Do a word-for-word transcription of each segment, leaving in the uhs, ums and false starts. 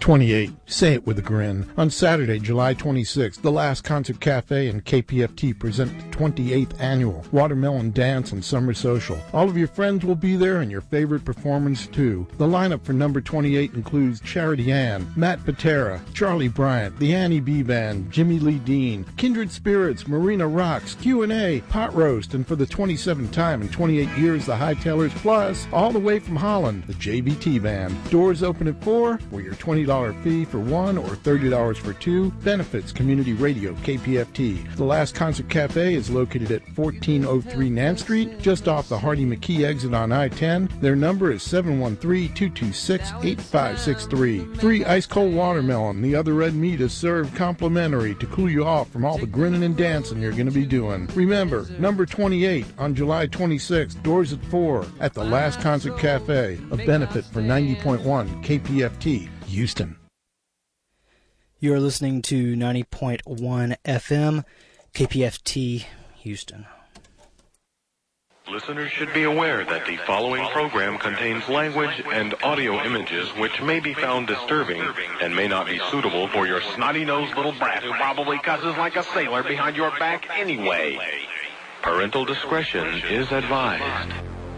twenty-eight. Say it with a grin. On Saturday, July twenty-sixth, The Last Concert Cafe and K P F T present the twenty-eighth Annual Watermelon Dance and Summer Social. All of your friends will be there and your favorite performers too. The lineup for number twenty-eight includes Charity Ann, Matt Patera, Charlie Bryant, the Annie B Band, Jimmy Lee Dean, Kindred Spirits, Marina Rocks, Q and A, Pot Roast, and for the twenty-seventh time in twenty-eight years, the Hightailers, plus all the way from Holland, the J V T Band. Doors open at four, where your twenty dollars fee for one or thirty dollars for two benefits Community Radio K P F T. The Last Concert Cafe is located at fourteen oh three Nance Street, just off the Hardy McKee exit on I ten. Their number is seven one three, two two six, eight five six three. Free ice-cold watermelon. The other red meat is served complimentary to cool you off from all the grinning and dancing you're going to be doing. Remember, number twenty-eight on July twenty-sixth, doors at four at the Last Concert Cafe, a benefit for ninety point one K P F T, Houston. You're listening to ninety point one F M, K P F T, Houston. Listeners should be aware that the following program contains language and audio images which may be found disturbing and may not be suitable for your snotty-nosed little brat who probably cusses like a sailor behind your back anyway. Parental discretion is advised.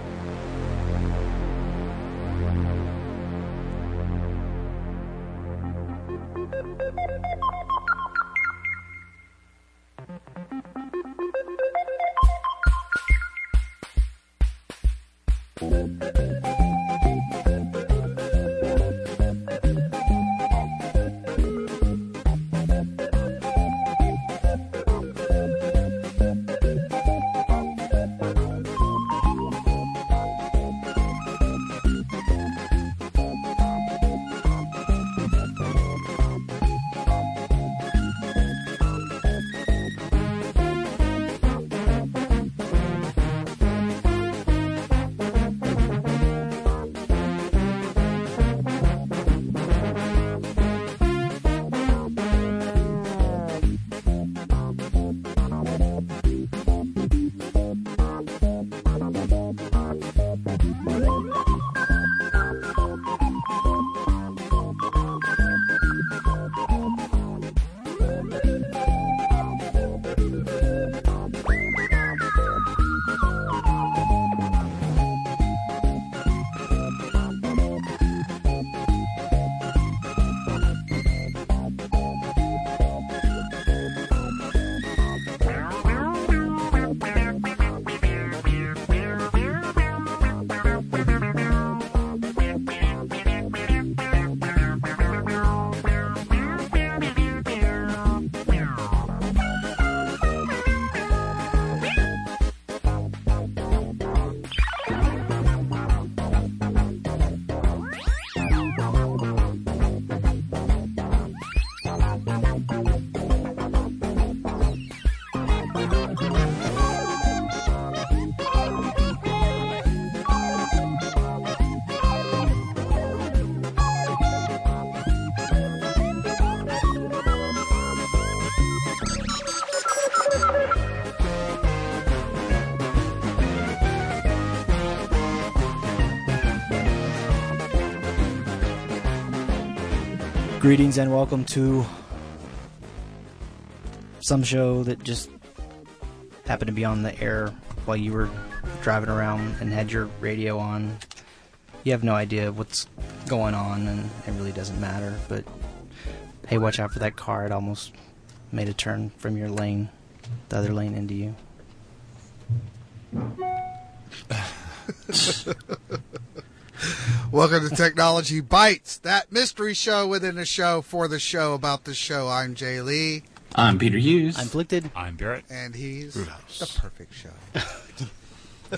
Greetings and welcome to some show that just happened to be on the air while you were driving around and had your radio on. You have no idea what's going on, and it really doesn't matter, but hey, watch out for that car. It almost made a turn from your lane, the other lane, into you. Welcome to Technology Bites, that mystery show within a show for the show about the show. I'm Jay Lee. I'm Peter Hughes. I'm Afflicted. I'm Barrett. And he's Roothouse. The perfect show.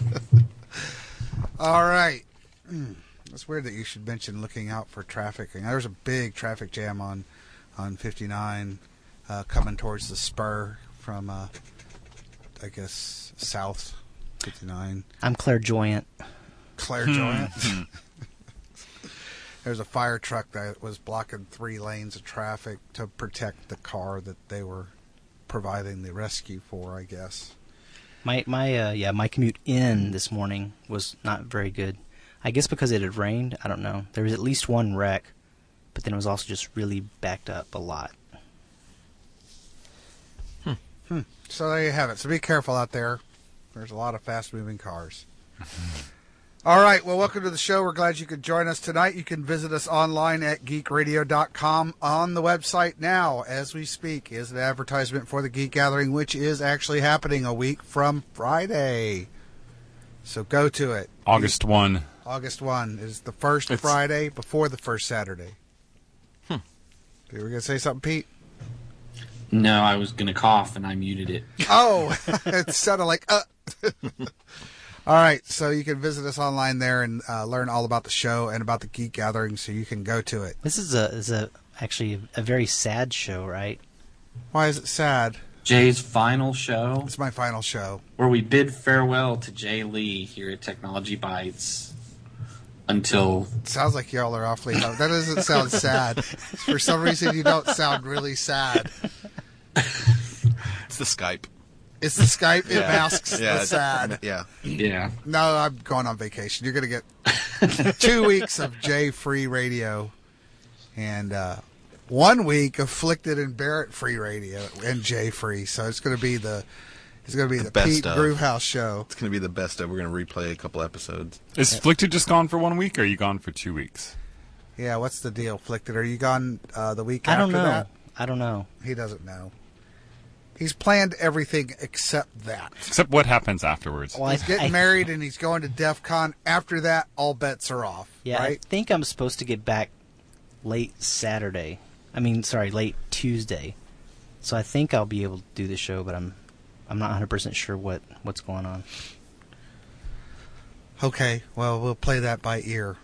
All right. It's weird that you should mention looking out for traffic. There's a big traffic jam on, on fifty-nine uh, coming towards the spur from, uh, I guess, south fifty-nine. I'm clairvoyant. Clairvoyant. There's a fire truck that was blocking three lanes of traffic to protect the car that they were providing the rescue for, I guess. My my uh, yeah, my commute in this morning was not very good. I guess because it had rained. I don't know. There was at least one wreck, but then it was also just really backed up a lot. Hmm. Hmm. So there you have it. So be careful out there. There's a lot of fast-moving cars. All right. Well, welcome to the show. We're glad you could join us tonight. You can visit us online at geek radio dot com. On the website now, as we speak, is an advertisement for the Geek Gathering, which is actually happening a week from Friday. So go to it. August first. August first is the first it's... Friday before the first Saturday. Hmm. You were going to say something, Pete? No, I was going to cough, and I muted it. Oh, it sounded like... Uh. All right, so you can visit us online there and uh, learn all about the show and about the Geek Gathering, so you can go to it. This is a is a actually a very sad show, right? Why is it sad? Jay's final show. It's my final show. Where we bid farewell to Jay Lee here at Technology Bites until... It sounds like y'all are awfully... That doesn't sound sad. For some reason, you don't sound really sad. It's the Skype. It's the Skype. It yeah. masks yeah, the sad. Yeah. Yeah. No, I'm going on vacation. You're going to get two weeks of Jay-free radio and uh, one week of Afflicted and Barrett-free radio and Jay-free. So it's going to be the it's going to be the, the Pete of. Groovehouse show. It's going to be the best of. We're going to replay a couple episodes. Is Afflicted just gone for one week, or are you gone for two weeks? Yeah, what's the deal, Afflicted? Are you gone uh, the week I after don't know. that? I don't know. He doesn't know. He's planned everything except that. Except what happens afterwards. Well, he's getting I, married and he's going to DEF CON. After that, all bets are off. Yeah, right? I think I'm supposed to get back late Saturday. I mean, sorry, late Tuesday. So I think I'll be able to do the show, but I'm I'm not one hundred percent sure what, what's going on. Okay, well, we'll play that by ear.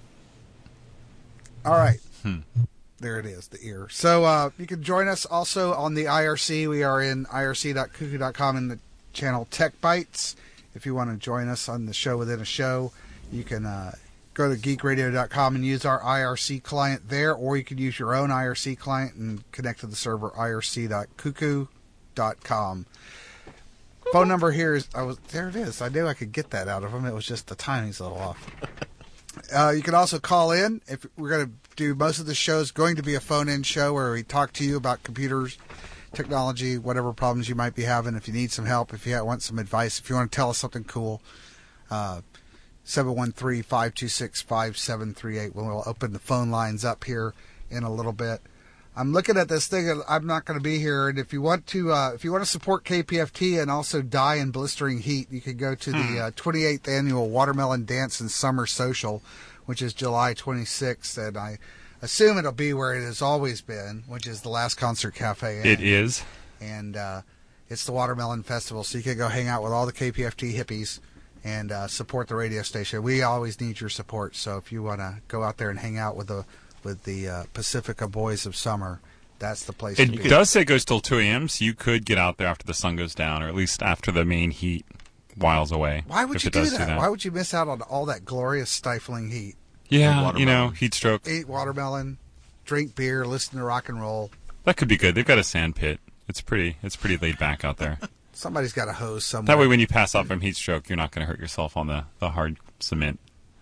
All right. Hmm. There it is, the ear. So uh, you can join us also on the I R C. We are in I R C dot cuckoo dot com in the channel Tech Bites. If you want to join us on the show within a show, you can uh, go to geek radio dot com and use our I R C client there, or you can use your own I R C client and connect to the server I R C dot cuckoo dot com. Phone number here is, I was there it is. I knew I could get that out of him. It was just the timing's a little off. Uh, you can also call in. If we're going to do most of the shows, going to be a phone-in show where we talk to you about computers, technology, whatever problems you might be having. If you need some help, if you want some advice, if you want to tell us something cool, uh, seven one three, five two six, five seven three eight. We'll open the phone lines up here in a little bit. I'm looking at this thing, and I'm not going to be here. And if you want to, uh, if you want to support K P F T and also die in blistering heat, you can go to hmm. the uh, twenty-eighth annual Watermelon Dance and Summer Social, which is July twenty-sixth, and I assume it'll be where it has always been, which is the Last Concert Cafe Inn. It is, and uh, it's the Watermelon Festival, so you can go hang out with all the K P F T hippies and uh, support the radio station. We always need your support, so if you want to go out there and hang out with the with the uh, Pacifica Boys of Summer, that's the place it to be. It does say it goes till two a.m., so you could get out there after the sun goes down, or at least after the main heat whiles away. Why would you do do that? that? do that? Why would you miss out on all that glorious stifling heat? Yeah, you know, heat stroke. Eat watermelon, drink beer, listen to rock and roll. That could be good. They've got a sand pit. It's pretty It's pretty laid back out there. Somebody's got a hose somewhere. That way when you pass out from heat stroke, you're not going to hurt yourself on the, the hard cement.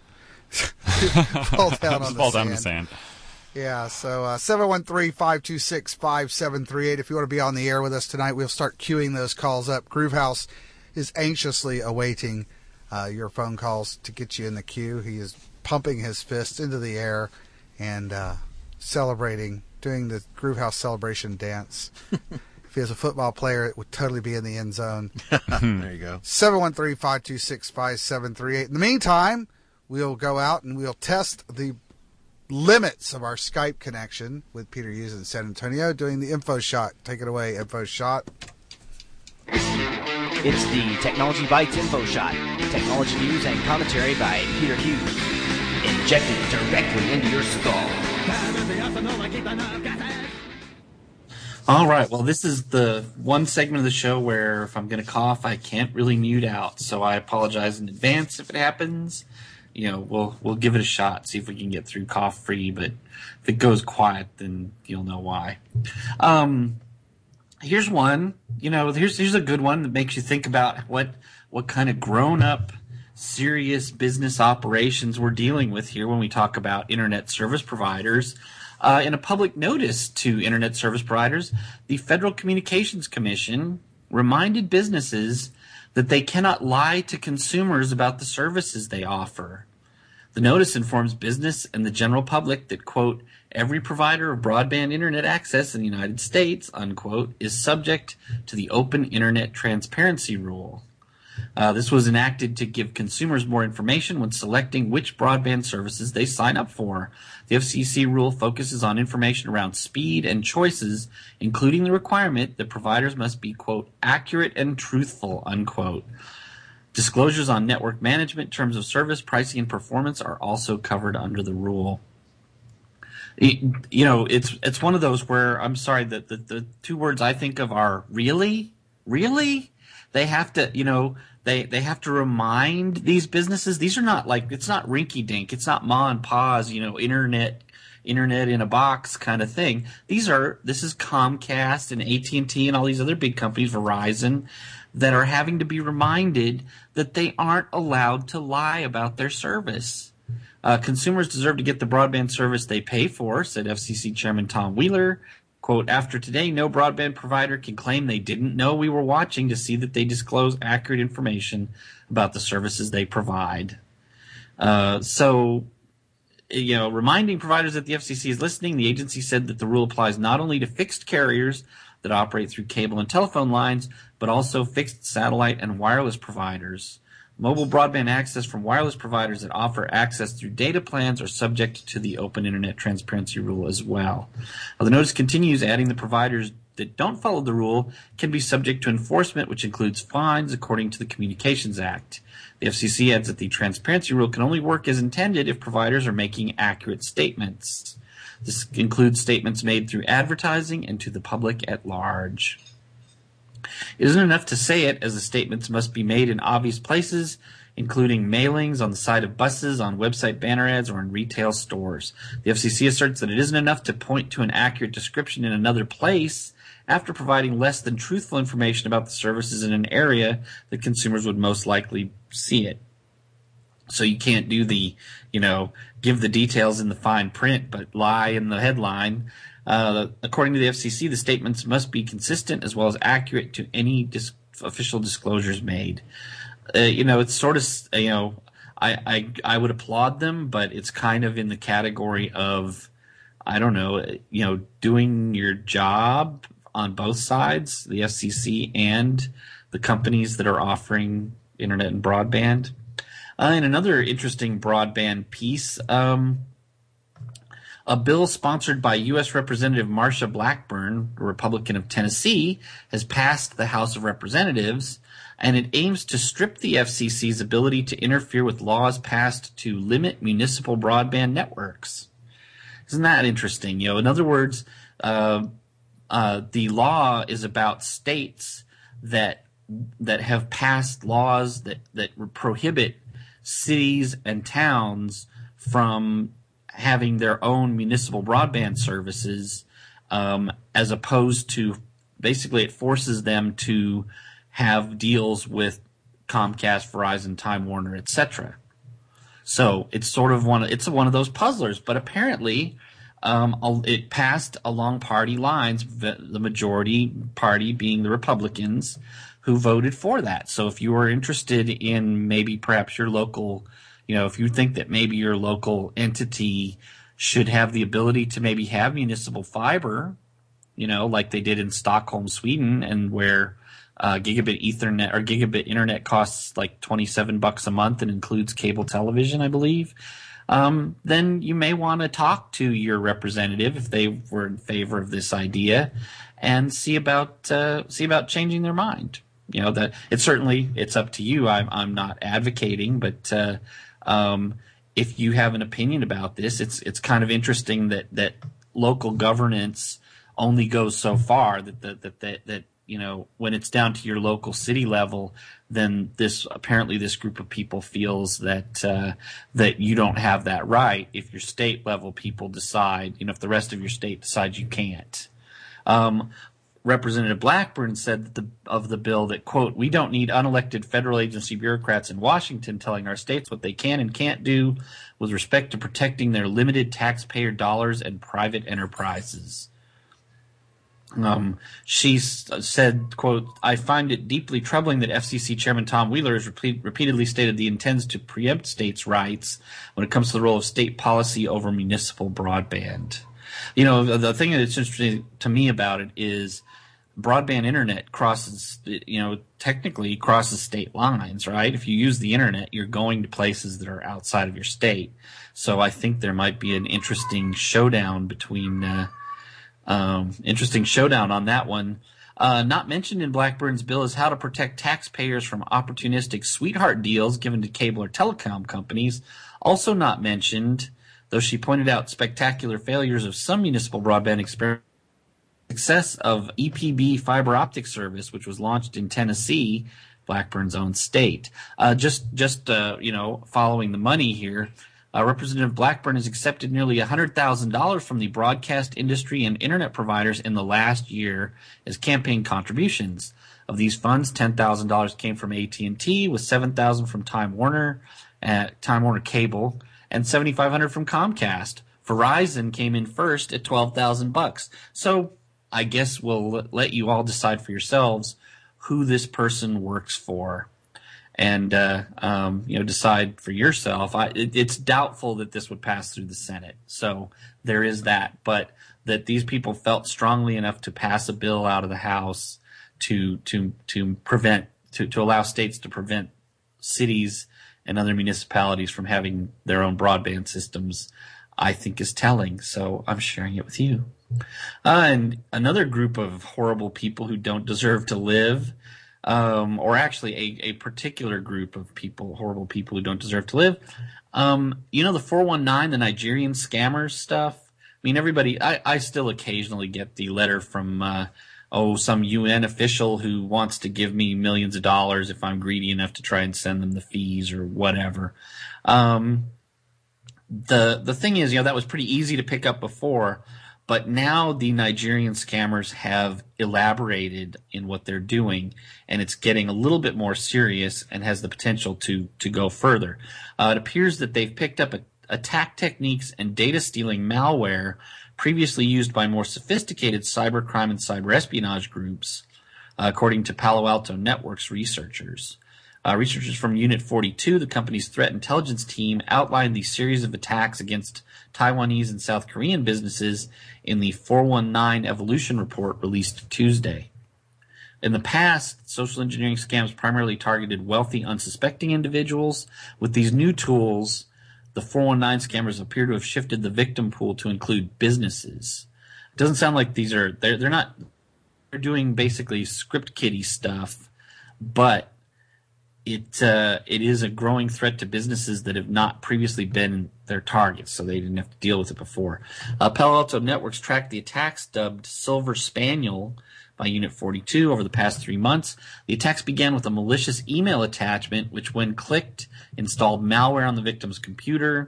Fall down on the fall sand. down the sand. Yeah, so uh, seven one three, five two six, five seven three eight. If you want to be on the air with us tonight, we'll start queuing those calls up. Groovehouse is anxiously awaiting uh, your phone calls to get you in the queue. He is pumping his fists into the air and uh, celebrating, doing the Groovehouse celebration dance. If he was a football player, it would totally be in the end zone. There you go. seven one three, five two six, five seven three eight. In the meantime, we'll go out and we'll test the limits of our Skype connection with Peter Hughes in San Antonio doing the info shot. Take it away, info shot. It's the Technology Bites info shot. Technology news and commentary by Peter Hughes. Injected directly into your skull. All right, well, this is the one segment of the show where if I'm going to cough, I can't really mute out. So I apologize in advance if it happens. You know, we'll we'll give it a shot, see if we can get through cough free. But if it goes quiet, then you'll know why. Um, here's one. You know, here's here's a good one that makes you think about what what kind of grown up, serious business operations we're dealing with here when we talk about internet service providers. Uh, in a public notice to internet service providers, the Federal Communications Commission reminded businesses that they cannot lie to consumers about the services they offer. The notice informs business and the general public that, quote, every provider of broadband internet access in the United States, unquote, is subject to the Open Internet Transparency Rule. Uh, this was enacted to give consumers more information when selecting which broadband services they sign up for. The F C C rule focuses on information around speed and choices, including the requirement that providers must be, quote, accurate and truthful, unquote. Disclosures on network management, terms of service, pricing, and performance are also covered under the rule. You know, it's it's one of those where, I'm sorry, that the, the two words I think of are really, really. They have to, you know, they they have to remind these businesses. These are not like, it's not rinky dink. It's not ma and pa's, you know, internet internet in a box kind of thing. These are this is Comcast and A T and T and all these other big companies, Verizon, that are having to be reminded that they aren't allowed to lie about their service. Uh, consumers deserve to get the broadband service they pay for, said F C C Chairman Tom Wheeler. Quote, after today, no broadband provider can claim they didn't know we were watching to see that they disclose accurate information about the services they provide. Uh, so, you know, reminding providers that the F C C is listening, the agency said that the rule applies not only to fixed carriers that operate through cable and telephone lines, but also fixed satellite and wireless providers. Mobile broadband access from wireless providers that offer access through data plans are subject to the Open Internet Transparency Rule as well. Now, the notice continues, adding the providers that don't follow the rule can be subject to enforcement, which includes fines according to the Communications Act. The F C C adds that the transparency rule can only work as intended if providers are making accurate statements. This includes statements made through advertising and to the public at large. It isn't enough to say it, as the statements must be made in obvious places, including mailings on the side of buses, on website banner ads, or in retail stores. The F C C asserts that it isn't enough to point to an accurate description in another place after providing less than truthful information about the services in an area that consumers would most likely see it. So you can't do the, you know, give the details in the fine print, but lie in the headline. Uh, according to the F C C, the statements must be consistent as well as accurate to any dis- official disclosures made. Uh, you know, it's sort of, you know, I, I I would applaud them, but it's kind of in the category of, I don't know, you know, doing your job on both sides, the F C C and the companies that are offering internet and broadband. Uh, and another interesting broadband piece, um, a bill sponsored by U S Representative Marsha Blackburn, a Republican of Tennessee, has passed the House of Representatives, and it aims to strip the F C C's ability to interfere with laws passed to limit municipal broadband networks. Isn't that interesting? You know, in other words, uh, uh, the law is about states that that have passed laws that, that prohibit cities and towns from having their own municipal broadband services, um, as opposed to basically it forces them to have deals with Comcast, Verizon, Time Warner, et cetera. So it's sort of one. It's one of those puzzlers. But apparently, um, it passed along party lines. The majority party being the Republicans, who voted for that. So if you are interested in maybe perhaps your local, you know, if you think that maybe your local entity should have the ability to maybe have municipal fiber, you know, like they did in Stockholm, Sweden, and where uh, gigabit Ethernet or gigabit internet costs like twenty-seven bucks a month and includes cable television, I believe, um, then you may want to talk to your representative if they were in favor of this idea and see about uh, see about changing their mind. You know, that it's certainly it's up to you. I'm I'm not advocating, but uh, um, if you have an opinion about this, it's it's kind of interesting that, that local governance only goes so far. That that, that that that you know, when it's down to your local city level, then this apparently this group of people feels that uh, that you don't have that right. If your state level people decide, you know, if the rest of your state decides you can't. Um, Representative Blackburn said that the, of the bill that, quote, we don't need unelected federal agency bureaucrats in Washington telling our states what they can and can't do with respect to protecting their limited taxpayer dollars and private enterprises. Um, she said, quote, I find it deeply troubling that F C C Chairman Tom Wheeler has repeat, repeatedly stated he intends to preempt states' rights when it comes to the role of state policy over municipal broadband. You know, the, the thing that's interesting to me about it is broadband internet crosses, you know, technically crosses state lines, right? If you use the internet, you're going to places that are outside of your state. So I think there might be an interesting showdown between uh, Um, interesting showdown on that one. Uh, not mentioned in Blackburn's bill is how to protect taxpayers from opportunistic sweetheart deals given to cable or telecom companies. Also not mentioned, though she pointed out spectacular failures of some municipal broadband experiments, success of E P B fiber optic service, which was launched in Tennessee, Blackburn's own state. Uh, just, just uh, you know, following the money here. Uh, Representative Blackburn has accepted nearly one hundred thousand dollars from the broadcast industry and internet providers in the last year as campaign contributions. Of these funds, ten thousand dollars came from A T and T, with seven thousand dollars from Time Warner, uh, Time Warner Cable, and seven thousand five hundred dollars from Comcast. Verizon came in first at twelve thousand bucks. So I guess we'll let you all decide for yourselves who this person works for. And uh, um, you know, decide for yourself. I, it, it's doubtful that this would pass through the Senate, so there is that. But that these people felt strongly enough to pass a bill out of the House to to to prevent to, to allow states to prevent cities and other municipalities from having their own broadband systems, I think is telling. So I'm sharing it with you. Uh, and another group of horrible people who don't deserve to live. Um, or actually a, a particular group of people, horrible people who don't deserve to live. Um, you know, the four one nine, the Nigerian scammers stuff. I mean, everybody, I, I still occasionally get the letter from, uh, oh, some U N official who wants to give me millions of dollars if I'm greedy enough to try and send them the fees or whatever. Um, the, the thing is, you know, that was pretty easy to pick up before. But now the Nigerian scammers have elaborated in what they're doing, and it's getting a little bit more serious and has the potential to to go further. Uh, it appears that they've picked up a, attack techniques and data stealing malware previously used by more sophisticated cybercrime and cyber espionage groups, uh, according to Palo Alto Networks researchers. Uh, researchers from Unit forty-two, the company's threat intelligence team, outlined the series of attacks against Taiwanese and South Korean businesses in the four one nine Evolution report released Tuesday. In the past, social engineering scams primarily targeted wealthy, unsuspecting individuals. With these new tools, the four one nine scammers appear to have shifted the victim pool to include businesses. It doesn't sound like these are, they're, they're not, they're doing basically script kiddie stuff, but It uh, it is a growing threat to businesses that have not previously been their targets, so they didn't have to deal with it before. Uh, Palo Alto Networks tracked the attacks dubbed Silver Spaniel by Unit forty-two over the past three months. The attacks began with a malicious email attachment, which when clicked, installed malware on the victim's computer,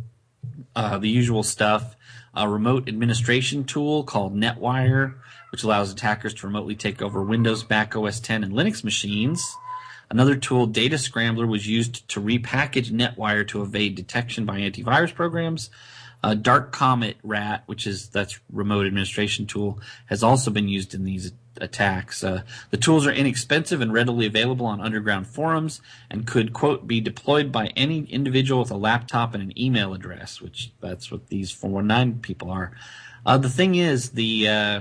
uh, the usual stuff, a remote administration tool called NetWire, which allows attackers to remotely take over Windows, Mac O S ten, and Linux machines. Another tool, Data Scrambler, was used to repackage NetWire to evade detection by antivirus programs. Uh, Dark Comet Rat, which is that's remote administration tool, has also been used in these attacks. Uh, the tools are inexpensive and readily available on underground forums and could, quote, be deployed by any individual with a laptop and an email address, which that's what these four one nine people are. Uh, the thing is, the uh,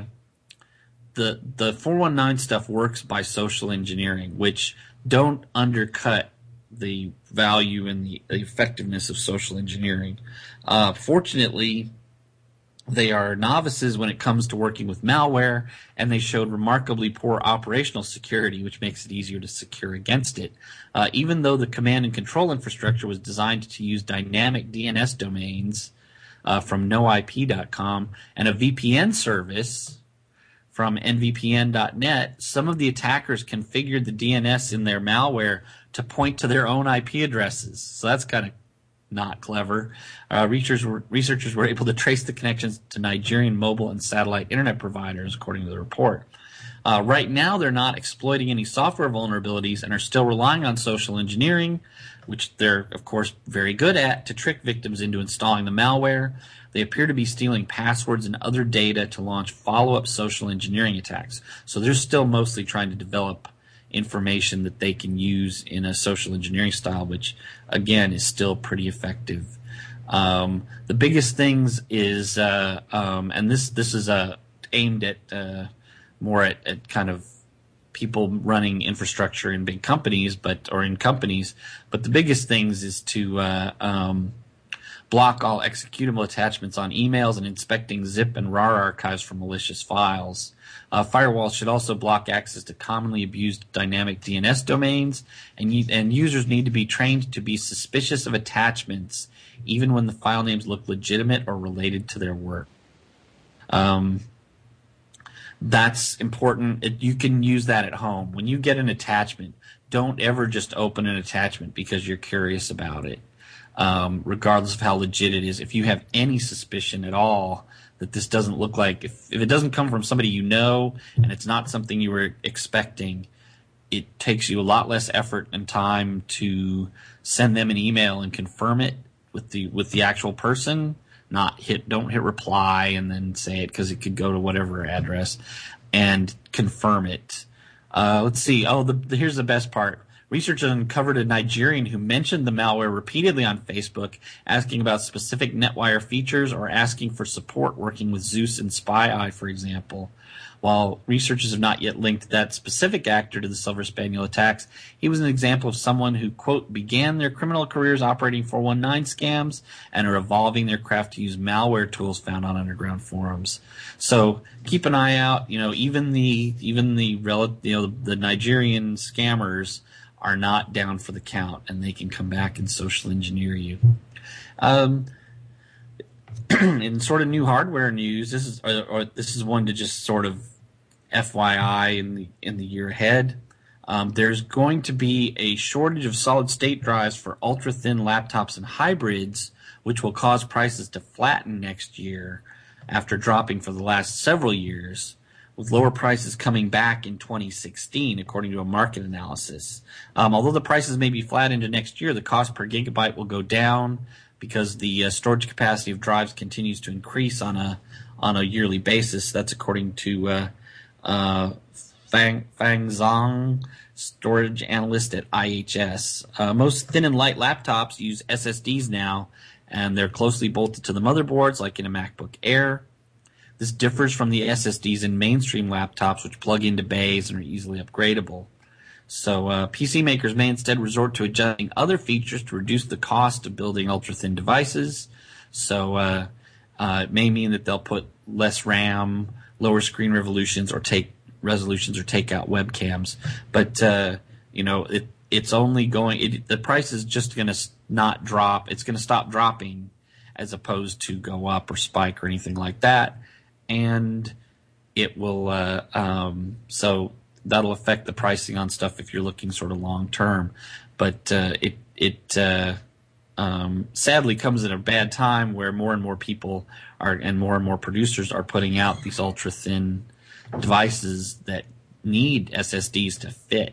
the the four one nine stuff works by social engineering, which don't undercut the value and the effectiveness of social engineering. Uh, fortunately, they are novices when it comes to working with malware, and they showed remarkably poor operational security, which makes it easier to secure against it. Uh, even though the command and control infrastructure was designed to use dynamic D N S domains uh, from no I P dot com and a V P N service from N V P N dot net, some of the attackers configured the D N S in their malware to point to their own I P addresses. So that's kind of not clever. Uh, researchers, were, researchers were able to trace the connections to Nigerian mobile and satellite internet providers, according to the report. Uh, right now, they're not exploiting any software vulnerabilities and are still relying on social engineering, which they're, of course, very good at, to trick victims into installing the malware. They appear to be stealing passwords and other data to launch follow-up social engineering attacks. So they're still mostly trying to develop information that they can use in a social engineering style, which, again, is still pretty effective. Um, the biggest things is, uh, um, and this this is uh, aimed at uh, more at, at kind of people running infrastructure in big companies, but or in companies. But the biggest things is to uh, um, block all executable attachments on emails and inspecting zip and R A R archives for malicious files. Uh, firewalls should also block access to commonly abused dynamic D N S domains, and, and users need to be trained to be suspicious of attachments, even when the file names look legitimate or related to their work. Um, that's important. It, you can use that at home. When you get an attachment, don't ever just open an attachment because you're curious about it, um, regardless of how legit it is. If you have any suspicion at all that this doesn't look like, if, if it doesn't come from somebody you know and it's not something you were expecting, it takes you a lot less effort and time to send them an email and confirm it with the with the actual person. Not hit, don't hit reply and then say it, because it could go to whatever address, and confirm it. Uh, let's see. Oh, the, the, here's the best part. Researchers uncovered a Nigerian who mentioned the malware repeatedly on Facebook, asking about specific NetWire features or asking for support working with Zeus and SpyEye, for example. While researchers have not yet linked that specific actor to the Silver Spaniel attacks, he was an example of someone who, quote, began their criminal careers operating four one nine scams and are evolving their craft to use malware tools found on underground forums. So keep an eye out. You know, even the even the rel- you know the Nigerian scammers are not down for the count, and they can come back and social engineer you. Um, in sort of new hardware news, this is or, or this is one to just sort of F Y I in the in the year ahead. Um, there's going to be a shortage of solid state drives for ultra thin laptops and hybrids, which will cause prices to flatten next year after dropping for the last several years, with lower prices coming back in twenty sixteen, according to a market analysis. Um, although the prices may be flat into next year, the cost per gigabyte will go down because the uh, storage capacity of drives continues to increase on a on a yearly basis. That's according to uh, uh, Fang, Fang Zhang, storage analyst at I H S. Uh, most thin and light laptops use S S Ds now, and they're closely bolted to the motherboards, like in a MacBook Air. This differs from the S S Ds in mainstream laptops, which plug into bays and are easily upgradable. So uh, P C makers may instead resort to adjusting other features to reduce the cost of building ultra-thin devices. So uh, uh, it may mean that they'll put less RAM, lower screen resolutions, or take resolutions, or take out webcams. But uh, you know, it it's only going. It, the price is just going to not drop. It's going to stop dropping, as opposed to go up or spike or anything like that. And it will. Uh, um, so. That'll affect the pricing on stuff if you're looking sort of long term, but uh, it it uh, um, sadly comes at a bad time where more and more people are and more and more producers are putting out these ultra thin devices that need S S Ds to fit,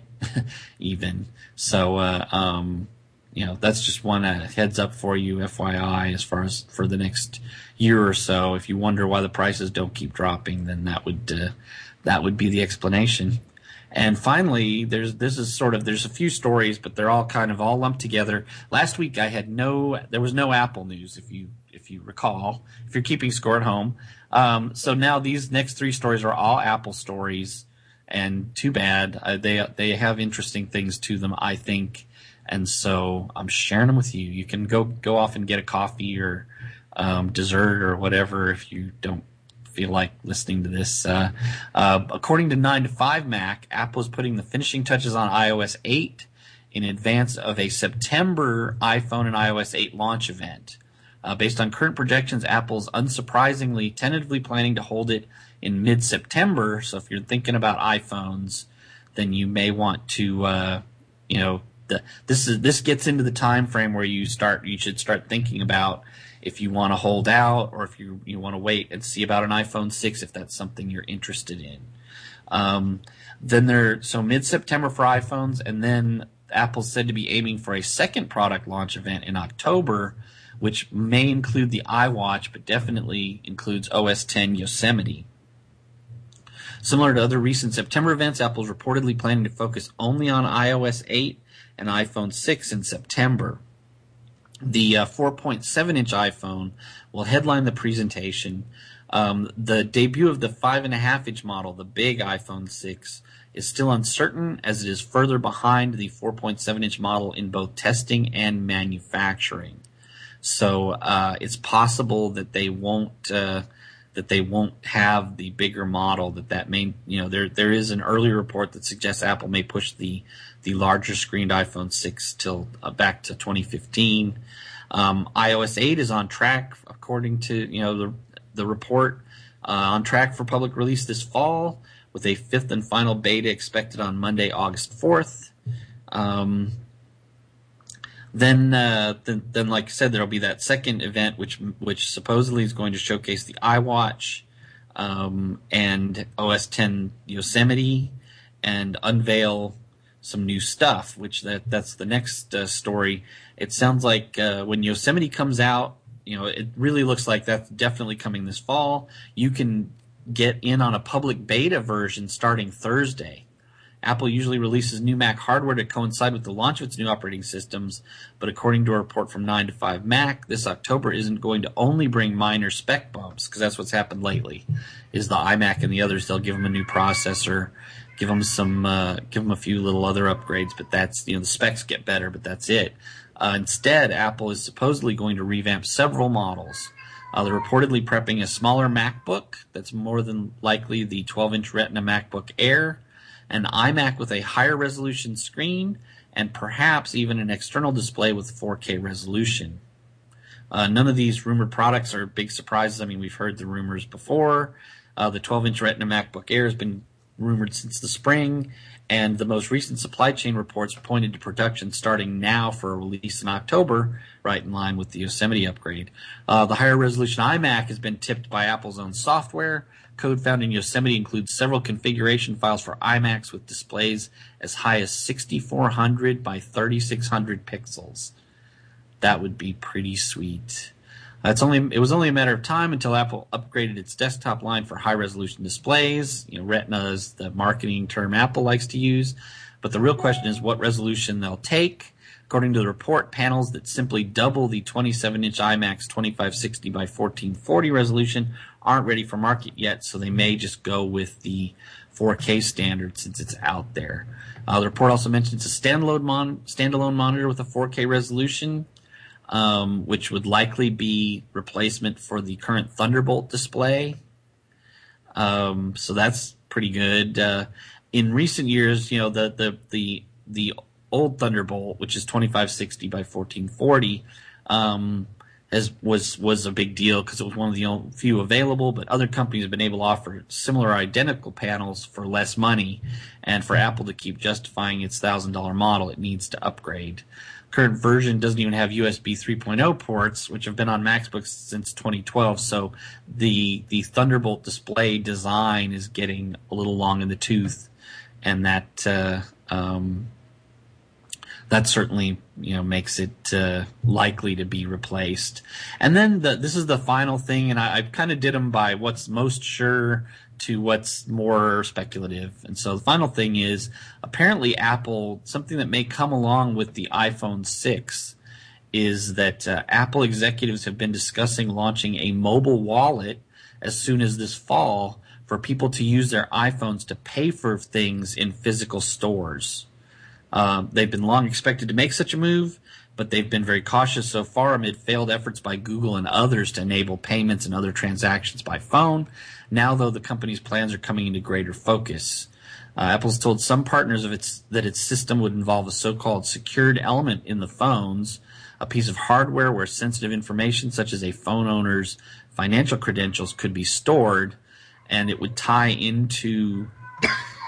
even. So uh, um, you know, that's just one uh, heads up for you, F Y I, as far as for the next year or so. If you wonder why the prices don't keep dropping, then that would uh, that would be the explanation. And finally, there's this is sort of there's a few stories, but they're all kind of all lumped together. Last week I had no there was no Apple news, if you if you recall, if you're keeping score at home. Um, so now these next three stories are all Apple stories, and too bad. Uh, they they have interesting things to them, I think, and so I'm sharing them with you. You can go go off and get a coffee or um, dessert or whatever if you don't feel like listening to this. Uh, uh, according to nine to five Mac, Apple is putting the finishing touches on i O S eight in advance of a September iPhone and i O S eight launch event. Uh, based on current projections, Apple's unsurprisingly tentatively planning to hold it in mid-September. So if you're thinking about iPhones, then you may want to, uh, you know, the, this is this gets into the time frame where you start. You should start thinking about if you want to hold out or if you you want to wait and see about an iPhone six if that's something you're interested in. Um, then they're so mid-September for iPhones, and then Apple's said to be aiming for a second product launch event in October, which may include the iWatch, but definitely includes O S ten Yosemite. Similar to other recent September events, Apple's reportedly planning to focus only on i O S eight and iPhone six in September. The uh, four point seven inch iPhone will headline the presentation. Um, the debut of the five point five inch model, the big iPhone six, is still uncertain as it is further behind the four point seven inch model in both testing and manufacturing. So uh, it's possible that they won't uh, that they won't have the bigger model. That that may, you know, there there is an early report that suggests Apple may push the the larger screened iPhone six till uh, back to twenty fifteen. Um, i O S eight is on track, according to you know the the report, uh, on track for public release this fall, with a fifth and final beta expected on Monday, August fourth. Um, then, uh, then, then, like I said, there'll be that second event, which which supposedly is going to showcase the iWatch um, and O S ten Yosemite, and unveil some new stuff. Which that that's the next uh, story. It sounds like uh, when Yosemite comes out, you know, it really looks like that's definitely coming this fall. You can get in on a public beta version starting Thursday. Apple usually releases new Mac hardware to coincide with the launch of its new operating systems, but according to a report from nine to five Mac, this October isn't going to only bring minor spec bumps, because that's what's happened lately, is the iMac and the others, they'll give them a new processor, give them some, uh, give them a few little other upgrades, but that's, you know, the specs get better, but that's it. Uh, instead, Apple is supposedly going to revamp several models. Uh, they're reportedly prepping a smaller MacBook that's more than likely the twelve inch Retina MacBook Air, an iMac with a higher resolution screen, and perhaps even an external display with four K resolution. Uh, none of these rumored products are big surprises. I mean, we've heard the rumors before. Uh, the twelve inch Retina MacBook Air has been rumored since the spring, and the most recent supply chain reports pointed to production starting now for a release in October, right in line with the Yosemite upgrade. Uh, the higher resolution iMac has been tipped by Apple's own software. Code found in Yosemite includes several configuration files for iMacs with displays as high as sixty-four hundred by thirty-six hundred pixels. That would be pretty sweet. Uh, it's only it was only a matter of time until Apple upgraded its desktop line for high-resolution displays. You know, Retina is the marketing term Apple likes to use. But the real question is what resolution they'll take. According to the report, panels that simply double the twenty-seven inch iMac's twenty-five sixty by fourteen forty resolution aren't ready for market yet, so they may just go with the four K standard since it's out there. Uh, the report also mentions a standalone, mon- standalone monitor with a four K resolution, um, which would likely be replacement for the current Thunderbolt display. Um, so that's pretty good. Uh, in recent years, you know, the the the the old Thunderbolt, which is twenty-five sixty by fourteen forty, um, has was was a big deal because it was one of the only few available. But other companies have been able to offer similar identical panels for less money, and for Apple to keep justifying its thousand dollar model, it needs to upgrade. Current version doesn't even have U S B three point oh ports, which have been on MacBooks since twenty twelve. So the the Thunderbolt display design is getting a little long in the tooth, and that uh, um, that certainly you know makes it uh, likely to be replaced. And then the, this is the final thing, and I, I kind of did them by what's most sure to what's more speculative. And so the final thing is apparently Apple, something that may come along with the iPhone six, is that uh, Apple executives have been discussing launching a mobile wallet as soon as this fall for people to use their iPhones to pay for things in physical stores. Uh, they've been long expected to make such a move, but they've been very cautious so far amid failed efforts by Google and others to enable payments and other transactions by phone. Now, though, the company's plans are coming into greater focus. Uh, Apple's told some partners of its that its system would involve a so-called secured element in the phones, a piece of hardware where sensitive information such as a phone owner's financial credentials could be stored, and it would tie into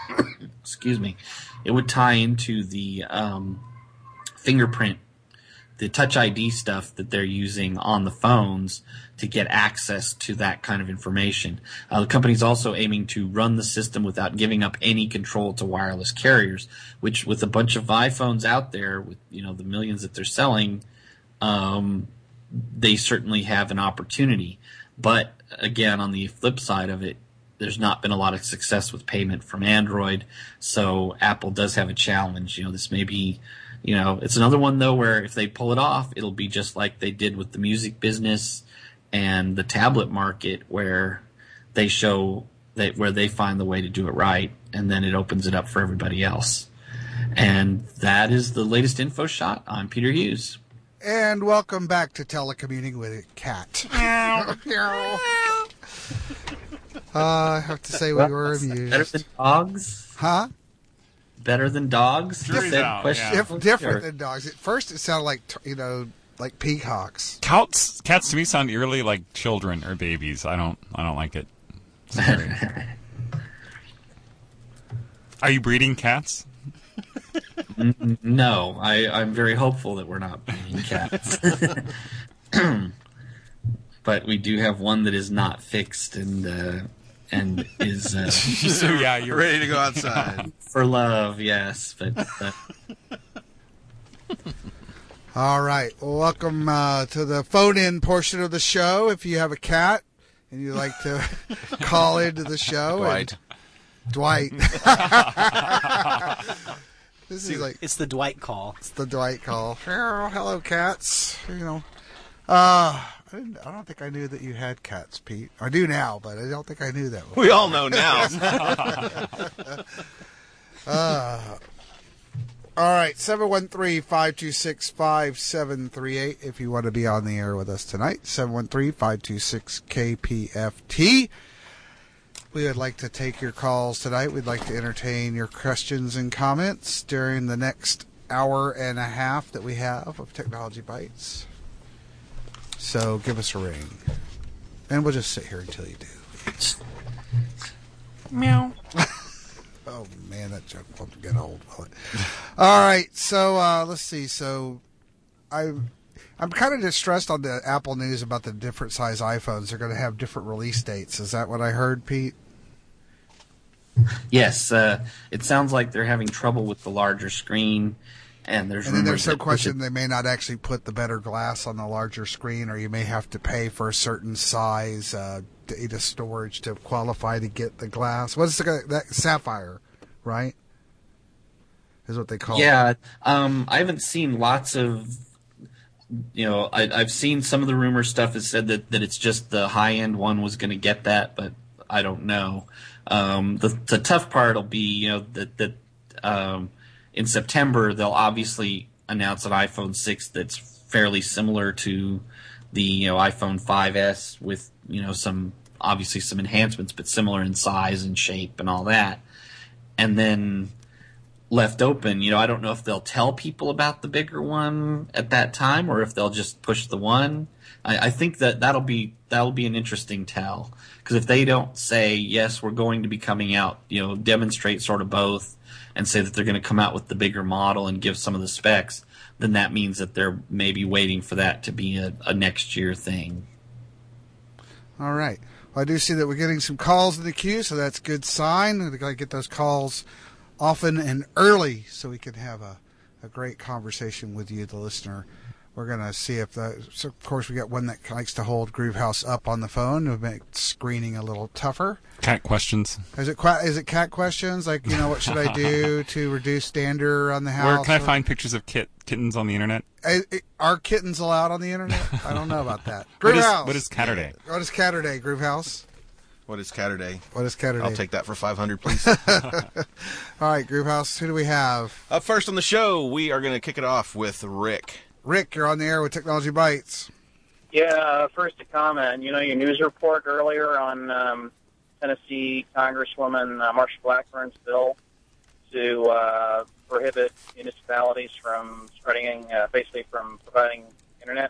excuse me, it would tie into the um, fingerprint the Touch I D stuff that they're using on the phones to get access to that kind of information. Uh, the company's also aiming to run the system without giving up any control to wireless carriers, which with a bunch of iPhones out there, with you know the millions that they're selling, um, they certainly have an opportunity. But again, on the flip side of it, there's not been a lot of success with payment from Android, so Apple does have a challenge. You know, this may be, you know, it's another one though where if they pull it off, it'll be just like they did with the music business and the tablet market, where they show that where they find the way to do it right, and then it opens it up for everybody else. And that is the latest info shot. I'm Peter Hughes. And welcome back to Telecommuting with a Cat. Uh, I have to say we were amused. Better than dogs? Huh? Better than dogs? Jury's out, question. yeah. Dif- different than dogs. At first, it sounded like, you know, like peacocks. Cats, cats to me sound eerily like children or babies. I don't, I don't like it. Scary. Are you breeding cats? N- no, I, I'm very hopeful that we're not breeding cats. But we do have one that is not fixed and uh, and is uh, So yeah, you're Ready to go outside. for love, yes. But uh, All right. Well, welcome uh, to the phone-in portion of the show. If you have a cat and you'd like to call into the show. Dwight. And, Dwight. This is like It's the Dwight call. it's the Dwight call. Oh, hello, cats. You know. Uh, I, didn't, I don't think I knew that you had cats, Pete. I do now, but I don't think I knew that before. We all know now. Uh, all right, seven one three, five two six, five seven three eight if you want to be on the air with us tonight. seven one three, five two six, K P F T. We would like to take your calls tonight. We'd like to entertain your questions and comments during the next hour and a half that we have of Technology Bites. So give us a ring. And we'll just sit here until you do. Meow. Oh, man, that joke won't get old, will it? All right, so uh, let's see. So I'm, I'm kind of distressed on the Apple news about the different size iPhones. They're going to have different release dates. Is that what I heard, Pete? yes, uh, it sounds like they're having trouble with the larger screen. And there's And then rumors there's some that- question they may not actually put the better glass on the larger screen, or you may have to pay for a certain size uh, data storage to qualify to get the glass. What's the that Sapphire, right? Is what they call it. Yeah, um, I haven't seen lots of, you know, I, I've seen some of the rumor stuff has said that, that it's just the high end one was going to get that, but I don't know. Um, the, the tough part will be, you know, that that um, in September they'll obviously announce an iPhone six that's fairly similar to the you know iPhone five S with you know some obviously some enhancements, but similar in size and shape and all that, and then left open. You know, I don't know if they'll tell people about the bigger one at that time or if they'll just push the one. I, I think that that'll be that'll be an interesting tell, because if they don't say yes, we're going to be coming out, you know, demonstrate sort of both, and say that they're going to come out with the bigger model and give some of the specs, then that means that they're maybe waiting for that to be a, a next year thing. All right. Well, I do see that we're getting some calls in the queue, so that's a good sign. We've got to get those calls often and early so we can have a, a great conversation with you, the listener. We're going to see if the, so of course, we got one that likes to hold Groovehouse up on the phone to make screening a little tougher. cat questions. Is it qua- is it cat questions? Like, you know, what should I do to reduce dander on the house? Where can I or- find pictures of kit kittens on the internet? I- I- Are kittens allowed on the internet? I don't know about that. What is, Groovehouse. what is Catterday? What is Catterday, Groovehouse? What is Catterday? What is Catterday? I'll take that for five hundred, please. All right, Groovehouse, who do we have? Up first on the show, we are going to kick it off with Rick. Rick, you're on the air with Technology Bites. Yeah, uh, first a comment. You know, your news report earlier on um, Tennessee Congresswoman uh, Marsha Blackburn's bill to uh, prohibit municipalities from spreading, uh, basically from providing internet.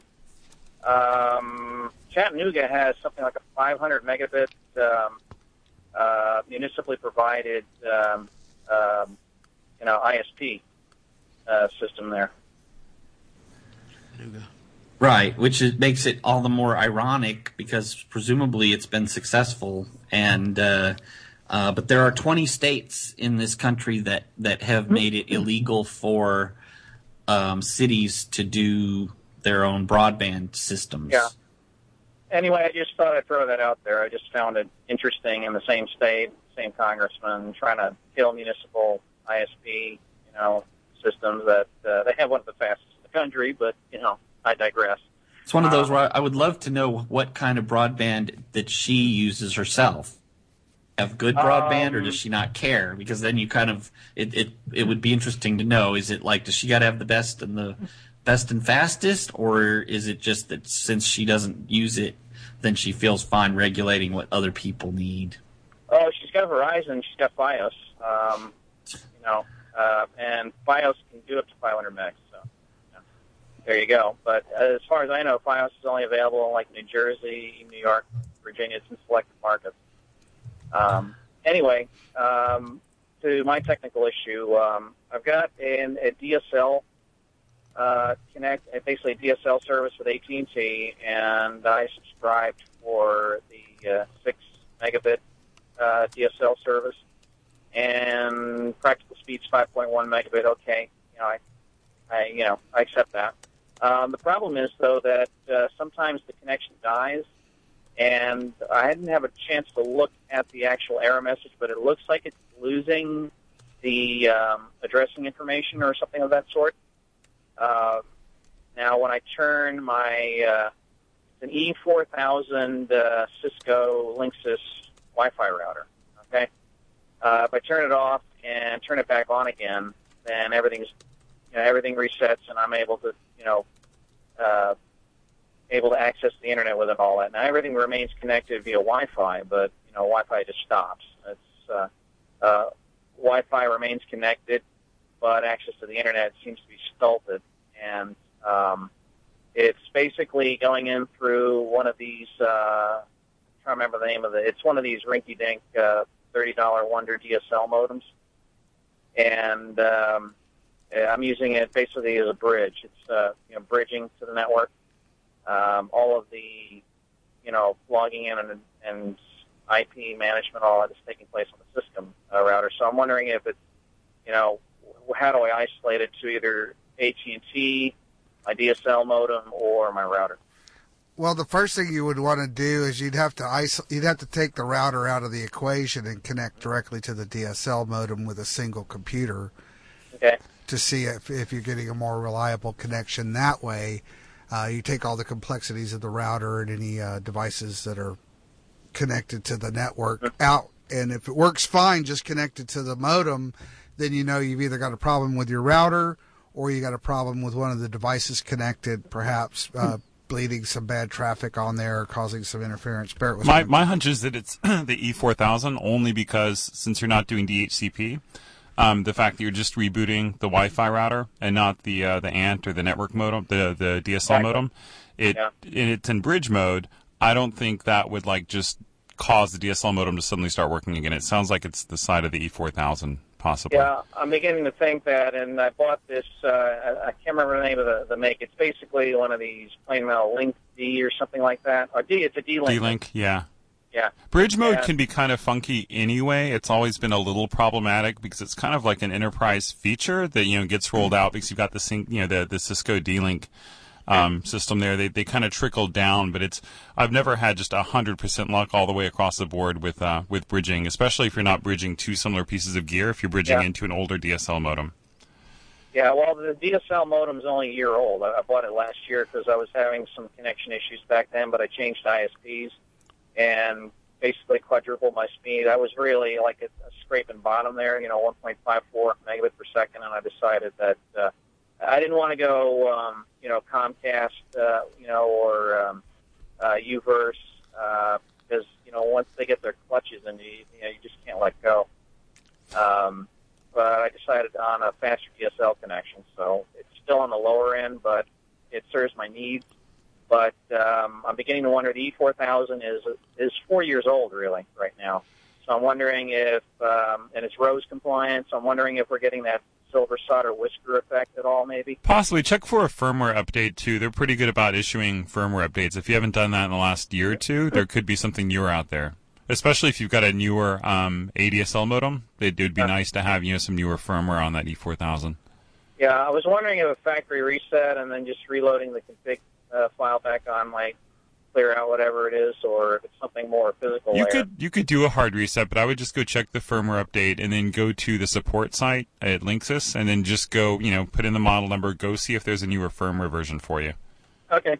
Um, Chattanooga has something like a five hundred megabit um, uh, municipally provided, um, um, you know, I S P uh, system there. Right, which is, makes it all the more ironic because presumably it's been successful, and uh, uh, but there are twenty states in this country that, that have made it illegal for um, cities to do their own broadband systems. Yeah. Anyway, I just thought I'd throw that out there. I just found it interesting in the same state, same congressman trying to kill municipal I S P, you know, systems that uh, they have one of the fastest in the country, but, you know, I digress. It's one of those um, where I would love to know what kind of broadband that she uses herself. Have good broadband, um, or does she not care? Because then you kind of it, it it would be interesting to know. Is it like, does she got to have the best and the best and fastest, or is it just that since she doesn't use it, then she feels fine regulating what other people need? Oh, she's got Verizon. She's got Fios. Um, you know, uh, and Fios can do up to five hundred megs. So yeah, there you go. But uh, as far as I know, Fios is only available in like New Jersey, New York, Virginia. It's in selected markets. Um, anyway, um, to my technical issue, um, I've got an, a D S L uh, connect, basically a D S L service with A T and T, and I subscribed for the uh, six megabit uh, D S L service, and practical speed's five point one megabit. Okay, you know, I, I, you know, I accept that. Um, the problem is though that uh, sometimes the connection dies. And I didn't have a chance to look at the actual error message, but it looks like it's losing the um, addressing information or something of that sort. Uh, now, when I turn my uh, it's an E four thousand uh, Cisco Linksys Wi-Fi router, okay? Uh, if I turn it off and turn it back on again, then everything's you know, everything resets, and I'm able to you know. Uh, able to access the internet with it all that. Now everything remains connected via Wi-Fi, but you know Wi-Fi just stops. It's uh, uh, Wi-Fi remains connected, but access to the internet seems to be stalled, and um, it's basically going in through one of these. Uh, I'm trying to remember the name of it. It's one of these rinky-dink uh, thirty dollar Wonder D S L modems, and um, I'm using it basically as a bridge. It's uh, you know bridging to the network. Um, all of the, you know, logging in and, and I P management, all that is taking place on the system uh, router. So I'm wondering if it's, you know, how do I isolate it to either A T and T, my D S L modem, or my router? Well, the first thing you would want to do is you'd have to iso- you'd have to take the router out of the equation and connect directly to the D S L modem with a single computer. Okay. To see if if you're getting a more reliable connection that way. Uh, you take all the complexities of the router and any uh, devices that are connected to the network out. And if it works fine, just connected to the modem, then you know you've either got a problem with your router or you got a problem with one of the devices connected, perhaps uh, bleeding some bad traffic on there, or causing some interference. Bear it with my, me. my hunch is that it's the E four thousand only because since you're not doing D H C P, Um, the fact that you're just rebooting the Wi-Fi router and not the uh, the A N T or the network modem, the the D S L Exactly. modem, it Yeah. it's in bridge mode. I don't think that would like just cause the D S L modem to suddenly start working again. It sounds like it's the side of the E four thousand possibly. Yeah, I'm beginning to think that, and I bought this. Uh, I, I can't remember the name of the, the make. It's basically one of these plain metal Link D or something like that. Or D, it's a D-Link. D-Link, yeah. Yeah. Bridge mode And- can be kind of funky anyway. It's always been a little problematic because it's kind of like an enterprise feature that you know gets rolled out because you've got the sync, you know the the Cisco D-Link um, system there. They they kind of trickle down, but it's I've never had just a hundred percent luck all the way across the board with uh, with bridging, especially if you're not bridging two similar pieces of gear. If you're bridging Yeah. into an older D S L modem. Yeah, well, the D S L modem's only a year old. I, I bought it last year because I was having some connection issues back then, but I changed I S Ps and basically quadrupled my speed. I was really like a, a scraping bottom there, you know, one point five four megabit per second, and I decided that uh, I didn't want to go, um, you know, Comcast, uh, you know, or um, uh, Uverse, uh, because, you know, once they get their clutches in you, you know, you just can't let go. Um, but I decided on a faster D S L connection, so it's still on the lower end, but it serves my needs. But um, I'm beginning to wonder, the E four thousand is is four years old, really, right now. So I'm wondering if, um, and it's ROSE compliant, so I'm wondering if we're getting that silver solder whisker effect at all, maybe? Possibly. Check for a firmware update, too. They're pretty good about issuing firmware updates. If you haven't done that in the last year or two, there could be something newer out there. Especially if you've got a newer um, A D S L modem. It would be Uh. nice to have, you know, some newer firmware on that E four thousand. Yeah, I was wondering if a factory reset and then just reloading the config uh, file back on might clear out whatever it is, or if it's something more physical. You layer. could you could do a hard reset, but I would just go check the firmware update and then go to the support site at Linksys and then just go, you know, put in the model number, go see if there's a newer firmware version for you. Okay.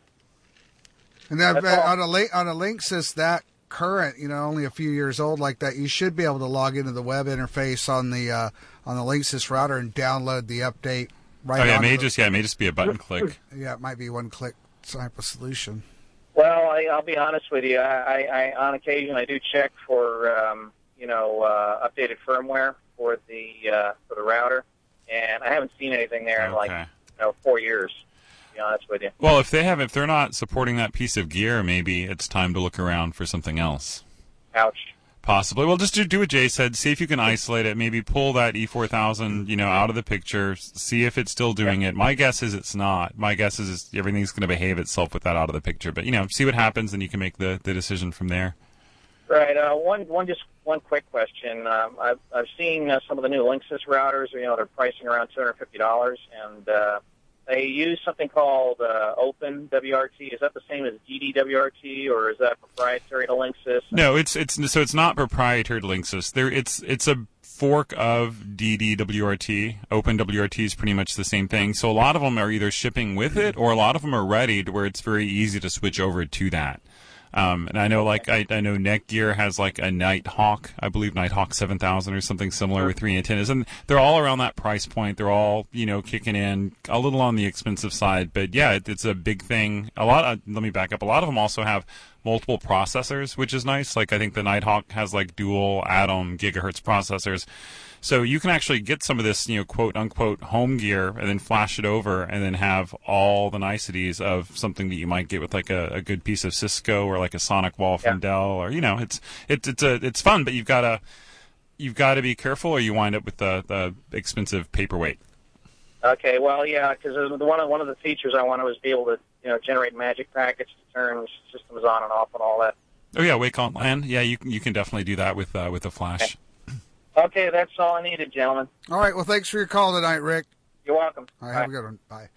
And that, That's all. on a link on a Linksys that current, you know, only a few years old like that, you should be able to log into the web interface on the uh, on the Linksys router and download the update right. Oh yeah, it onto may the- just yeah, it may just be a button click. Yeah, it might be one click type of solution. Well, I, I'll be honest with you. I, I, I on occasion I do check for um, you know uh, updated firmware for the uh, for the router, and I haven't seen anything there in like Okay. you know four years. To be honest with you. Well, if they have if they're not supporting that piece of gear, maybe it's time to look around for something else. Ouch. Possibly. Well, just do, do what Jay said. See if you can isolate it. Maybe pull that E four thousand, you know, out of the picture. See if it's still doing it. My guess is it's not. My guess is it's, everything's going to behave itself with that out of the picture. But, you know, see what happens, and you can make the, the decision from there. Right. Uh, one, one, just one quick question. Um, I've, I've seen uh, some of the new Linksys routers. You know, they're pricing around two hundred fifty dollars, and uh, they use something called uh, Open W R T. Is that the same as D D W R T, or is that proprietary to Linksys? No, it's it's so it's not proprietary to Linksys. There, it's it's a fork of D D W R T. Open W R T is pretty much the same thing. So a lot of them are either shipping with it, or a lot of them are ready to where it's very easy to switch over to that. Um, and I know, like, I, I know Netgear has, like, a Nighthawk, I believe Nighthawk seven thousand or something similar with three antennas. And they're all around that price point. They're all, you know, kicking in a little on the expensive side. But, yeah, it, it's a big thing. A lot of, let me back up. A lot of them also have multiple processors, which is nice. Like, I think the Nighthawk has, like, dual Atom gigahertz processors. So you can actually get some of this, you know, quote unquote home gear and then flash it over and then have all the niceties of something that you might get with like a, a good piece of Cisco or like a Sonic Wall from Yeah. Dell, or, you know, it's it's it's a it's fun, but you've got to you've got to be careful or you wind up with the, the expensive paperweight. Okay, well, yeah, because one of one of the features I wanted was to be able to, you know, generate magic packets to turn systems on and off and all that. Oh yeah, Wake on LAN. Yeah, you can you can definitely do that with uh, with the flash. Okay. Okay, that's all I needed, gentlemen. All right. Well, thanks for your call tonight, Rick. You're welcome. All right. Have a good one. Bye.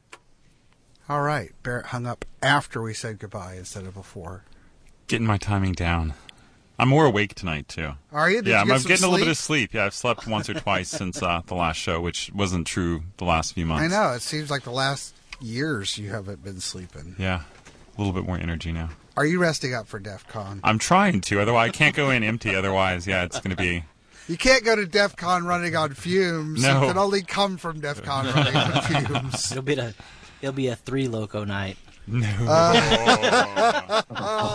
All right. Barrett hung up after we said goodbye instead of before. Getting my timing down. I'm more awake tonight too. Are you? Did yeah, you I'm, get I'm some getting a little bit of sleep? sleep. Yeah, I've slept once or twice since uh, the last show, which wasn't true the last few months. I know. It seems like the last years you haven't been sleeping. Yeah, a little bit more energy now. Are you resting up for DEF CON? I'm trying to. Otherwise, I can't go in empty. Otherwise, yeah, it's going to be. You can't go to DEF CON running on fumes. No. It can only come from DEF CON running on fumes. It'll be a, it'll be a three loco night. No. Uh,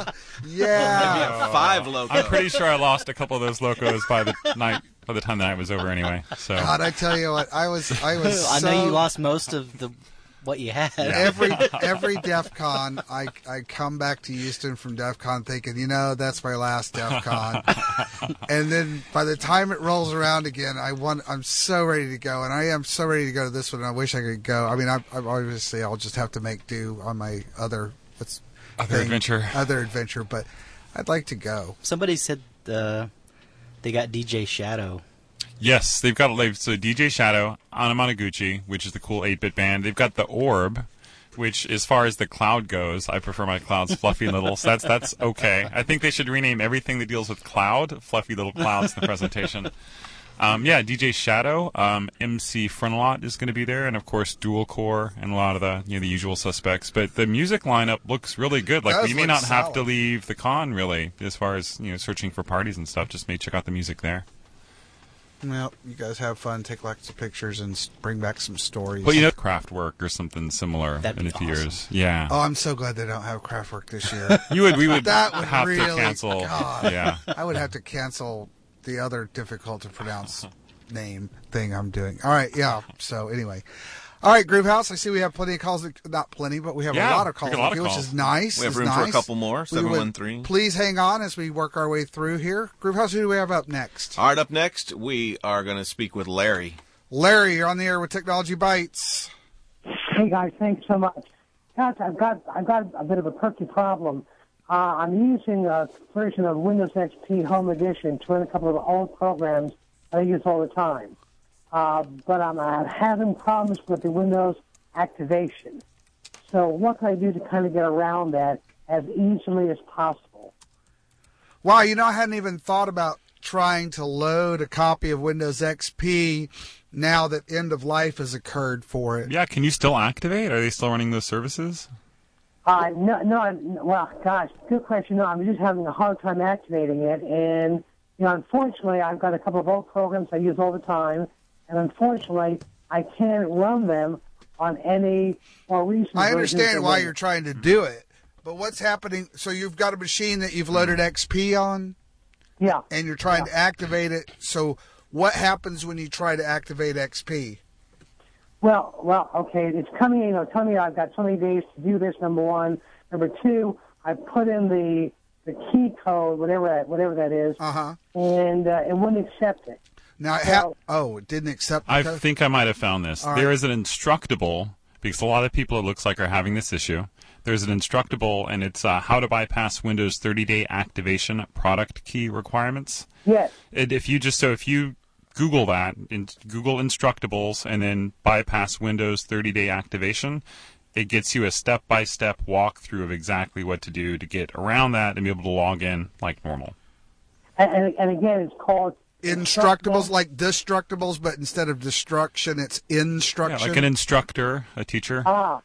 yeah. Five loco. I'm pretty sure I lost a couple of those locos by the night. By the time the night was over, anyway. So. God, I tell you what, I was, I was. I so, know you lost most of the what you had. Every every DEF CON, I I come back to Houston from DEF CON thinking, you know, that's my last DEF CON. And then by the time it rolls around again, I want, I'm so ready to go, and I am so ready to go to this one. And I wish I could go. I mean, I, I obviously I'll just have to make do on my other what's Other thing, adventure. other adventure, but I'd like to go. Somebody said uh, they got D J Shadow. Yes, they've got they've, so D J Shadow, Anamanaguchi, which is the cool eight-bit band. They've got the Orb, which, as far as the cloud goes, I prefer my clouds fluffy and little. So that's that's okay. I think they should rename everything that deals with cloud fluffy little clouds in the presentation. Um, yeah, D J Shadow, um, M C Frontalot is going to be there, and of course Dual Core and a lot of the you know the usual suspects. But the music lineup looks really good. Like Does you may look not have to solid. leave the con really, as far as you know searching for parties and stuff. Just may check out the music there. Well, you guys have fun, take lots of pictures, and s- bring back some stories. But you know, craft work or something similar That'd in be a few awesome. years. Yeah. Oh, I'm so glad they don't have Kraftwerk this year. You would, we would That would have really- to cancel. God. Yeah. I would have to cancel the other difficult to pronounce name thing I'm doing. All right, yeah. So anyway, all right, Groove House. I see we have plenty of calls. Not plenty, but we have Yeah, a lot of we calls, got a lot of which calls. is nice. We have is room for a nice. couple more. We would- seven one three. Please hang on as we work our way through here. Groove House, who do we have up next? All right, up next, we are going to speak with Larry. Larry, you're on the air with Technology Bites. Hey guys, thanks so much. Guys, I've got I've got a bit of a perky problem. Uh, I'm using a version of Windows X P Home Edition to run a couple of old programs I use all the time. Uh, but I'm uh, having problems with the Windows activation. So what can I do to kind of get around that as easily as possible? Wow, you know, I hadn't even thought about trying to load a copy of Windows X P now that end of life has occurred for it. Yeah, can you still activate? Are they still running those services? Uh, no, no, I'm- well, gosh, good question. No, I'm just having a hard time activating it. And, you know, unfortunately, I've got a couple of old programs I use all the time. And unfortunately, I can't run them on any more recent I versions understand of why Windows. you're trying to do it, but what's happening? So you've got a machine that you've loaded X P on? Yeah. And you're trying to activate it. So what happens when you try to activate X P? Well, well, okay, it's coming, you know, telling me I've got so many days to do this, number one. Number two, I put in the the key code, whatever that, whatever that is, uh-huh. and uh, it wouldn't accept it. Now, it ha- oh, it didn't accept the I code? think I might have found this. All There right. is an instructable, because a lot of people, it looks like, are having this issue. There's an instructable, and it's uh, how to bypass Windows thirty-day activation product key requirements. Yes. And if you just so if you Google that, in, Google instructables, and then bypass Windows thirty-day activation, it gets you a step-by-step walkthrough of exactly what to do to get around that and be able to log in like normal. And, and, and again, it's called Instructables, like destructibles, but instead of destruction, it's instruction. Yeah, like an instructor, a teacher. Ah.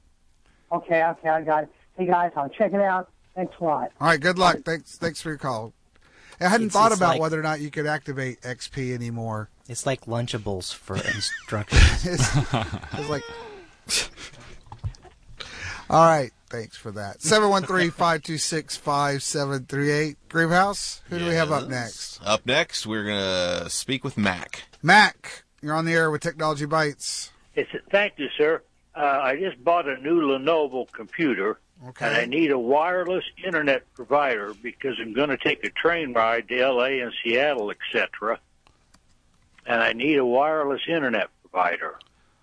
Okay, okay, I got it. Hey, guys, I'll check it out. Thanks a lot. All right, good luck. Thanks, thanks for your call. I hadn't It's- thought it's about like- whether or not you could activate X P anymore. It's like Lunchables for instructions. it's, it's like. All right, thanks for that. seven one three, five two six, five seven three eight. Greenhouse, who do we have up next? Up next, we're going to speak with Mac. Mac, you're on the air with Technology Bites. It's, thank you, sir. Uh, I just bought a new Lenovo computer, Okay. and I need a wireless internet provider because I'm going to take a train ride to L A and Seattle, et cetera. And I need a wireless internet provider.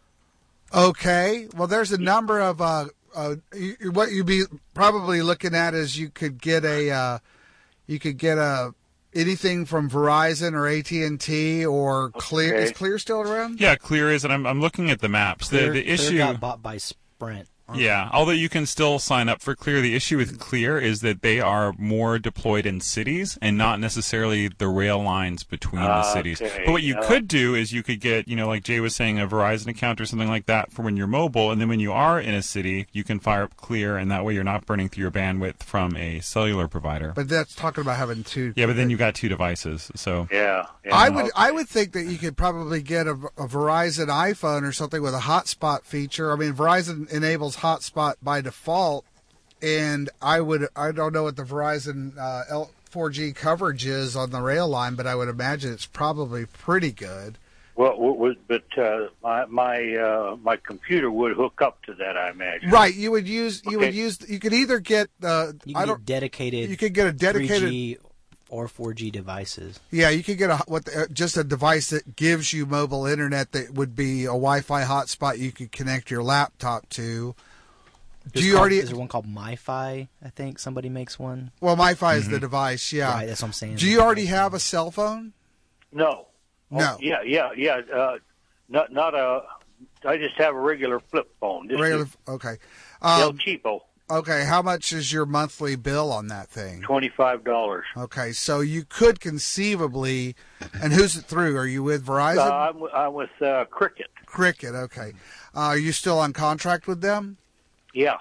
Okay, well, there's a number of uh, uh, you, what you'd be probably looking at is you could get a uh, you could get a anything from Verizon or A T and T or Clear. Okay. Is Clear still around? Yeah, Clear is, and I'm, I'm looking at the maps. Clear, the the Clear issue got bought by Sprint. Yeah, although you can still sign up for Clear, the issue with Clear is that they are more deployed in cities and not necessarily the rail lines between the cities. Okay, But what you yeah. could do is you could get, you know, like Jay was saying, a Verizon account or something like that for when you're mobile, and then when you are in a city, you can fire up Clear, and that way you're not burning through your bandwidth from a cellular provider. But that's talking about having two. Yeah, but then you got two devices, so Yeah. yeah I would okay. I would think that you could probably get a, a Verizon iPhone or something with a hotspot feature. I mean, Verizon enables hotspot by default, and I would I don't know what the Verizon uh, L four G coverage is on the rail line, but I would imagine it's probably pretty good. Well, w- w- but uh, my my uh, my computer would hook up to that, I imagine. Right, you would use you would Okay. use you could either get uh, You I can don't get dedicated. you could get a dedicated three G or four G devices. Yeah, you could get a what the, uh, just a device that gives you mobile internet that would be a Wi-Fi hotspot you could connect your laptop to. Do There's you called- already? Is there one called MiFi? I think somebody makes one. Well, MiFi is the device. Yeah, Right, that's what I'm saying. Do you already have a cell phone? No. No. Oh, yeah, yeah, yeah. Uh, not not a. I just have a regular flip phone. Just Regular. Okay. a El Um, Cheapo, okay. How much is your monthly bill on that thing? twenty five dollars. Okay, so you could conceivably. And who's it through? Are you with Verizon? Uh, I'm, w- I'm with uh, Cricket. Cricket. Okay. Uh, are you still on contract with them? Yeah.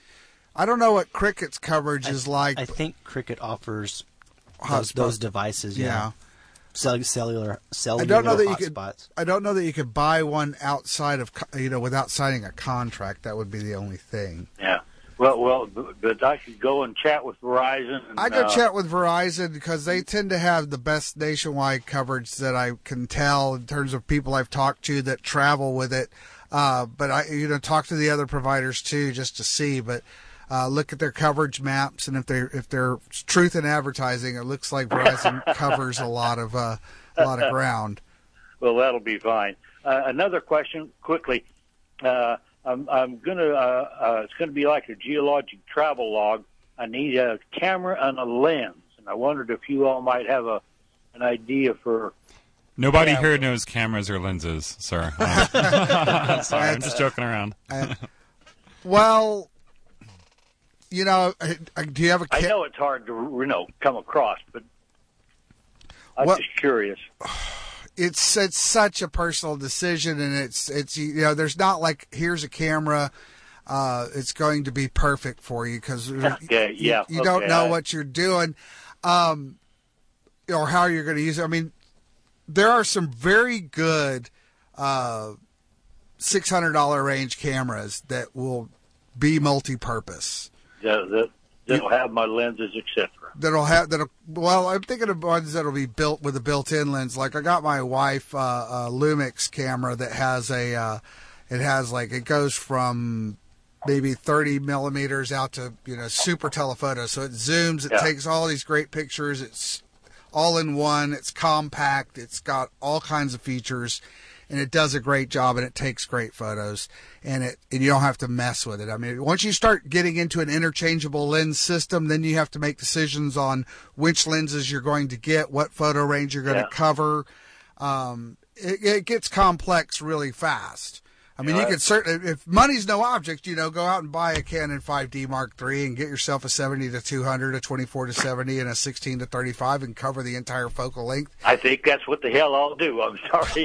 I don't know what Cricket's coverage is like. I think Cricket offers those, Hotspot. those devices. Yeah. Yeah. Cell, cellular cellular I don't know that you could. hotspots. I don't know that you could buy one outside of co- you know without signing a contract. That would be the only thing. Yeah. Well, well, b- but I could go and chat with Verizon. And, I go uh, chat with Verizon because they tend to have the best nationwide coverage that I can tell in terms of people I've talked to that travel with it. Uh, but I, you know, talk to the other providers too just to see. But uh, look at their coverage maps, and if they're if they're truth in advertising, it looks like Verizon covers a lot of uh, a lot of ground. Well, that'll be fine. uh, another question quickly. Uh, I'm, I'm gonna. Uh, uh, it's gonna be like a geologic travel log. I need a camera and a lens, and I wondered if you all might have a an idea for. Nobody yeah. here knows cameras or lenses, sir. Uh, sorry, I'm just joking around. Uh, well, you know, do you have a? Ca- I know it's hard to you know come across, but I'm well, just curious. It's it's such a personal decision, and it's it's you know there's not like here's a camera, uh, it's going to be perfect for you because okay, yeah, you, you okay, don't know I, what you're doing, um, or how you're going to use it. I mean, there are some very good uh, six hundred dollar range cameras that will be multi-purpose. Yeah, that that'll have my lenses, et cetera. That'll have that'll. Well, I'm thinking of ones that'll be built with a built-in lens. Like I got my wife uh, a Lumix camera that has a. Uh, it has like it goes from maybe thirty millimeters out to you know super telephoto. So it zooms. It yeah. takes all these great pictures. It's all in one. It's compact. It's got all kinds of features. And it does a great job, and it takes great photos, and it and you don't have to mess with it. I mean, once you start getting into an interchangeable lens system, then you have to make decisions on which lenses you're going to get, what photo range you're going yeah. to cover. Um, it, it gets complex really fast. I mean, yeah, you could certainly, if money's no object, you know, go out and buy a Canon five D Mark three and get yourself a seventy to two hundred, a twenty-four to seventy, and a sixteen to thirty-five and cover the entire focal length. I think that's what the hell I'll do. I'm sorry.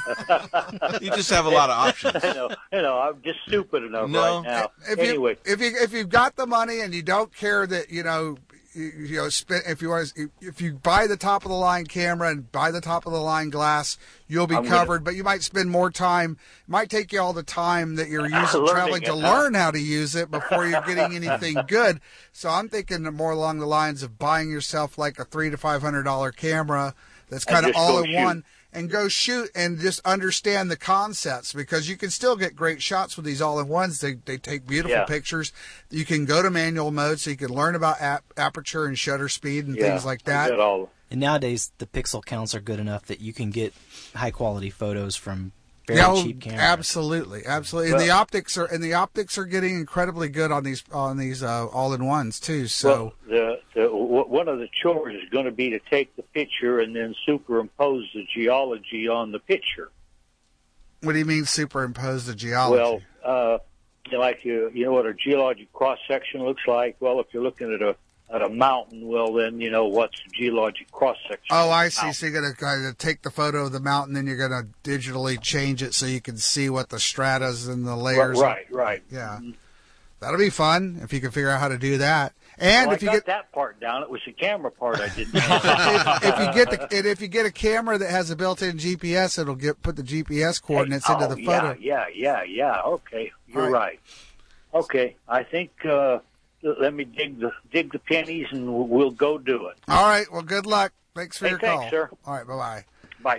You just have a lot of options. you know, you know, I'm just stupid enough no. right now. If anyway, you, if you if you've got the money and you don't care that you know. You, you know, spend, if you want, to, if you buy the top of the line camera and buy the top of the line glass, you'll be I'm covered. Gonna, but you might spend more time. It might take you all the time that you're using traveling to learn how to use it before you're getting anything good. So I'm thinking more along the lines of buying yourself like a three to five hundred dollar camera that's kind of all in one. And go shoot and just understand the concepts because you can still get great shots with these all-in-ones. They they take beautiful yeah. pictures. You can go to manual mode so you can learn about ap- aperture and shutter speed and yeah, things like that. All. And nowadays the pixel counts are good enough that you can get high-quality photos from very yeah, cheap cameras. Absolutely, absolutely. Well, and the optics are and the optics are getting incredibly good on these on these uh, all-in-ones too. So well, the, the w- one of the chores is going to be to take the picture and then superimpose the geology on the picture. What do you mean superimpose the geology? Well, uh, like you, you know what a geologic cross section looks like. Well, if you're looking at a at a mountain, well, then you know what's the geologic cross section. Oh, I see. So you're going to kind of take the photo of the mountain, then you're going to digitally change it so you can see what the stratas and the layers. Right, right. right. Yeah, mm-hmm. That'll be fun if you can figure out how to do that. And well, if I you got get that part down, it was the camera part I didn't. if, if you get the and if you get a camera that has a built-in G P S, it'll get put the G P S coordinates hey, into oh, the photo. Yeah, yeah, yeah, yeah. Okay, you're right. right. Okay, I think. Uh, Let me dig the dig the pennies, and we'll go do it. All right. Well, good luck. Thanks for hey, your thanks, call, sir. All right. Bye-bye. Bye.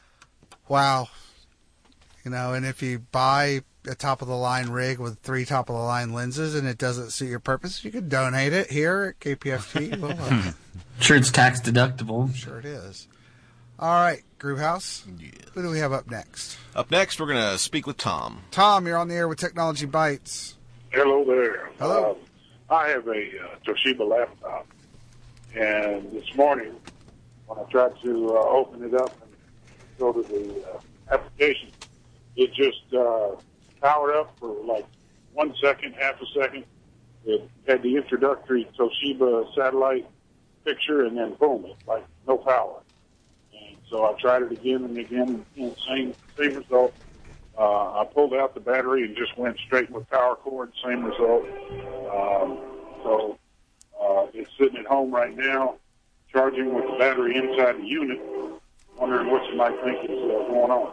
Wow. You know, and if you buy a top-of-the-line rig with three top-of-the-line lenses and it doesn't suit your purpose, you can donate it here at K P F T. Well, uh, sure, it's tax deductible. Sure it is. All right, Groove House. Yes. Who do we have up next? Up next, we're going to speak with Tom. Tom, you're on the air with Technology Bites. Hello there. Hello. Uh, I have a uh, Toshiba laptop, and this morning when I tried to uh, open it up and go to the uh, application, it just uh, powered up for like one second, half a second. It had the introductory Toshiba satellite picture, and then boom, it's like no power. And so I tried it again and again, and same same result. Uh, I pulled out the battery and just went straight with power cord, same result. Um, so uh, it's sitting at home right now, charging with the battery inside the unit, wondering what you might think is uh, going on.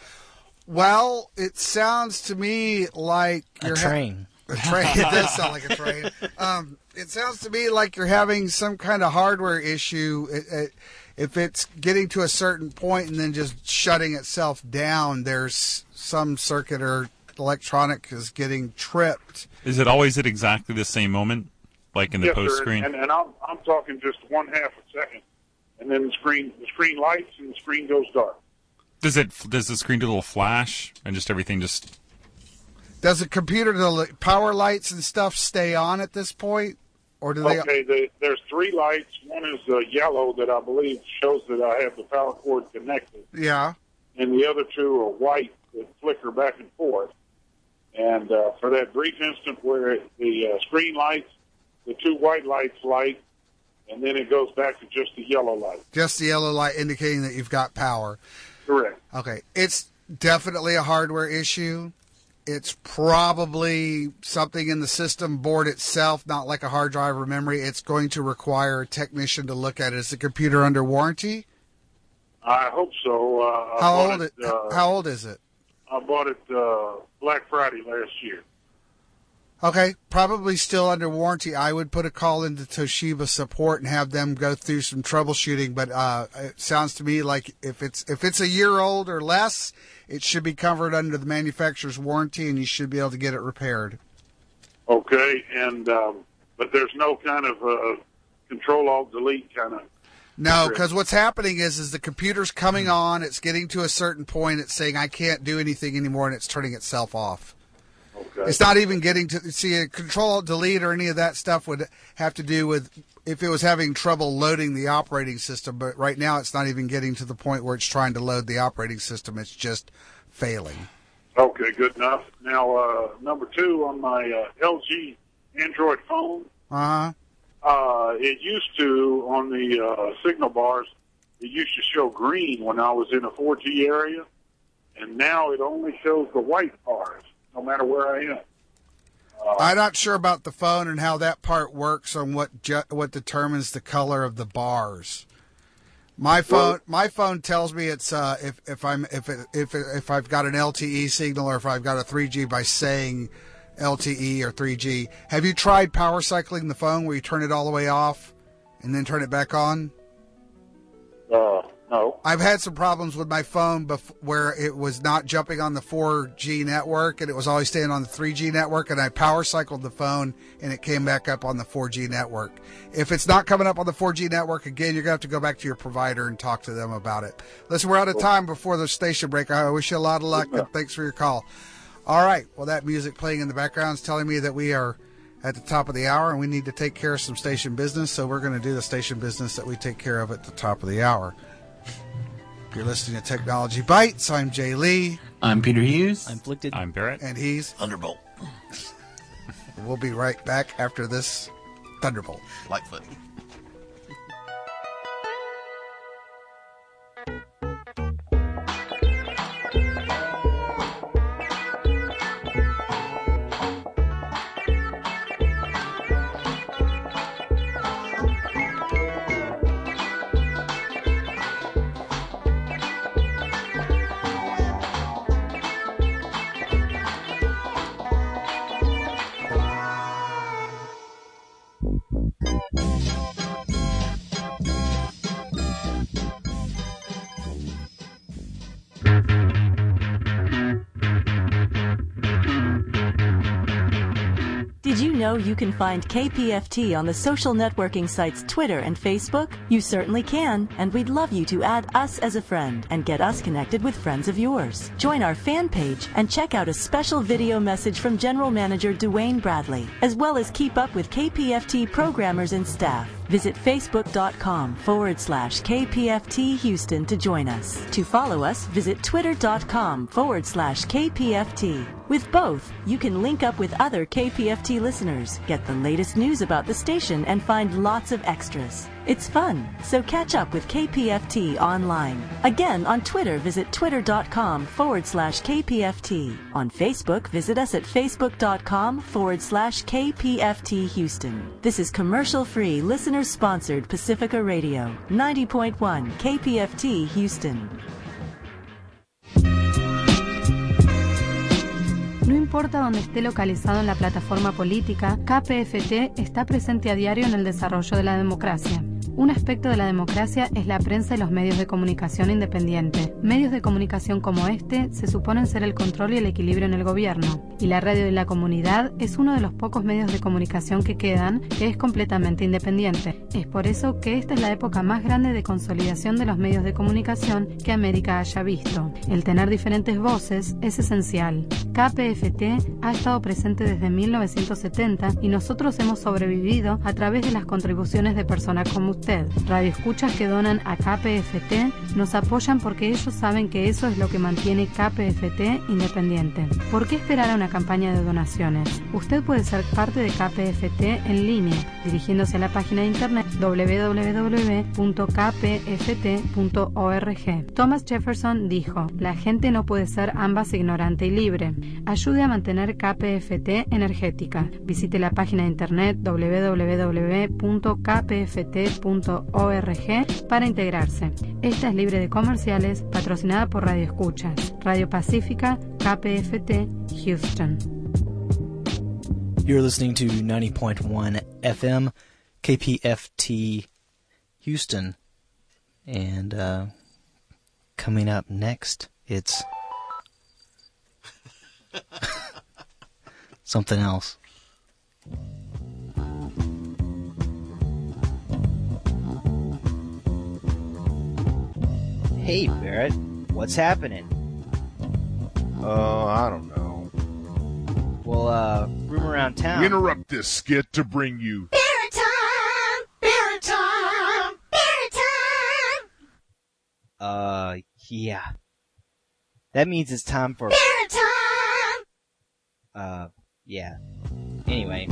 Well, it sounds to me like you're a train. Ha- a train. It does sound like a train. Um, it sounds to me like you're having some kind of hardware issue. It, it, if it's getting to a certain point and then just shutting itself down, there's some circuit or electronic is getting tripped. Is it always at exactly the same moment, like in the yes, post sir. screen? And, and I'm I'm talking just one half a second, and then the screen the screen lights and the screen goes dark. Does it? Does the screen do a little flash and just everything just? Does the computer, the power lights and stuff, stay on at this point, or do they? Okay, the, there's three lights. One is uh, yellow that I believe shows that I have the power cord connected, Yeah. and the other two are white that flicker back and forth. And uh, for that brief instant where it, the uh, screen lights, the two white lights light, and then it goes back to just the yellow light. Just the yellow light indicating that you've got power. Correct. Okay. It's definitely a hardware issue. It's probably something in the system board itself, not like a hard drive or memory. It's going to require a technician to look at it. Is the computer under warranty? I hope so. Uh, I How bought old it? it? Uh, How old is it? I bought it uh, Black Friday last year. Okay, probably still under warranty. I would put a call into Toshiba support and have them go through some troubleshooting. But uh, it sounds to me like if it's if it's a year old or less, it should be covered under the manufacturer's warranty, and you should be able to get it repaired. Okay, and um, but there's no kind of uh, control alt delete kind of. No, because what's happening is is the computer's coming on. It's getting to a certain point. It's saying I can't do anything anymore, and it's turning itself off. Okay. It's not even getting to see a control delete or any of that stuff would have to do with if it was having trouble loading the operating system. But right now, it's not even getting to the point where it's trying to load the operating system. It's just failing. Okay, good enough. Now, uh, number two on my uh, L G Android phone. Uh huh. Uh, it used to, on the uh, signal bars, it used to show green when I was in a four G area, and now it only shows the white bars, no matter where I am. Uh, I'm not sure about the phone and how that part works on what ju- what determines the color of the bars. My phone, Well- my phone tells me it's uh, if if I'm if it, if it, if I've got an L T E signal or if I've got a three G by saying L T E or three G. Have you tried power cycling the phone where you turn it all the way off and then turn it back on? Uh, no. I've had some problems with my phone bef- where it was not jumping on the four G network and it was always staying on the three G network, and I power cycled the phone and it came back up on the four G network. If it's not coming up on the four G network, again, you're going to have to go back to your provider and talk to them about it. Listen, we're out of time before the station break. I wish you a lot of luck, and thanks for your call. All right. Well, that music playing in the background is telling me that we are at the top of the hour and we need to take care of some station business. So we're going to do the station business that we take care of at the top of the hour. You're listening to Technology Bites. I'm Jay Lee. I'm Peter Hughes. I'm Inflicted. I'm Barrett. And he's Thunderbolt. We'll be right back after this Thunderbolt. Lightfoot. Did you know you can find K P F T on the social networking sites Twitter and Facebook? You certainly can, and we'd love you to add us as a friend and get us connected with friends of yours. Join our fan page and check out a special video message from General Manager Dwayne Bradley, as well as keep up with K P F T programmers and staff. Visit facebook.com forward slash KPFT Houston to join us. To follow us, visit twitter.com forward slash KPFT. With both, you can link up with other K P F T listeners, get the latest news about the station, and find lots of extras. It's fun, so catch up with K P F T online. Again, on Twitter, visit twitter.com forward slash KPFT. On Facebook, visit us at facebook.com forward slash KPFT Houston. This is commercial-free, listener-sponsored Pacifica Radio, ninety point one K P F T Houston. No importa dónde esté localizado en la plataforma política, K P F T está presente a diario en el desarrollo de la democracia. Un aspecto de la democracia es la prensa y los medios de comunicación independiente. Medios de comunicación como este se suponen ser el control y el equilibrio en el gobierno, y la radio de la comunidad es uno de los pocos medios de comunicación que quedan que es completamente independiente. Es por eso que esta es la época más grande de consolidación de los medios de comunicación que América haya visto. El tener diferentes voces es esencial. K P F T ha estado presente desde mil novecientos setenta y nosotros hemos sobrevivido a través de las contribuciones de personas como usted. Radioescuchas que donan a K P F T nos apoyan porque ellos saben que eso es lo que mantiene K P F T independiente. ¿Por qué esperar a una campaña de donaciones? Usted puede ser parte de K P F T en línea, dirigiéndose a la página de internet doble u doble u doble u punto k p f t punto org. Thomas Jefferson dijo: la gente no puede ser ambas ignorante y libre. Ayude a mantener K P F T energética. Visite la página de internet doble u doble u doble u punto k p f t punto org para integrarse. Esta es libre de comerciales, patrocinada por Radio Escuchas, Radio Pacífica, K P F T, Houston. You're listening to ninety point one F M, K P F T, Houston. And uh, coming up next, it's something else. Hey, Barrett, what's happening? Uh, I don't know. Well, uh, room around town. We interrupt this skit to bring you... Barrett time! Barrett time! Barrett time! Uh, yeah. That means it's time for... Barrett time! Uh, yeah. Anyway.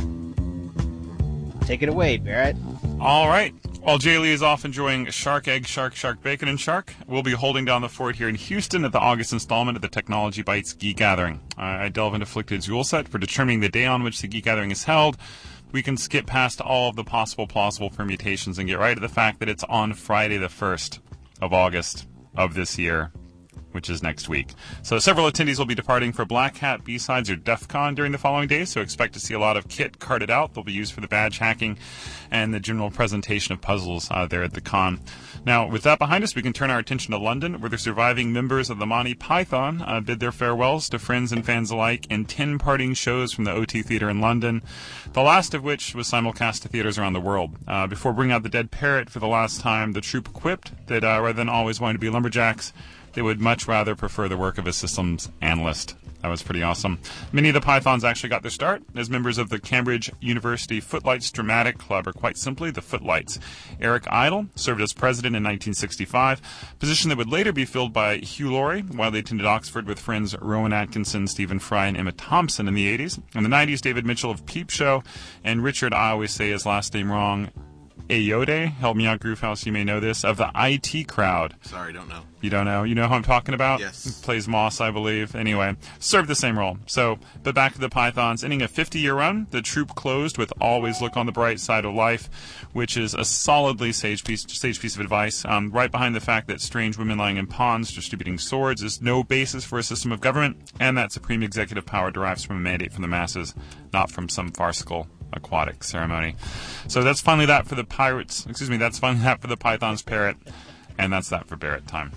Take it away, Barrett. All right. While Jay Lee is off enjoying shark egg, shark, shark, bacon, and shark, we'll be holding down the fort here in Houston at the August installment of the Technology Bites Geek Gathering. Uh, I delve into Afflicted's rule set for determining the day on which the Geek Gathering is held. We can skip past all of the possible plausible permutations and get right to the fact that it's on Friday the first of August of this year, which is next week. So several attendees will be departing for Black Hat, B-Sides, or DEF CON during the following days, so expect to see a lot of kit carted out. They'll be used for the badge hacking and the general presentation of puzzles uh, there at the con. Now, with that behind us, we can turn our attention to London, where the surviving members of the Monty Python uh, bid their farewells to friends and fans alike in ten parting shows from the O T Theatre in London, the last of which was simulcast to theaters around the world. Uh, before bringing out the dead parrot for the last time, the troupe quipped that uh, rather than always wanting to be lumberjacks, they would much rather prefer the work of a systems analyst. That was pretty awesome. Many of the Pythons actually got their start as members of the Cambridge University Footlights Dramatic Club, or quite simply, the Footlights. Eric Idle served as president in nineteen sixty-five, a position that would later be filled by Hugh Laurie while they attended Oxford with friends Rowan Atkinson, Stephen Fry, and Emma Thompson in the eighties. In the nineties, David Mitchell of Peep Show and Richard, I always say his last name wrong, Ayoade, help me out, Groofhouse, you may know this, of the I T Crowd. Sorry, don't know. You don't know? You know who I'm talking about? Yes. Plays Moss, I believe. Anyway, served the same role. So, but back to the Pythons. Ending a fifty-year run, the troupe closed with Always Look on the Bright Side of Life, which is a solidly sage piece, sage piece of advice, um, right behind the fact that strange women lying in ponds distributing swords is no basis for a system of government, and that supreme executive power derives from a mandate from the masses, not from some farcical aquatic ceremony. So that's finally that for the pirates. Excuse me, that's finally that for the Python's parrot, and that's that for Barrett time.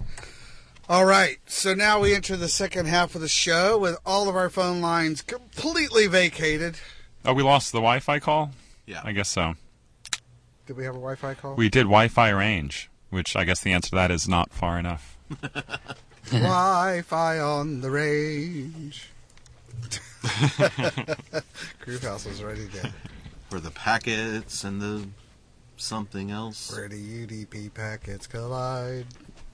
All right, so now we enter the second half of the show with all of our phone lines completely vacated. Oh, we lost the Wi-Fi call? Yeah. I guess so. Did we have a Wi-Fi call? We did Wi-Fi range, which I guess the answer to that is not far enough. Wi-Fi on the range. Groofhouse was ready to... For the packets and the something else. Where the U D P packets collide.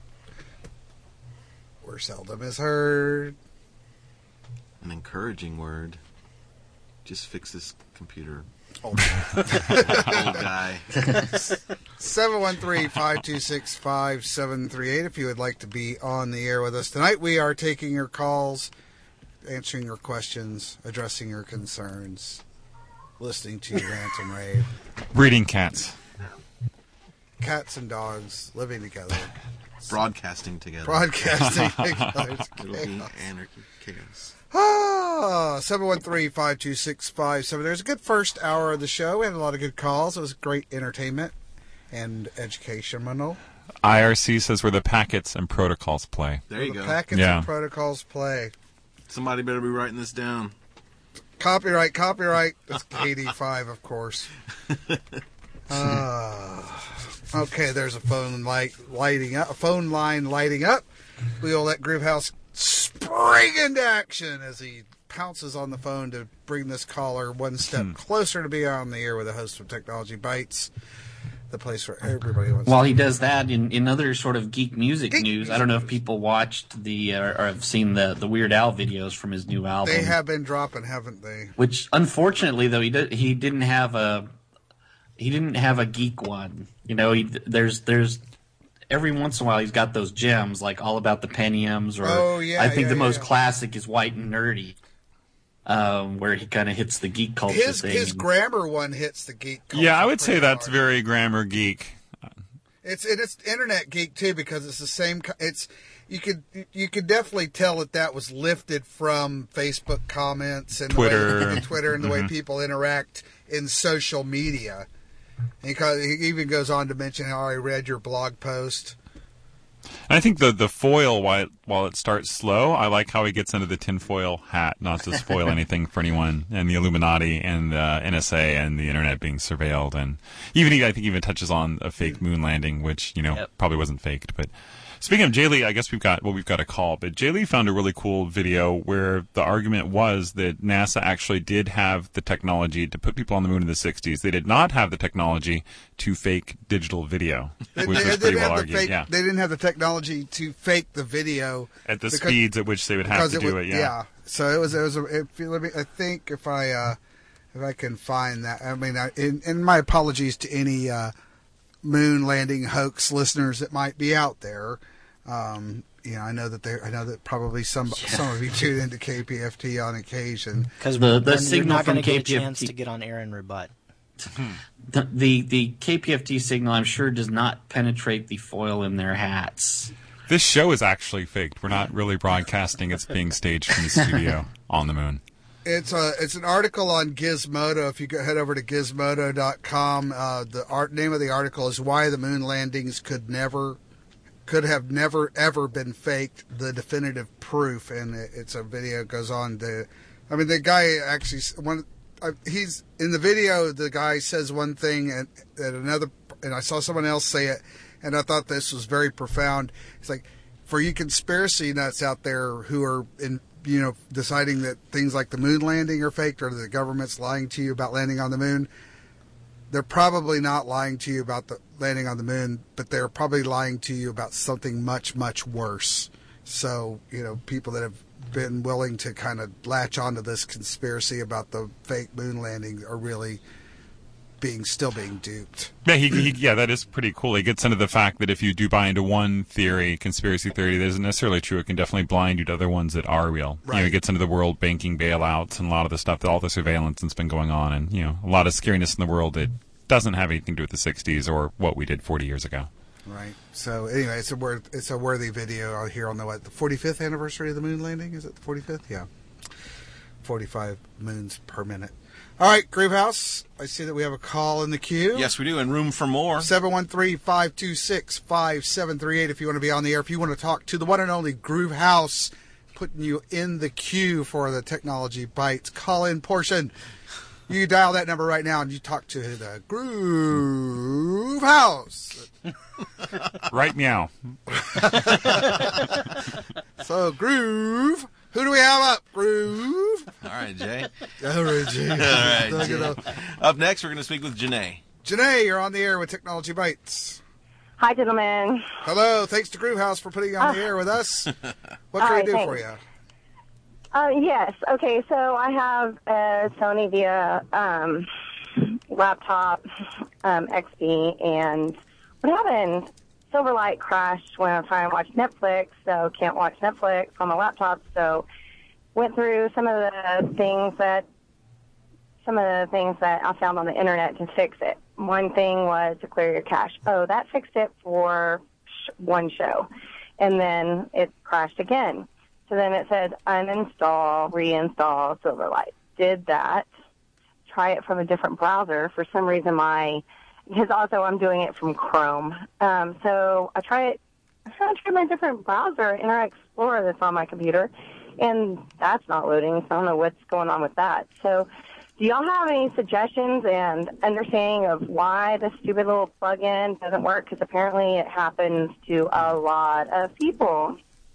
Where seldom is heard. An encouraging word. Just fix this computer. Old, Old guy. seven one three, five two six, five seven three eight if you would like to be on the air with us tonight. We are taking your calls, answering your questions, addressing your concerns, listening to you rant and rave. Breeding cats. Cats and dogs living together. Broadcasting together. Broadcasting together. It'll be anarchy, chaos. Ah, seven one three, five two six, five seven. There's a good first hour of the show. We had a lot of good calls. It was great entertainment. and educational. I R C says where the packets and protocols play. There you the go. Packets Yeah. and protocols play. Somebody better be writing this down. Copyright, copyright. That's eighty-five, of course. Uh, okay, there's a phone light lighting up. A phone line lighting up. We'll let Groovehouse spring into action as he pounces on the phone to bring this caller one step Hmm. closer to be on the air with a host of Technology Bites, the place where everybody wants. While to he does that, in, in other sort of geek music Geek news, I don't know if people watched the uh, or have seen the the Weird Al videos from his new album. They have been dropping, haven't they? Which, unfortunately, though, he did, he didn't have a he didn't have a geek one. You know, he, there's there's every once in a while he's got those gems like All About the Pentiums, or Oh, yeah, I think yeah, the most yeah. classic is White and Nerdy, um, where he kind of hits the geek culture His thing. his grammar one hits the geek. Culture Yeah, I would say pretty that's hard. very grammar geek. It's and it's internet geek too, because it's the same. co- It's you could you could definitely tell that that was lifted from Facebook comments and Twitter. the way, and Twitter and the way Mhm. people interact in social media. And he, ca- he even goes on to mention how I read your blog post. And I think the the foil, while it, while it starts slow, I like how he gets into the tinfoil hat, not to spoil anything for anyone, and the Illuminati and the N S A and the internet being surveilled, and even he, I think, even touches on a fake moon landing, which you know Yep. probably wasn't faked. But speaking of Jay Lee, I guess we've got well, we've got a call, but Jay Lee found a really cool video where the argument was that NASA actually did have the technology to put people on the moon in the sixties. They did not have the technology to fake digital video, They, which they- was they pretty didn't well have the argued. fake- Yeah. They didn't have the technology to fake the video At the because- speeds at which they would have because to do was- it, yeah. So it was. It was. A, if you, let me. I think if I uh, if I can find that. I mean, I, in, and my apologies to any uh, moon landing hoax listeners that might be out there. Um, you know, I know that there. I know that probably some some of you tune into K P F T on occasion. Because The- the you're signal not going to from get a K P F T chance to get on air and rebut. The, the the K P F T signal, I'm sure, does not penetrate the foil in their hats. This show is actually faked. We're not really broadcasting. It's being staged from the studio on the moon. It's a it's an article on Gizmodo. If you go, head over to gizmodo dot com, uh, the art name of the article is "Why the Moon Landings Could Never Could Have Never Ever Been Faked: The Definitive Proof." And it, it's a video. It goes on to, I mean, the guy actually s- one. Uh, he's in the video. The guy says one thing, and, and another, and I saw someone else say it, and I thought this was very profound. It's like, for you conspiracy nuts out there who are in, you know, deciding that things like the moon landing are faked or the government's lying to you about landing on the moon, they're probably not lying to you about the landing on the moon, but they're probably lying to you about something much, much worse. So, you know, people that have been willing to kind of latch onto this conspiracy about the fake moon landing are really being still being duped. Yeah, he, he, yeah, that is pretty cool. He gets into the fact that if you do buy into one theory, conspiracy theory, that isn't necessarily true. It can definitely blind you to other ones that are real. You know, he Right. gets into the world banking bailouts and a lot of the stuff, that all the surveillance that's been going on, and you know, a lot of scariness in the world that doesn't have anything to do with the sixties or what we did forty years ago. Right. So anyway, it's a worth, it's a worthy video out here on the what, the forty-fifth anniversary of the moon landing. Is it the forty-fifth? Yeah. forty-five moons per minute. All right, Groovehouse. I see that we have a call in the queue. Yes, we do, and room for more. seven one three, five two six, five seven three eight if you want to be on the air. If you want to talk to the one and only Groovehouse, putting you in the queue for the Technology Bites call-in portion. You dial that number right now and you talk to the Groovehouse. Right meow. So, Groove, who do we have up? Groove. All right, Jay. All right, Jay. All right, Look Jay. it up. Up next, we're going to speak with Janae. Janae, you're on the air with Technology Bites. Hi, gentlemen. Hello. Thanks to Groovehouse for putting you on the Uh, air with us. What all can I right, do thanks. for you? Uh, yes. Okay. So I have a Sony Via um, laptop um, X D, and what happened? Silverlight crashed when I was trying to watch Netflix, so can't watch Netflix on my laptop. So went through some of the things that some of the things that I found on the internet to fix it. One thing was to clear your cache. Oh, that fixed it for sh- one show, and then it crashed again. So then it said uninstall, reinstall Silverlight. Did that. Try it from a different browser. For some reason, my because also I'm doing it from Chrome. Um, so I try it. I try to try my different browser, Internet Explorer, that's on my computer, and that's not loading. So I don't know what's going on with that. So, do y'all have any suggestions and understanding of why the stupid little plug-in doesn't work? Because apparently it happens to a lot of people.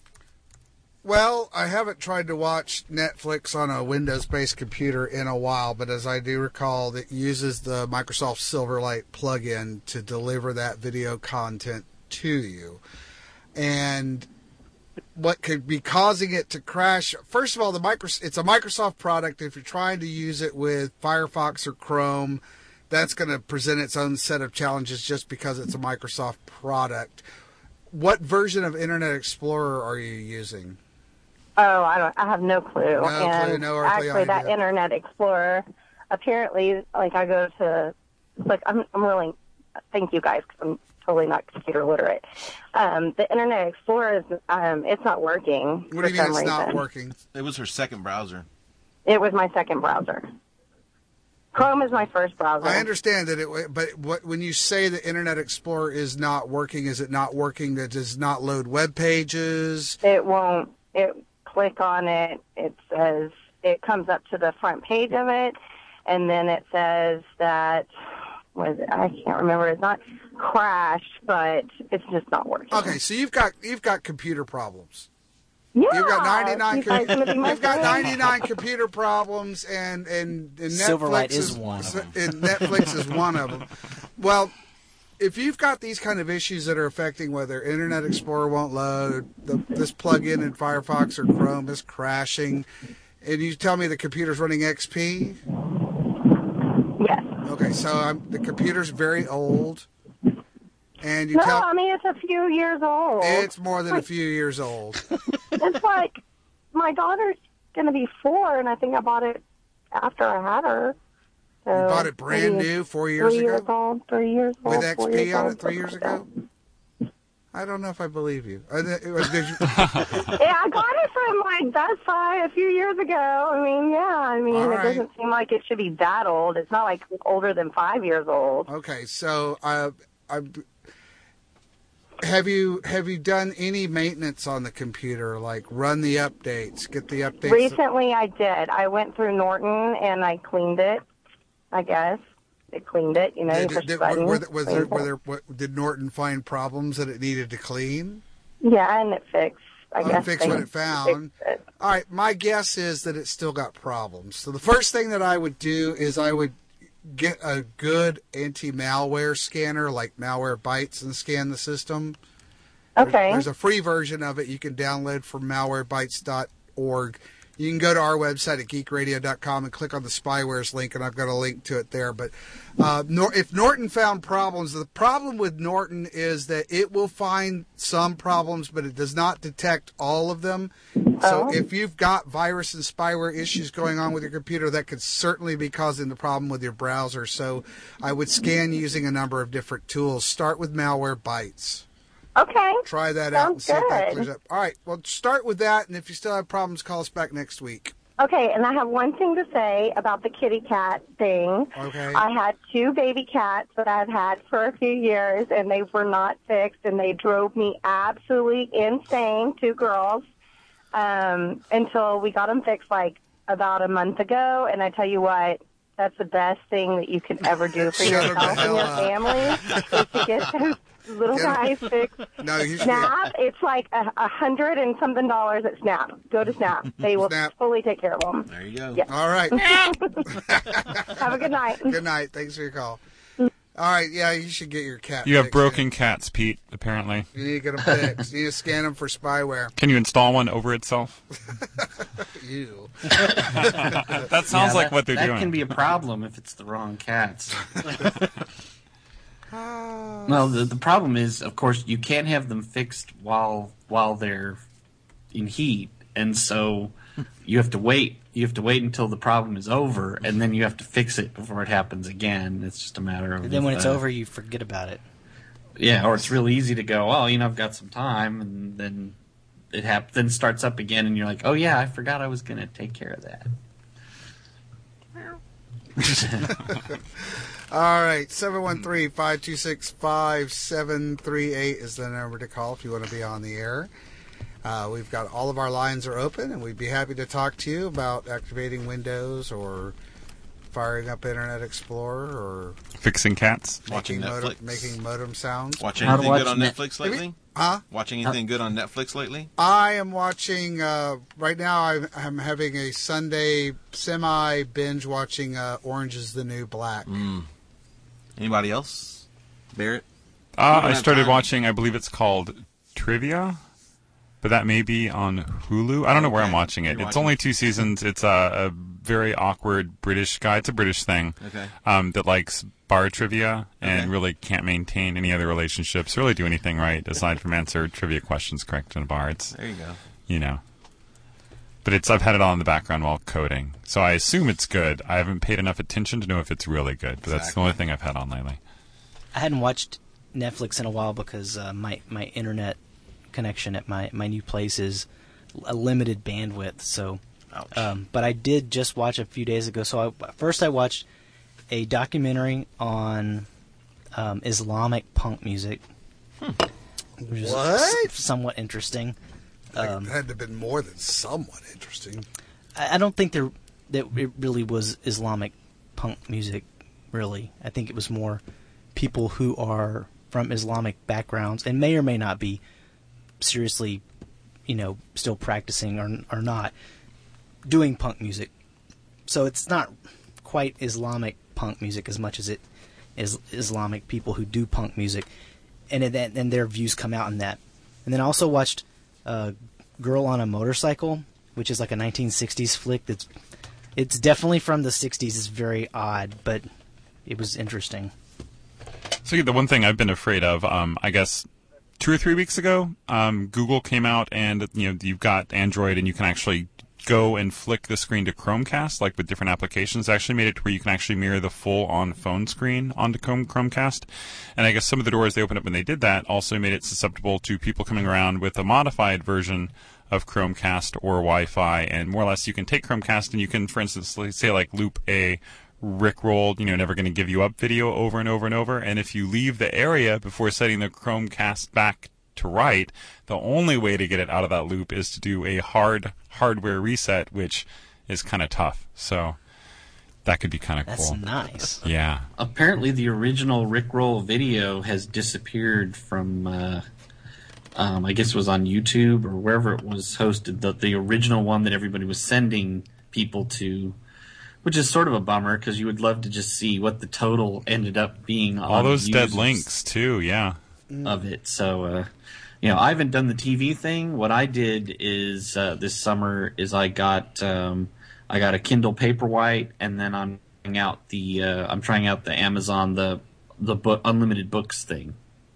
Well, I haven't tried to watch Netflix on a Windows-based computer in a while, but as I do recall, it uses the Microsoft Silverlight plugin to deliver that video content to you. And what could be causing it to crash? First of all, the micro, it's a Microsoft product. If you're trying to use it with Firefox or Chrome, that's going to present its own set of challenges just because it's a Microsoft product. What version of Internet Explorer are you using? Oh, I don't. I have no clue. No and clue, no earthly actually, that idea. Internet Explorer, apparently, like I go to, like I'm, I'm really, thank you guys, because I'm totally not computer literate. Um, the Internet Explorer is, um, it's not working. What for do you mean some it's not reason. working? It was her second browser. It was my second browser. Chrome is my first browser. I understand that it, but what, when you say the Internet Explorer is not working, is it not working that does not load web pages? It won't. It click on it. It says it comes up to the front page of it, and then it says that was it? I can't remember. It's not crash, but it's just not working. Okay, so you've got you've got computer problems. Yeah, You've got ninety-nine. you guys gonna be my You've got friend? ninety-nine computer problems, and and, and Silverlight Netflix is one of them. And Netflix is one of them. Well, if you've got these kind of issues that are affecting whether Internet Explorer won't load, the, this plugin in Firefox or Chrome is crashing, and you tell me the computer's running X P. Yes. Okay, so I'm, the computer's very old, and you No, tell I mean it's a few years old. it's more than a few years old. It's like my daughter's gonna be four, and I think I bought it after I had her. So You bought it brand maybe new four years three ago? Years old, three years old. With four X P years on old, it three years something ago? I don't know if I believe you. Uh, did you- like that. Yeah, I got it from like Best Buy a few years ago. I mean, yeah, I mean, All it right. doesn't seem like it should be that old. It's not like older than five years old. Okay, so uh, I, have you have you done any maintenance on the computer, like run the updates, get the updates? Recently, I did. I went through Norton and I cleaned it. I guess it cleaned it. You know, you Did, push did, the button. were there, was there, cleans were it. there, what, did Norton find problems that it needed to clean? Yeah, and it fixed. I Oh, guess it fixed they what it found. fixed it. All right, my guess is that it's still got problems. So the first thing that I would do is I would get a good anti-malware scanner like Malwarebytes and scan the system. Okay. There's, there's a free version of it you can download from malwarebytes dot org. You can go to our website at geek radio dot com and click on the spywares link, and I've got a link to it there. But uh, Nor- if Norton found problems, the problem with Norton is that it will find some problems, but it does not detect all of them. So Oh. if you've got virus and spyware issues going on with your computer, that could certainly be causing the problem with your browser. So I would scan using a number of different tools. Start with Malwarebytes. Okay. Try that out and Sounds see if that good. clears up. All right, well, start with that, and if you still have problems, call us back next week. Okay, and I have one thing to say about the kitty cat thing. Okay. I had two baby cats that I've had for a few years, and they were not fixed, and they drove me absolutely insane, two girls, um, until we got them fixed like about a month ago. And I tell you what, that's the best thing that you can ever do for Shut 'em the yourself and hell your up. family is to get those little Get 'em. guys fixed. No, you should. Snap, it's like a, a hundred and something dollars at Snap. Go to Snap. They will Snap. fully take care of them. There you go. Yeah. All right. Have a good night. Good night. Thanks for your call. All right, yeah, you should get your cat You have fixed. broken cats, Pete, apparently. You need to get them fixed. You need to scan them for spyware. Can you install one over itself? You. That sounds Yeah, like that- what they're that doing. can be a problem if it's the wrong cats. Well, the, the problem is, of course, you can't have them fixed while while they're in heat, and so you have to wait. You have to wait until the problem is over, and then you have to fix it before it happens again. It's just a matter of. And then when it's uh, over, you forget about it. yeah, or it's real easy to go. Oh, you know, I've got some time, and then it hap- then starts up again, and you're like, oh yeah, I forgot I was going to take care of that. All right, seven one three, five two six, five seven three eight is the number to call if you want to be on the air. Uh, we've got all of our lines are open, and we'd be happy to talk to you about activating Windows or firing up Internet Explorer or fixing cats, watching making Netflix, modem, making modem sounds. Watching anything good on Net- Netflix lately? Huh? Watching anything good on Netflix lately? I am watching, uh, right now I'm, I'm having a Sunday semi binge watching uh, Orange is the New Black. Mm. Anybody else? Barrett? Uh, I started watching, I believe it's called Trivia, but that may be on Hulu. I don't know where I'm watching it. You're It's watching only two seasons. It's a, a very awkward British guy. It's a British thing Okay. um, that likes bar trivia and Okay. really can't maintain any other relationships, really do anything right aside from answer trivia questions correct in a bar. It's, There you go. you know. But it's I've had it on in the background while coding, so I assume it's good. I haven't paid enough attention to know if it's really good, but that's the only thing I've had on lately. I hadn't watched Netflix in a while because uh, my my internet connection at my, my new place is a limited bandwidth. So, um, but I did just watch a few days ago. So I, first I watched a documentary on um, Islamic punk music, Hmm. which is What? s- somewhat interesting. Like, Um, it had to have been more than somewhat interesting. I, I don't think there that it really was Islamic punk music. Really, I think it was more people who are from Islamic backgrounds and may or may not be seriously, you know, still practicing or or not doing punk music. So it's not quite Islamic punk music as much as it is Islamic people who do punk music, and it, and their views come out in that. And then I also watched uh, Girl on a Motorcycle, which is like a nineteen sixties flick. That's it's definitely from the sixties. It's very odd, but it was interesting. So the one thing I've been afraid of, um, I guess, two or three weeks ago, um, Google came out and you know you've got Android and you can actually go and flick the screen to Chromecast, like with different applications. They actually made it to where you can actually mirror the full on phone screen onto Chrome Chromecast. And I guess some of the doors they opened up when they did that also made it susceptible to people coming around with a modified version of Chromecast or Wi-Fi. And more or less, you can take Chromecast and you can, for instance, say like loop a Rickrolled, you know, never going to give you up video over and over and over. And if you leave the area before setting the Chromecast back to right, the only way to get it out of that loop is to do a hard hardware reset, which is kind of tough. So that could be kind of That's cool. nice. Yeah. Apparently, the original Rickroll video has disappeared from. Uh, um, I guess it was on YouTube or wherever it was hosted. The the original one that everybody was sending people to, which is sort of a bummer because you would love to just see what the total ended up being. All on those dead views links too. Yeah. of it. So, uh, you know, I haven't done the T V thing. What I did is uh, this summer is I got um, I got a Kindle Paperwhite, and then I'm trying out the uh, I'm trying out the Amazon the the book unlimited books thing.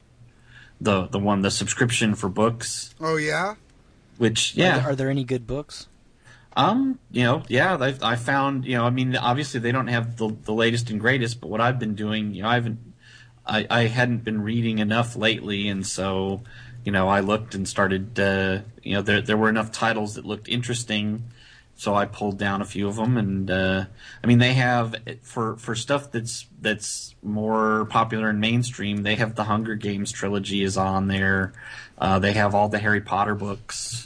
The the one the subscription for books, Oh, yeah? which Are yeah. there, are there any good books? Um, you know, yeah, I, I found, you know, I mean, obviously they don't have the the latest and greatest, but what I've been doing, you know, I haven't, I, I hadn't been reading enough lately, and so, you know, I looked and started, uh, you know, there there were enough titles that looked interesting, so I pulled down a few of them, and uh, I mean, they have for for stuff that's that's more popular and mainstream, they have the Hunger Games trilogy is on there, uh, they have all the Harry Potter books.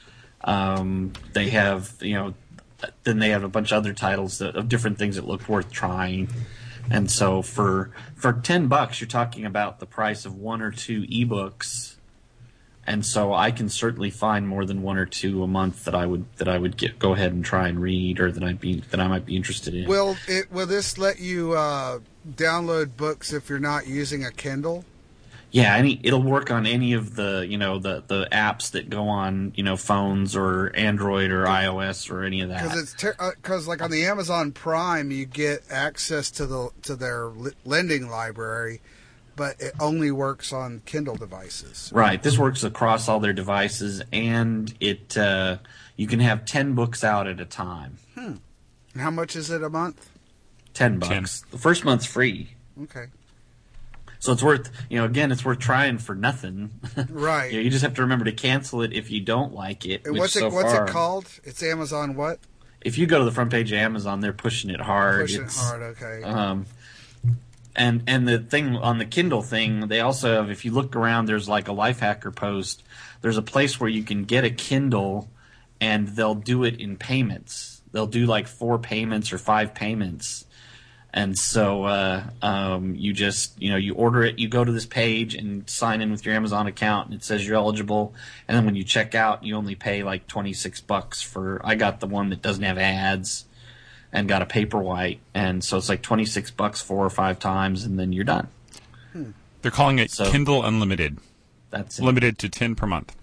Um, they have, you know, then they have a bunch of other titles that, of different things that look worth trying. And so for for ten bucks, you're talking about the price of one or two ebooks. And so I can certainly find more than one or two a month that I would that I would get, go ahead and try and read, or that I'd be that I might be interested in. Will it will this let you uh, download books if you're not using a Kindle? Yeah, any it'll work on any of the, you know, the, the apps that go on, you know, phones or Android or iOS or any of that. Because it's because like on the Amazon Prime, you get access to the to their li- lending library, but it only works on Kindle devices. Right. This works across all their devices, and it uh, you can have ten books out at a time. Hmm. And how much is it a month? Ten bucks. The first month's free. Okay. So it's worth, you know, again, it's worth trying for nothing. Right. you, know, you just have to remember to cancel it if you don't like it. And which what's it so what's far, it called? It's Amazon what? If you go to the front page of Amazon, they're pushing it hard. Pushing it It's, hard, okay. Um, And and the thing on the Kindle thing, they also have, if you look around, there's like a Lifehacker post. There's a place where you can get a Kindle, and they'll do it in payments. They'll do like four payments or five payments. And so uh, um, you just, you know, you order it, you go to this page and sign in with your Amazon account, and it says you're eligible. And then when you check out, you only pay like twenty-six bucks for, I got the one that doesn't have ads and got a Paperwhite. And so it's like twenty-six bucks four or five times, and then you're done. Hmm. They're calling it so, Kindle Unlimited. That's it. Limited to ten per month.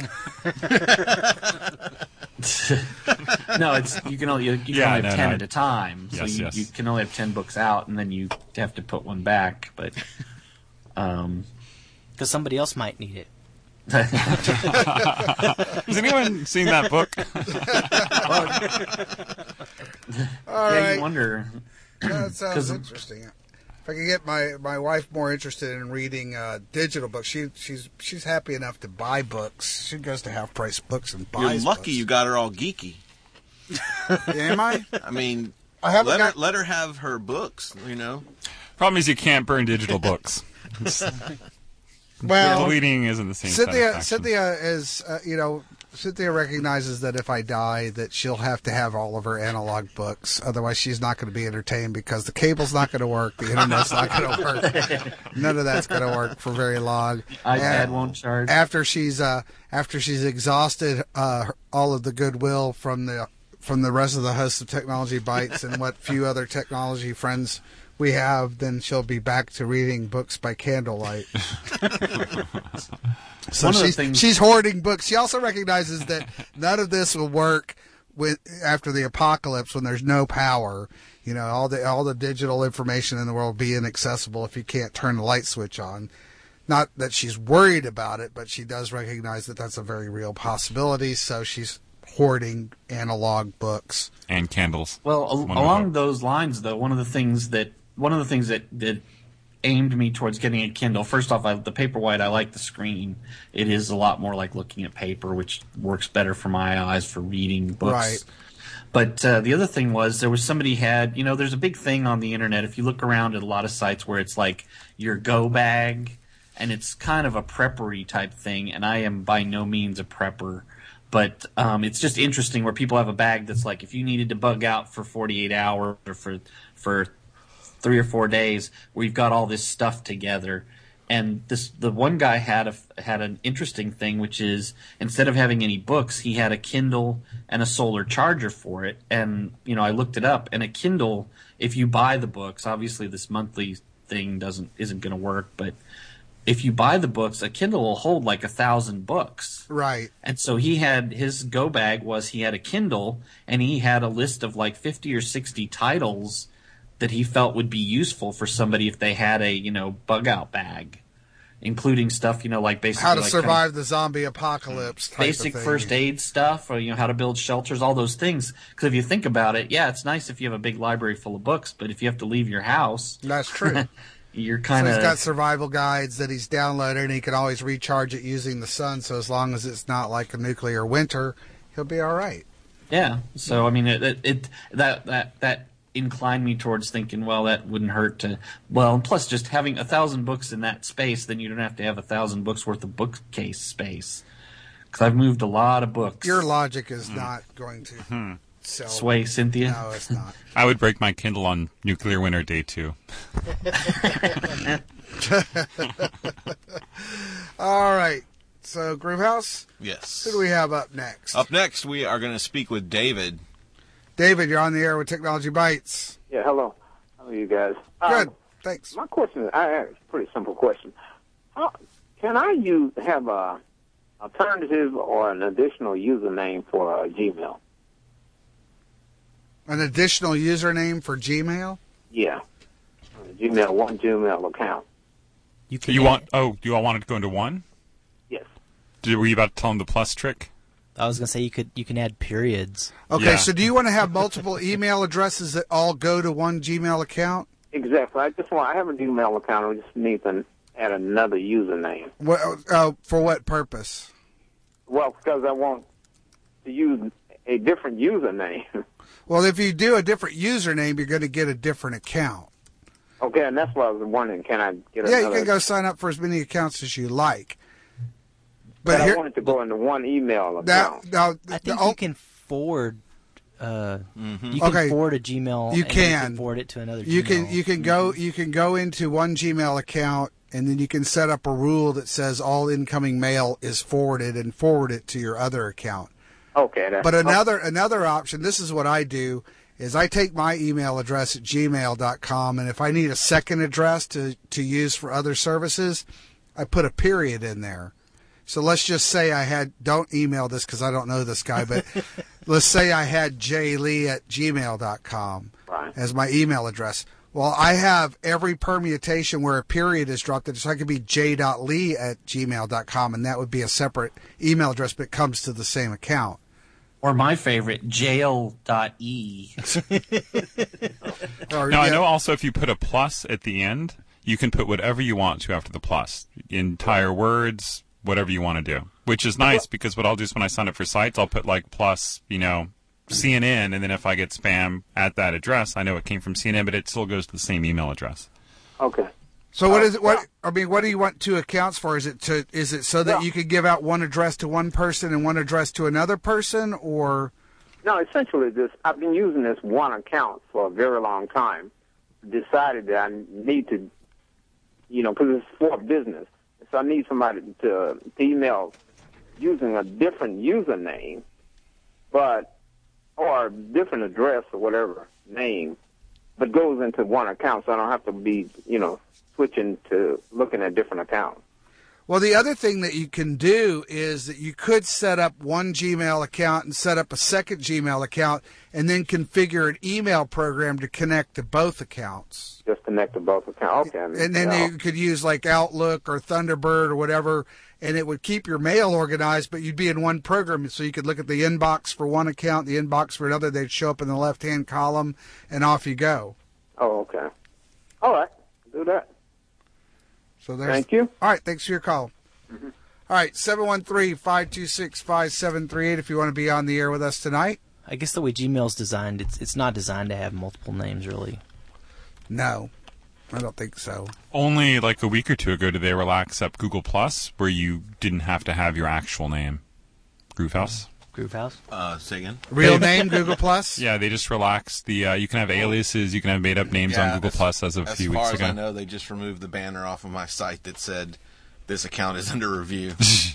No, it's you can only you, you Yeah, can only have no, ten no, at a time. So yes, you, yes. you can only have ten books out, and then you have to put one back. But um, because somebody else might need it. Has anyone seen that book? All yeah, right. you wonder. That sounds 'Cause- interesting. If I could get my, my wife more interested in reading uh, digital books, she she's she's happy enough to buy books. She goes to half price books and You're buys. lucky you got her all geeky. Am I? I mean, I haven't let got- her let her have her books. You know. Problem is you can't burn digital books. Well, deleting isn't the same. Cynthia satisfaction. Cynthia is uh, you know Cynthia recognizes that if I die, that she'll have to have all of her analog books. Otherwise, she's not going to be entertained because the cable's not going to work, the internet's not going to work. None of that's going to work for very long. iPad And won't charge. After she's uh, after she's exhausted uh, her- all of the goodwill from the from the rest of the hosts of Technology Bites and what few other technology friends we have, then she'll be back to reading books by candlelight. So One of the she's, things- she's hoarding books. She also recognizes that none of this will work with after the apocalypse when there's no power. You know, all the all the digital information in the world will be inaccessible if you can't turn the light switch on. Not that she's worried about it, but she does recognize that that's a very real possibility. So she's hoarding analog books and candles. Well, al- One would along hope. those lines, though, one of the things that one of the things that, that aimed me towards getting a Kindle. First off, I, the Paperwhite, I like the screen. It is a lot more like looking at paper, which works better for my eyes for reading books. Right. But uh, the other thing was there was somebody had, you know, there's a big thing on the internet. If you look around at a lot of sites where it's like your go bag, and it's kind of a preppery type thing, and I am by no means a prepper. But um, it's just interesting where people have a bag that's like, if you needed to bug out for forty-eight hours or for for three or four days, where you've got all this stuff together. And this the one guy had a had an interesting thing, which is instead of having any books, he had a Kindle and a solar charger for it. And you know, I looked it up, and a Kindle, if you buy the books, obviously this monthly thing doesn't isn't going to work, but if you buy the books, a Kindle will hold like a thousand books. Right. And so he had his go bag was he had a Kindle, and he had a list of like fifty or sixty titles that he felt would be useful for somebody if they had a, you know, bug out bag, including stuff, you know, like basically how to like survive kind of the zombie apocalypse. Type basic of thing. first aid stuff, or you know, how to build shelters, all those things. Because if you think about it, yeah, it's nice if you have a big library full of books, but if you have to leave your house, That's true. you're kind so of he's got survival guides that he's downloaded, and he can always recharge it using the sun. So as long as it's not like a nuclear winter, he'll be all right. Yeah. So I mean, it, it, it that that that inclined me towards thinking, well, that wouldn't hurt to. Well, and plus, just having a thousand books in that space, then you don't have to have a thousand books worth of bookcase space. Because I've moved a lot of books. Your logic is not going to Hmm. sell. Sway Cynthia. No, it's not. I would break my Kindle on Nuclear Winter Day two. All right. So, Groovehouse? Yes. Who do we have up next? Up next, we are going to speak with David. David, you're on the air with Technology Bites. Yeah, hello. How are you guys? Good. Um, Thanks. My question is, I have a pretty simple question. How, can I use have a alternative or an additional username for uh, Gmail? An additional username for Gmail? Yeah. Gmail, one Gmail account. You can You want? Oh, you all wanted to go into one? Yes. Did, were you about to tell him the plus trick? I was gonna say you could you can add periods. Okay, Yeah. so do you want to have multiple email addresses that all go to one Gmail account? Exactly. I just want, I have a Gmail account. I just need to add another username. What, uh, for what purpose? Well, because I want to use a different username. Well, if you do a different username, you're going to get a different account. Okay, and that's what I was wondering. Can I get Yeah, another? you can go sign up for as many accounts as you like. But, But here, I wanted to go into one email that, account. now, I the think o- you can forward. Uh, Mm-hmm. You can Okay. forward a Gmail. You and can forward it to another. You Gmail. can you can go you can go into one Gmail account, and then you can set up a rule that says all incoming mail is forwarded and forward it to your other account. Okay. That's, But another another option, this is what I do, is I take my email address at gmail dot com, and if I need a second address to, to use for other services, I put a period in there. So let's just say I had, don't email this because I don't know this guy, but let's say I had jlee at gmail dot com Right. as my email address. Well, I have every permutation where a period is dropped in, so I could be j.lee at gmail dot com, and that would be a separate email address, but it comes to the same account. Or my favorite, jail dot e. Or, Now, I yeah. know also if you put a plus at the end, you can put whatever you want to after the plus. Entire words, whatever you want to do. Which is nice because what I'll do is when I sign up for sites, I'll put like plus, you know, C N N, and then if I get spam at that address, I know it came from C N N, but it still goes to the same email address. Okay. So what is it? What I mean, what do you want two accounts for? Is it to? Is it so that Well- you could give out one address to one person and one address to another person, or? No, essentially, this I've been using this one account for a very long time. Decided that I need to, you know, because it's for business, so I need somebody to, to email using a different username, but or a different address or whatever name, but goes into one account, so I don't have to be, you know, switching to looking at different accounts. Well, the other thing that you can do is that you could set up one Gmail account and set up a second Gmail account, and then configure an email program to connect to both accounts. Just connect to both accounts. Okay. And then yeah. you could use like Outlook or Thunderbird or whatever, and it would keep your mail organized, but you'd be in one program, so you could look at the inbox for one account, the inbox for another. They'd show up in the left-hand column, and off you go. Oh, okay. All right. Do that. So there's, Thank you. All right, thanks for your call. Mm-hmm. All right, seven one three, five two six, five seven three eight if you want to be on the air with us tonight. I guess the way Gmail's designed, it's it's not designed to have multiple names, really. No, I don't think so. Only like a week or two ago did they relax up Google Plus, where you didn't have to have your actual name. Groovehouse. Groovehouse? Uh, say again? Real name, Google Plus? Yeah, they just relaxed the. Uh, you can have aliases, you can have made-up names Yeah, on Google as- Plus as of a few As far weeks as ago. I know, they just removed the banner off of my site that said, this account is under review.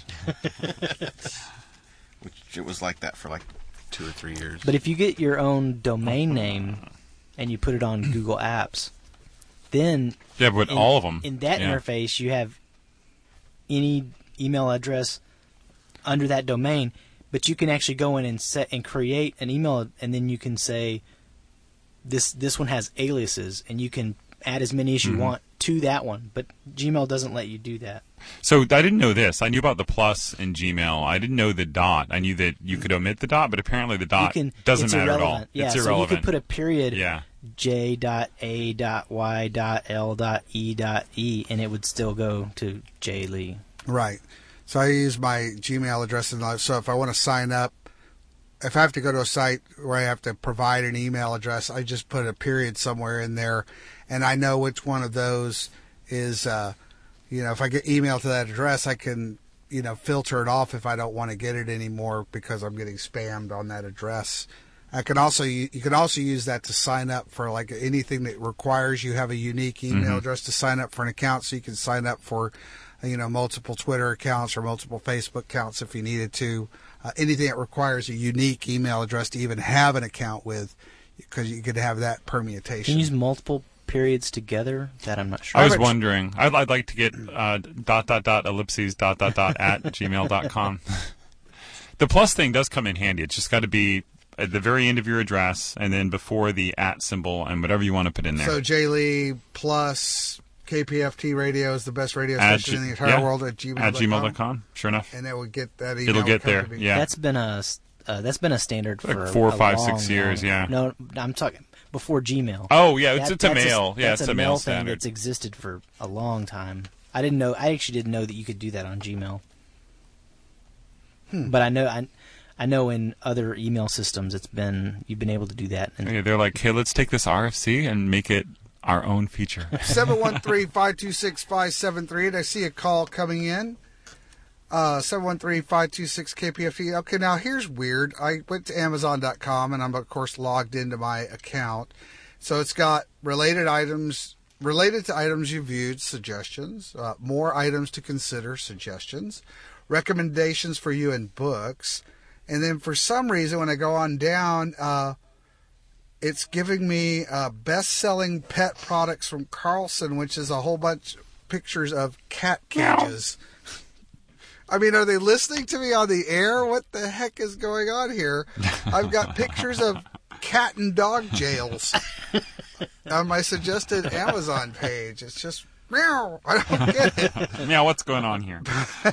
Which it was like that for like two or three years. But if you get your own domain name and you put it on Google Apps, then Yeah, but in, all of them. in that Yeah. interface you have any email address under that domain, but you can actually go in and set and create an email, and then you can say this this one has aliases, and you can add as many as you Mhm. want to that one. But Gmail doesn't let you do that. So I didn't know this. I knew about the plus in Gmail. I didn't know the dot. I knew that you could omit the dot, but apparently the dot you can, doesn't it's matter irrelevant. at all. Yeah, it's so irrelevant. you could put a period. Yeah. J dot A dot Y dot L dot E dot E, and it would still go to J Lee. Right. So I use my Gmail address in life. So if I want to sign up, if I have to go to a site where I have to provide an email address, I just put a period somewhere in there, and I know which one of those is, uh, you know, if I get email to that address, I can, you know, filter it off if I don't want to get it anymore because I'm getting spammed on that address. I can also you can also use that to sign up for like anything that requires you have a unique email Mhm. address to sign up for an account, so you can sign up for, you know, multiple Twitter accounts or multiple Facebook accounts if you needed to. Uh, anything that requires a unique email address to even have an account with, because you could have that permutation. Can you use multiple periods together? That I'm not sure. I was wondering. I'd, I'd like to get uh, dot dot dot ellipses dot dot dot at gmail dot com. The plus thing does come in handy. It's just got to be at the very end of your address and then before the at symbol and whatever you want to put in there. So J Lee plus K P F T Radio is the best radio At station G- in the entire yeah, world at gmail at gmail dot com. Sure enough. And it would get that email. It'll get would come there, to me. yeah. That's been a uh, that's been a standard Like for four, a five, long, six years, long- yeah. No, I'm talking before Gmail. Oh, yeah, it's- it's a that's mail. Yeah, that's it's a a mail mail thing standard. that's existed for a long time. I didn't know. I actually didn't know that you could do that on Gmail. Hmm. But I know I, I know in other email systems, it's been you've been able to do that. And Okay, they're like, hey, let's take this R F C and make it Our own feature. seven one three, five two six, five seven three eight. I see a call coming in. Uh, seven one three, five two six, K P F T. Okay, now here's weird. I went to Amazon dot com, and I'm, of course, logged into my account. So it's got related items, related to items you viewed, suggestions, uh, more items to consider, suggestions, recommendations for you in books. And then for some reason, when I go on down, uh, it's giving me uh, best-selling pet products from Carlson, which is a whole bunch of pictures of cat cages. I mean, are they listening to me on the air? What the heck is going on here? I've got pictures of cat and dog jails on my suggested Amazon page. It's just, meow. I don't get it. Meow, what's going on here?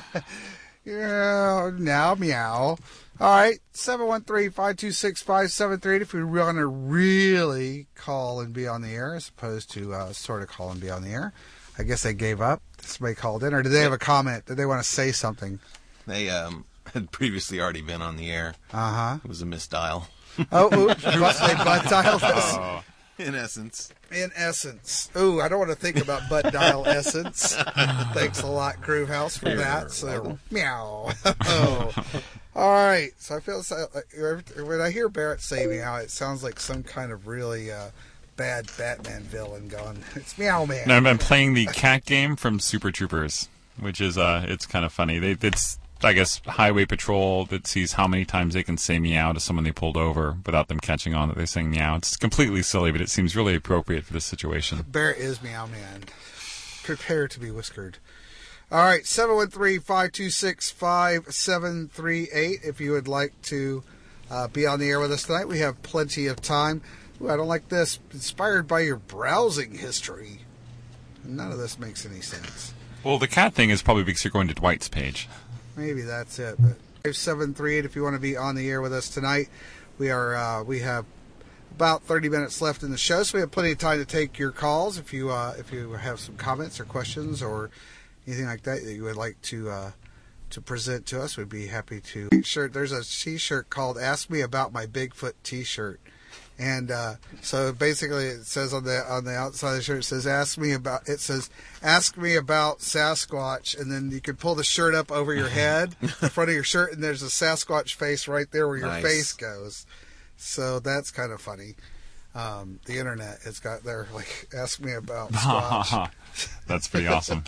Yeah, now meow. All right, seven one three, five two six, five seven three eight if we want to really call and be on the air as opposed to uh, sort of call and be on the air. I guess they gave up. Somebody called in, or did they have a comment? Did they want to say something? They um, had previously already been on the air. Uh-huh. It was a misdial. Oh, oops. They butt dialed us. Oh. In essence. In essence. Ooh, I don't want to think about butt dial essence. Thanks a lot, Groove House, for that. So, meow. Oh. All right. So I feel so, when I hear Barrett say meow, it sounds like some kind of really uh, bad Batman villain going, it's Meow Man. No, I'm playing the cat game from Super Troopers, which is, uh, it's kind of funny. They, it's, I guess, highway patrol that sees how many times they can say meow to someone they pulled over without them catching on that they're saying meow. It's completely silly, but it seems really appropriate for this situation. Barrett is Meow Man. Prepare to be whiskered. All right, seven one three, five two six, five seven three eight if you would like to uh, be on the air with us tonight. We have plenty of time. Ooh, I don't like this. Inspired by your browsing history. None of this makes any sense. Well, the cat thing is probably because you're going to Dwight's page. Maybe that's it. But five seven three eight if you want to be on the air with us tonight. We are. Uh, we have about thirty minutes left in the show, so we have plenty of time to take your calls. If you uh, if you have some comments or questions or anything like that that you would like to uh, to present to us, we'd be happy to. T-shirt. There's a T-shirt called "Ask Me About My Bigfoot" T-shirt, and uh, so basically it says on the on the outside of the shirt, it says "Ask me about." It says "Ask me about Sasquatch," and then you can pull the shirt up over your head, in front of your shirt, and there's a Sasquatch face right there where your Nice. face goes. So that's kind of funny. Um, the internet has got there like "Ask me about Squatch." That's pretty awesome.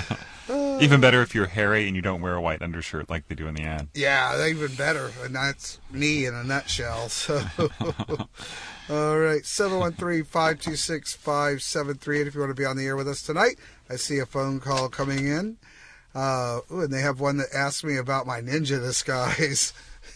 Even better if you're hairy and you don't wear a white undershirt like they do in the ad. Yeah, even better. And that's me in a nutshell. So, all right, seven one three, five two six, five seven three eight if you want to be on the air with us tonight. I see a phone call coming in. Uh, ooh, and they have one that asked me about my ninja disguise.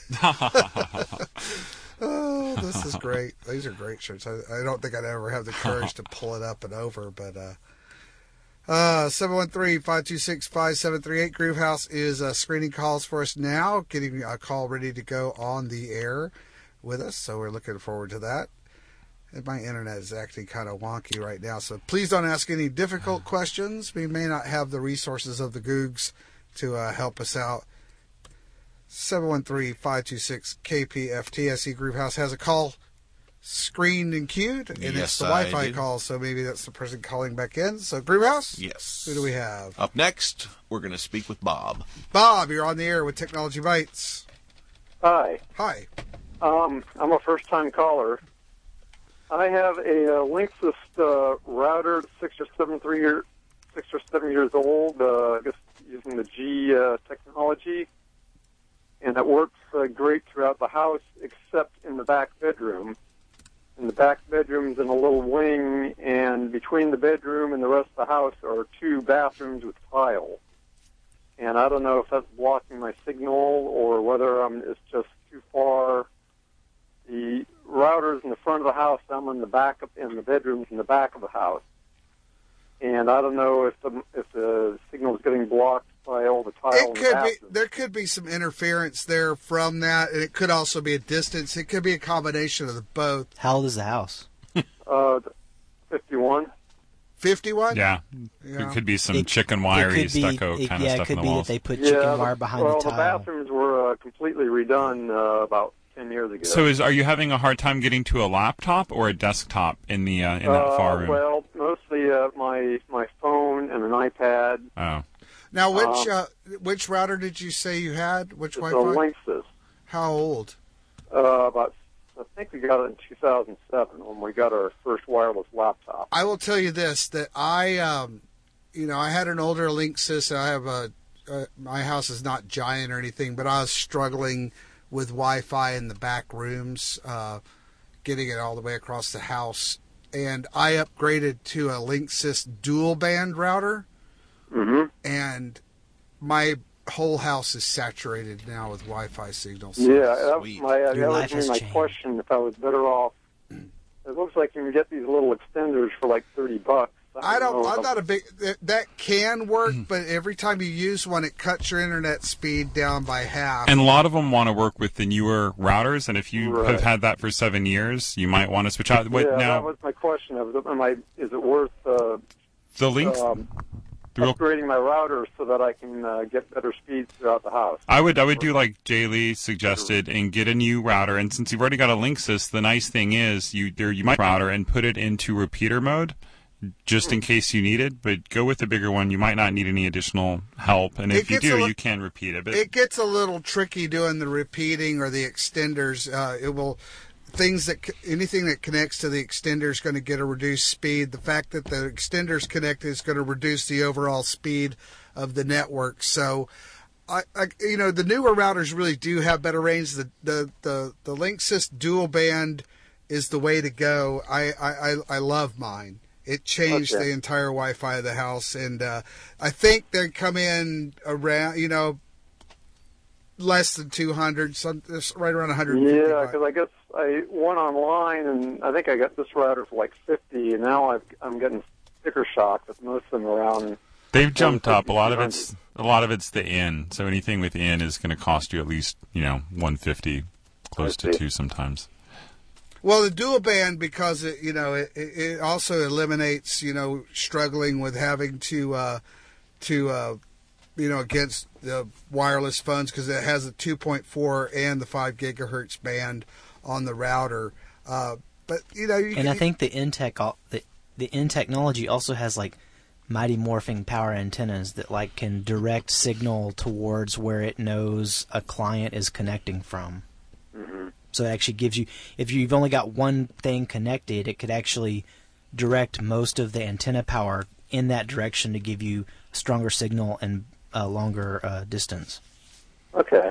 Oh, this is great. These are great shirts. I, I don't think I'd ever have the courage to pull it up and over, but uh, uh, seven one three, five two six, five seven three eight. Groove House is uh, screening calls for us now, getting a call ready to go on the air with us, so we're looking forward to that. And my internet is acting kind of wonky right now, so please don't ask any difficult questions. We may not have the resources of the Googs to uh, help us out. seven one three, five two six, K P F T. I see Groove House has a call screened and queued, and Yes, it's the I Wi-Fi did. call, so maybe that's the person calling back in. So, Groove House? Yes. Who do we have? Up next, we're going to speak with Bob. Bob, you're on the air with Technology Bites. Hi. Hi. Um, I'm a first-time caller. I have a uh, Linksys uh, router, six or seven, three year, six or seven years old. Uh, I guess using the G uh, technology, and it works uh, great throughout the house, except in the back bedroom. And the back bedroom's in a little wing, and between the bedroom and the rest of the house are two bathrooms with tile. And I don't know if that's blocking my signal or whether um, it's just too far. The router's in the front of the house. I'm in the back of, in the bedrooms in the back of the house. And I don't know if the if the signal is getting blocked by all the tile. in It the could bathroom. be. There could be some interference there from that, and it could also be a distance. It could be a combination of the both. How old is the house? Uh, fifty-one. fifty-one? Yeah. Yeah. It could be some It- chicken it wiry could be- stucco it- kind yeah, of it stuff could in the be that walls. they put Yeah, chicken the- wire behind well, the tile. the bathrooms were uh, completely redone uh, about ten years ago. So, is are you having a hard time getting to a laptop or a desktop in the uh, in that uh, far room? Well, mostly uh, my my phone and an iPad. Oh. Now, which Um, uh, which router did you say you had? Which It's a Wi-Fi? Linksys. How old? Uh, about I think we got it in two thousand seven when we got our first wireless laptop. I will tell you this: that I, um, you know, I had an older Linksys. I have a, uh, my house is not giant or anything, but I was struggling with Wi-Fi in the back rooms, uh, getting it all the way across the house, and I upgraded to a Linksys dual band router, Mm-hmm. and my whole house is saturated now with Wi-Fi signals. Yeah, that was my uh, Your that life was has my changed. question. If I was better off, it looks like you can get these little extenders for like thirty bucks. I don't. know I'm if- not a big. That, that can work, but every time you use one, it cuts your internet speed down by half. And a lot of them want to work with the newer routers, and if you Right. have had that for seven years, you might want to switch out. What yeah, now? that was my question. Of, am I? Is it worth uh, The links. um, the real- upgrading my router so that I can uh, get better speeds throughout the house? I would I would do like Jay Lee suggested and get a new router. And since you've already got a Linksys, the nice thing is you there you might router and put it into repeater mode, just in case you need it. But go with the bigger one. You might not need any additional help, and It if you gets a do, li- you can repeat it. But It gets a little tricky doing the repeating or the extenders. Uh, it will things that c- anything that connects to the extender is going to get a reduced speed. The fact that the extender's connected is going to reduce the overall speed of the network. So, I, I you know the newer routers really do have better range. The the the, the Linksys dual band is the way to go. I I, I, I love mine. It changed Okay. the entire Wi-Fi of the house, and uh, I think they come in around you know less than two hundred, some it's right around one hundred fifty. Yeah, because I guess I went online and I think I got this router for like fifty, and now I've, I'm getting sticker shock with most of them around. they've jumped up. A lot of it's a lot of it's the in. So anything with in is going to cost you at least you know one fifty, close to two sometimes. Well, the dual band, because it, you know, it, it it also eliminates, you know, struggling with having to, uh, to, uh, you know, against the wireless phones, because it has a two point four and the five gigahertz band on the router. Uh, but you know, you And I can- think the Intech al- the the in technology also has like mighty morphing power antennas that like can direct signal towards where it knows a client is connecting from. Mm-hmm. So it actually gives you, if you've only got one thing connected, it could actually direct most of the antenna power in that direction to give you a stronger signal and a longer uh, distance. Okay.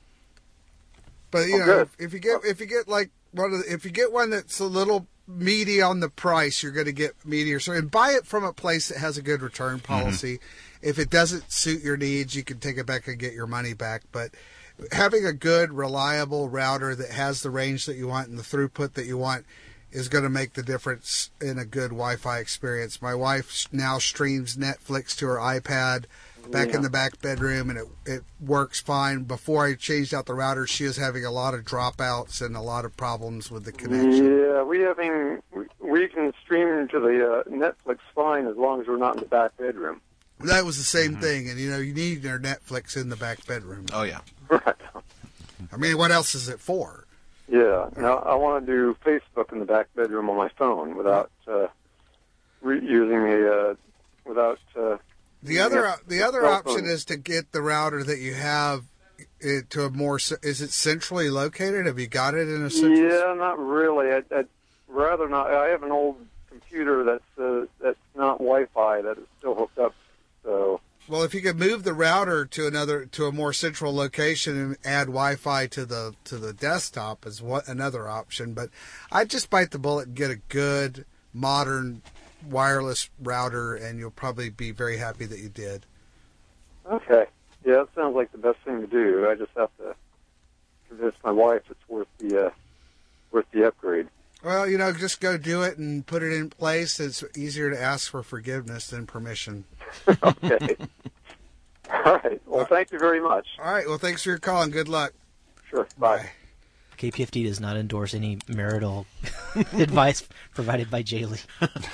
But you Oh, know, good. if, if you get if you get like one of the, if you get one that's a little meaty on the price, you're going to get meatier. So and buy it from a place that has a good return policy. If it doesn't suit your needs, you can take it back and get your money back. But having a good, reliable router that has the range that you want and the throughput that you want is going to make the difference in a good Wi-Fi experience. My wife now streams Netflix to her iPad back Yeah. in the back bedroom, and it it works fine. Before I changed out the router, she was having a lot of dropouts and a lot of problems with the connection. Yeah, we having we, we can stream to the uh, Netflix fine as long as we're not in the back bedroom. That was the same thing, and you know, you need your Netflix in the back bedroom. Oh yeah. Right. I mean, what else is it for? Yeah. Now I want to do Facebook in the back bedroom on my phone without uh, re- using the uh, without. Uh, The other the other cell option phone. is to get the router that you have it to a more. Is it centrally located? Have you got it in a central? Yeah, not really. I'd, I'd rather not. I have an old computer that's uh, that's not Wi-Fi that is still hooked up. So Well, if you could move the router to another to a more central location and add Wi-Fi to the to the desktop is what another option. But I'd just bite the bullet and get a good modern wireless router, and you'll probably be very happy that you did. okay, yeah, that sounds like the best thing to do. I just have to convince my wife it's worth the uh, worth the upgrade. Well, you know, just go do it and put it in place. It's easier to ask for forgiveness than permission. Okay. All right. Well, thank you very much. All right. Well, thanks for your call and good luck. Sure. Bye. K P F T does not endorse any marital advice provided by Jay Lee.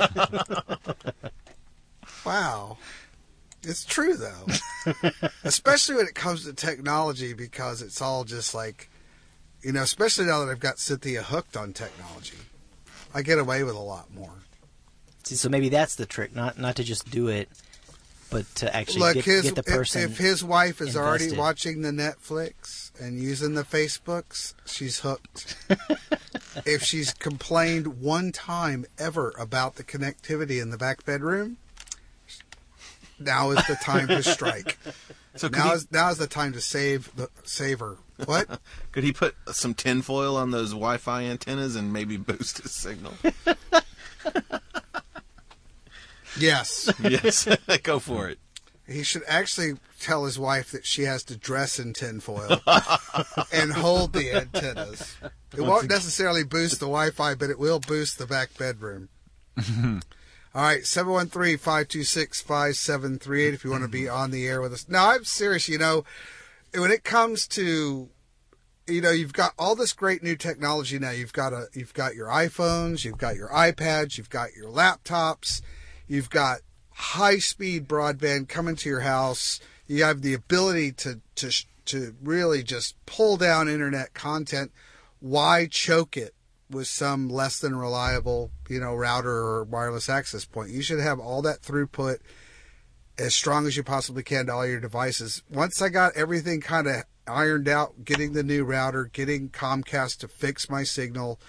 Wow. It's true, though. Especially when it comes to technology, because it's all just like, You know, especially now that I've got Cynthia hooked on technology, I get away with a lot more. See, so maybe that's the trick, not not to just do it, but to actually Look, get, his, get the person. if, if his wife is already invested. watching the Netflix and using the Facebooks, she's hooked. If she's complained one time ever about the connectivity in the back bedroom, now is the time to strike. So could now he- is now is the time to save the save her. What? Could he put some tinfoil on those Wi-Fi antennas and maybe boost his signal? Yes. Yes. Go for it. He should actually tell his wife that she has to dress in tinfoil and hold the antennas. It won't necessarily boost the Wi-Fi, but it will boost the back bedroom. All right, seven one three, five two six, five seven three eight if you want to be on the air with us. No, I'm serious. You know, when it comes to, you know, you've got all this great new technology now. You've got a, you've got your iPhones, you've got your iPads, you've got your laptops, you've got high-speed broadband coming to your house. You have the ability to to to really just pull down internet content. Why choke it with some less than reliable, you know, router or wireless access point? You should have all that throughput as strong as you possibly can to all your devices. Once I got everything kind of ironed out, getting the new router, getting Comcast to fix my signal,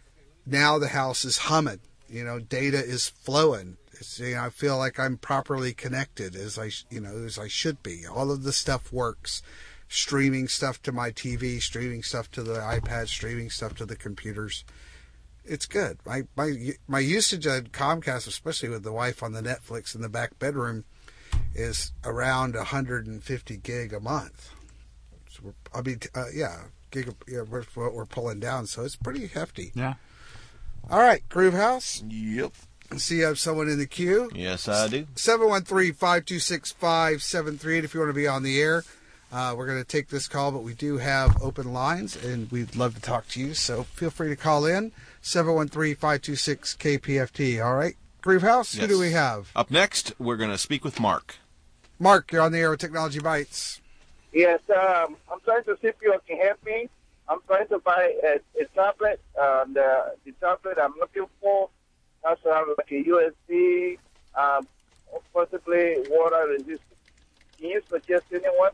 now the house is humming. You know, data is flowing. It's, you know, I feel like I'm properly connected as I, you know, as I should be. All of the stuff works. Streaming stuff to my T V, streaming stuff to the iPad, streaming stuff to the computers. It's good. My my my usage on Comcast, especially with the wife on the Netflix in the back bedroom, is around one hundred fifty gig a month. So we're, I mean, uh, yeah, gig. Yeah, we're, what we're pulling down, so it's pretty hefty. Yeah. All right, Groove House. Yep. See, you have someone in the queue. Yes, I do. seven one three, five two six, five seven three eight if you want to be on the air. Uh, we're going to take this call, but we do have open lines, and we'd love to talk to you. So feel free to call in, seven one three, five two six, K P F T. All right? Groove House, who Yes. do we have? Up next, we're going to speak with Mark. Mark, you're on the air with Technology Bites. Yes, um, I'm trying to see if you can help me. I'm trying to buy a, a tablet. Uh, the, the tablet I'm looking for has to have like a U S B, um, possibly water resistant. Can you suggest anyone?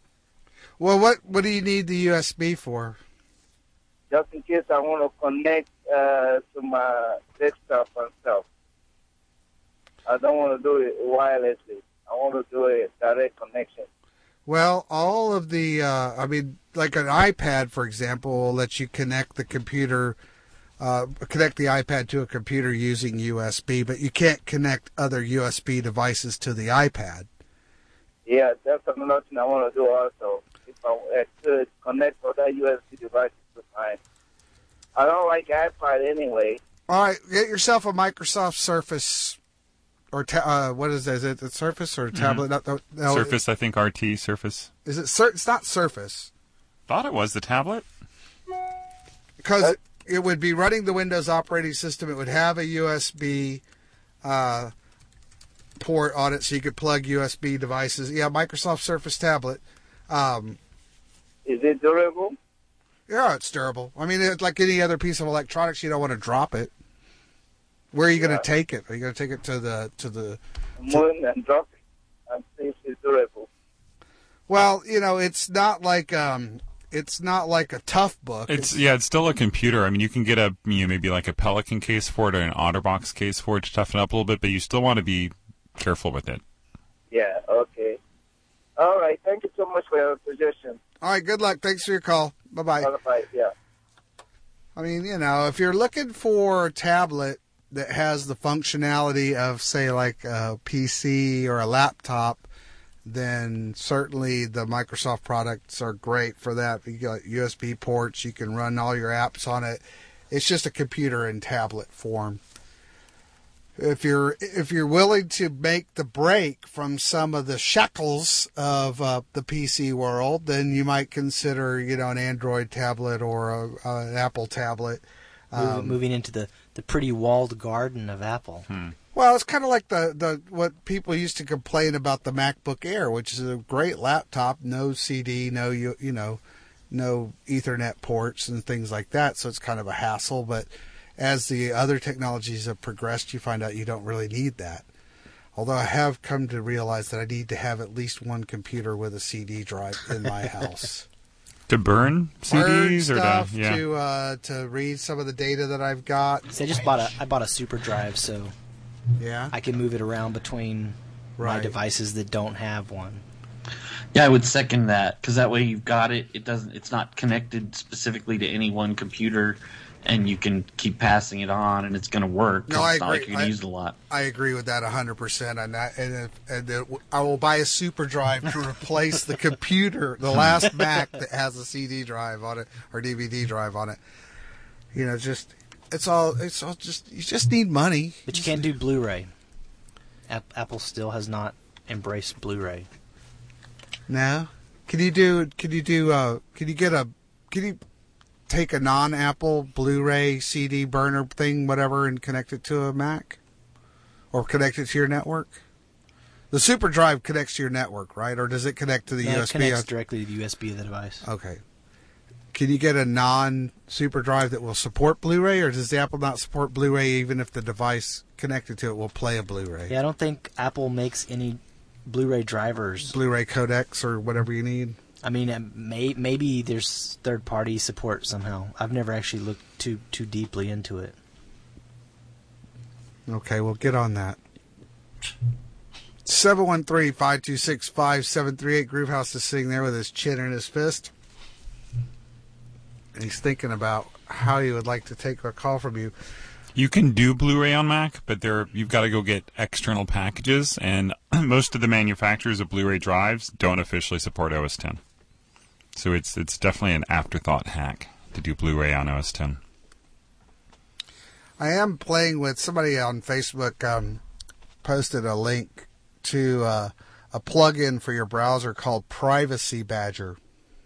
Well, what, what do you need the U S B for? Just in case I want to connect uh, to my desktop and stuff. I don't want to do it wirelessly. I want to do a direct connection. Well, all of the, uh, I mean, like an iPad, for example, will let you connect the computer, uh, connect the iPad to a computer using U S B, but you can't connect other U S B devices to the iPad. Yeah, that's another thing I want to do also. If I uh, could connect other U S B devices to mine. I don't like iPad anyway. All right, get yourself a Microsoft Surface, or ta- uh, what is that? Is it the Surface or a tablet? Mhm. No, no, Surface, I think R T Surface. Is it? Sur- it's not Surface. Thought it was the tablet. Because it, it would be running the Windows operating system. It would have a U S B uh, port on it, so you could plug U S B devices. Yeah, Microsoft Surface tablet. Um, Is it durable? Yeah, it's durable. I mean, it's like any other piece of electronics. You don't want to drop it. Where are you going to take it? Are you going to take it to the to the? Moon and drop it and see if it's durable. Well, you know, it's not like um, it's not like a tough book. It's yeah, it's still a computer. I mean, you can get a you know maybe like a Pelican case for it or an OtterBox case for it to toughen up a little bit, but you still want to be careful with it. Yeah, okay. All right, thank you so much for your suggestion. All right, good luck. Thanks for your call. Bye bye. Bye, yeah. I mean, you know, if you're looking for a tablet that has the functionality of, say, like a P C or a laptop, then certainly the Microsoft products are great for that. You got U S B ports. You can run all your apps on it. It's just a computer in tablet form. If you're if you're willing to make the break from some of the shackles of uh, the P C world, then you might consider, you know, an Android tablet or a, uh, an Apple tablet. Moving, Um, moving into the, the pretty walled garden of Apple. Well, it's kind of like the, the what people used to complain about the MacBook Air, which is a great laptop, no C D, no you you know, no Ethernet ports and things like that, so it's kind of a hassle. But as the other technologies have progressed, you find out you don't really need that. Although I have come to realize that I need to have at least one computer with a C D drive in my house. To burn C Ds burn or stuff to yeah. to uh, to read some of the data that I've got. See, I just bought a I bought a super drive, so yeah, I can move it around between my Right. devices that don't have one. Yeah, I would second that because that way you've got it. It doesn't. It's not connected specifically to any one computer, and you can keep passing it on, and it's going to work. 'cause No, I it's not agree. like you're going I- to use it a lot. I agree with that one hundred percent. And, I, and, if, and it, I will buy a super drive to replace the computer, the last Mac that has a C D drive on it or D V D drive on it. You know, just it's all it's all just you just need money. But you can't do Blu-ray. App- Apple still has not embraced Blu-ray. No, can you do? Can you do? Uh, can you get a? Can you take a non-Apple Blu-ray C D burner thing, whatever, and connect it to a Mac, or connect it to your network? The super drive connects to your network, right? Or does it connect to the No, U it S B? connects directly to the U S B of the device. Okay. Can you get a non-super drive that will support Blu-ray, or does the Apple not support Blu-ray even if the device connected to it will play a Blu-ray? Yeah, I don't think Apple makes any Blu-ray drivers. Blu-ray codecs or whatever you need. I mean, it may, maybe there's third-party support somehow. I've never actually looked too too deeply into it. Okay, well, get on that. seven one three, five two six, five seven three eight. Groovehouse is sitting there with his chin in his fist. And he's thinking about how he would like to take a call from you. You can do Blu-ray on Mac, but there you've got to go get external packages, and most of the manufacturers of Blu-ray drives don't officially support O S ten. So it's it's definitely an afterthought hack to do Blu-ray on O S ten. I am playing with somebody on Facebook. Um, posted a link to uh, a plugin for your browser called Privacy Badger,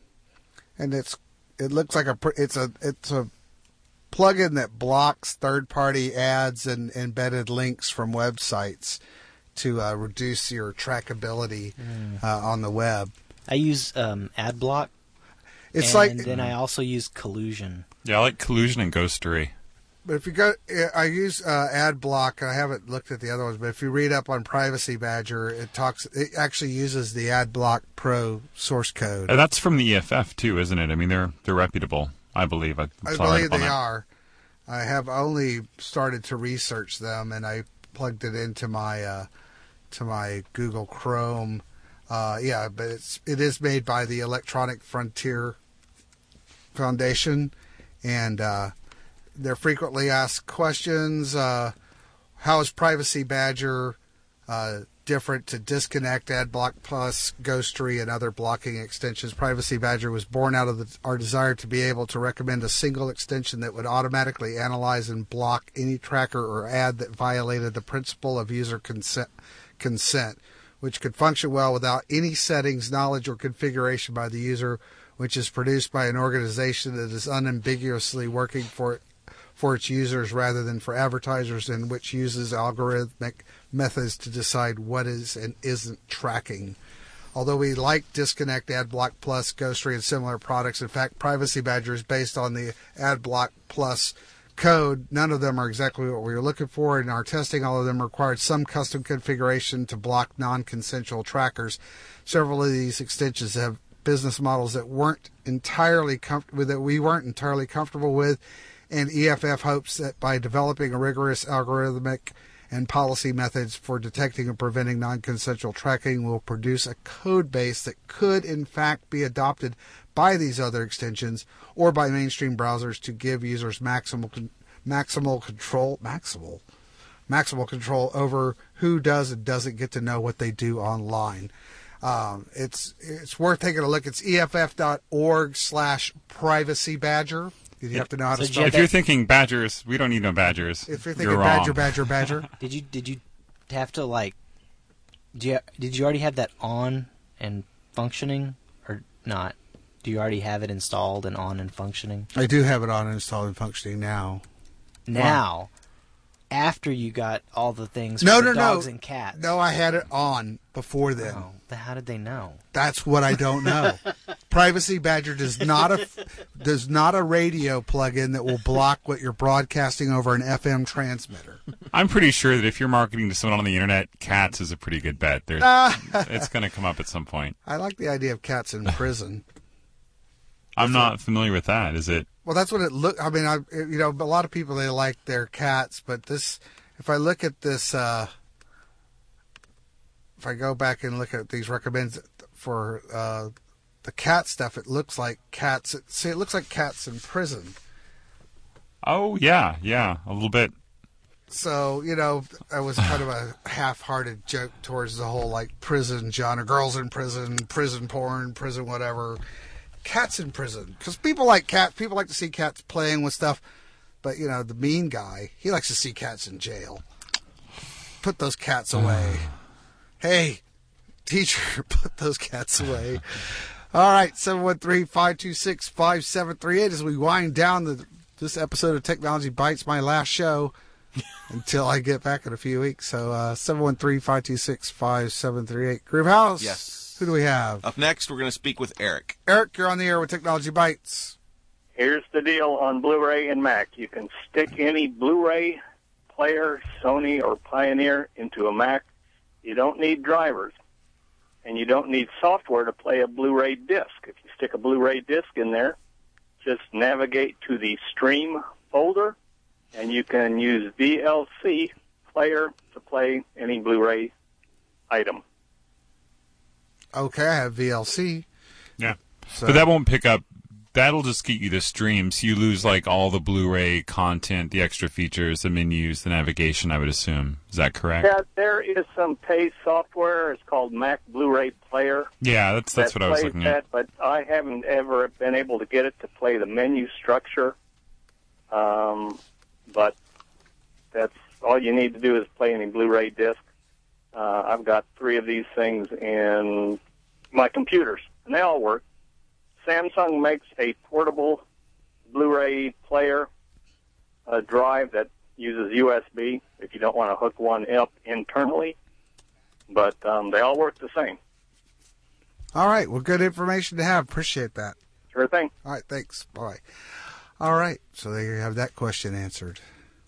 and it's it looks like a pr- it's a it's a plugin that blocks third-party ads and embedded links from websites to uh, reduce your trackability Mm. uh, on the web. I use um, AdBlock. It's and like- then I also use Collusion. Yeah, I like Collusion and Ghostery. But if you go, I use uh, AdBlock. I haven't looked at the other ones, but if you read up on Privacy Badger, it talks. It actually uses the AdBlock Pro source code. And that's from the E F F too, isn't it? I mean, they're they're reputable. I believe. I, I saw right believe up on they that. are. I have only started to research them, and I plugged it into my uh, to my Google Chrome. Uh, yeah, but it's it is made by the Electronic Frontier Foundation, and uh, they're frequently asked questions. Uh, how is Privacy Badger uh, different to Disconnect, AdBlock Plus, Ghostery, and other blocking extensions? Privacy Badger was born out of the, our desire to be able to recommend a single extension that would automatically analyze and block any tracker or ad that violated the principle of user consent, consent, which could function well without any settings, knowledge, or configuration by the user, which is produced by an organization that is unambiguously working for for its users rather than for advertisers, and which uses algorithmic methods to decide what is and isn't tracking. Although we like Disconnect, AdBlock Plus, Ghostery, and similar products, in fact, Privacy Badger is based on the AdBlock Plus code. None of them are exactly what we were looking for. In our testing, all of them required some custom configuration to block non-consensual trackers. Several of these extensions have business models that weren't entirely comfortable that we weren't entirely comfortable with, and E F F hopes that by developing a rigorous algorithmic and policy methods for detecting and preventing non-consensual tracking will produce a code base that could in fact be adopted by these other extensions or by mainstream browsers to give users maximal con- maximal control maximal maximal control over who does and doesn't get to know what they do online. Um, it's it's worth taking a look. It's E F F dot org slash privacy badger. You have to know how to spell If it. you're thinking badgers, we don't need no badgers. If you're thinking wrong. badger, badger, badger. Did you did you have to like? Do you, did you already have that on and functioning or not? Do you already have it installed and on and functioning? I do have it on and installed and functioning now. Now, after you got all the things No, for the no, dogs no. and cats. No, I had it on before then. Oh, then how did they know? That's what I don't know. Privacy Badger does not a does not a radio plug-in that will block what you're broadcasting over an F M transmitter. I'm pretty sure that if you're marketing to someone on the internet, cats is a pretty good bet. There's, it's going to come up at some point. I like the idea of cats in prison. I'm not familiar with that. Is it? Well, that's what it look. I mean, I you know, a lot of people they like their cats, but this, if I look at this, uh, if I go back and look at these recommends for uh, the cat stuff, it looks like cats. See, it looks like cats in prison. Oh yeah, yeah, a little bit. So, you know, that was kind of a half-hearted joke towards the whole, like, prison genre. Girls in prison, prison porn, prison whatever. Cats in prison. Because people like cats. People like to see cats playing with stuff. But, you know, the mean guy, he likes to see cats in jail. Put those cats away. Hey, teacher, put those cats away. All right, seven one three, five two six, five seven three eight as we wind down the, this episode of Technology Bites, my last show. Until I get back in a few weeks. So, uh, seven one three, five two six, five seven three eight. Groove House? Yes. Who do we have? Up next, we're going to speak with Eric. Eric, you're on the air with Technology Bites. Here's the deal on Blu-ray and Mac. You can stick any Blu-ray player, Sony or Pioneer, into a Mac. You don't need drivers. And you don't need software to play a Blu-ray disc. If you stick a Blu-ray disc in there, just navigate to the Stream folder, and you can use V L C player to play any Blu-ray item. Okay, I have V L C. Yeah. So- But that won't pick up. That'll just get you the streams. You lose like all the Blu-ray content, the extra features, the menus, the navigation, I would assume. Is that correct? Yeah, there is some paid software. It's called Mac Blu-ray Player. Yeah, that's that's that what I was plays looking that, at. But I haven't ever been able to get it to play the menu structure. Um, but that's all you need to do is play any Blu-ray disc. Uh, I've got three of these things in my computers, and they all work. Samsung makes a portable Blu-ray player, a drive that uses U S B if you don't want to hook one up internally. But um, they all work the same. All right. Well, good information to have. Appreciate that. Sure thing. All right. Thanks. Bye. All right. So there you have that question answered.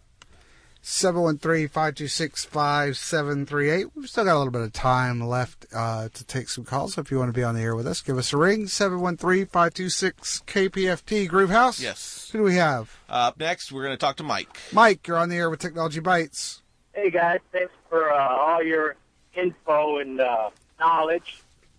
seven one three, five two six, five seven three eight. We've still got a little bit of time left uh, to take some calls. So if you want to be on the air with us, give us a ring. seven one three, five two six, K P F T. Groove House? Yes. Who do we have? Uh, up next, we're going to talk to Mike. Mike, you're on the air with Technology Bites. Hey guys, thanks for uh, all your info and uh, knowledge.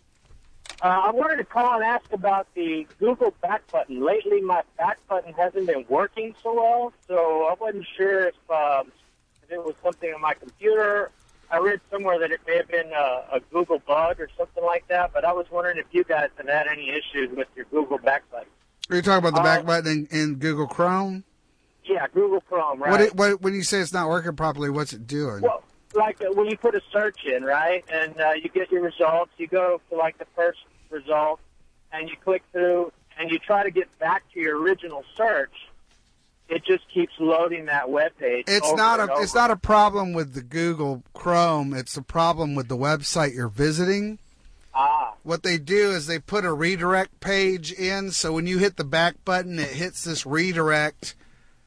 Uh, I wanted to call and ask about the Google back button. Lately, my back button hasn't been working so well, so I wasn't sure if, um, if it was something on my computer. I read somewhere that it may have been a, a Google bug or something like that, but I was wondering if you guys have had any issues with your Google back button. Are you talking about the back Uh, button in, in Google Chrome? Yeah, Google Chrome, right? What, it, what when you say it's not working properly, what's it doing? Well, like uh, when you put a search in, right, and uh, you get your results, you go to like the first result, and you click through, and you try to get back to your original search. It just keeps loading that web page. It's over not and a it's over. not a problem with the Google Chrome. It's a problem with the website you're visiting. Ah. What they do is they put a redirect page in, so when you hit the back button, it hits this redirect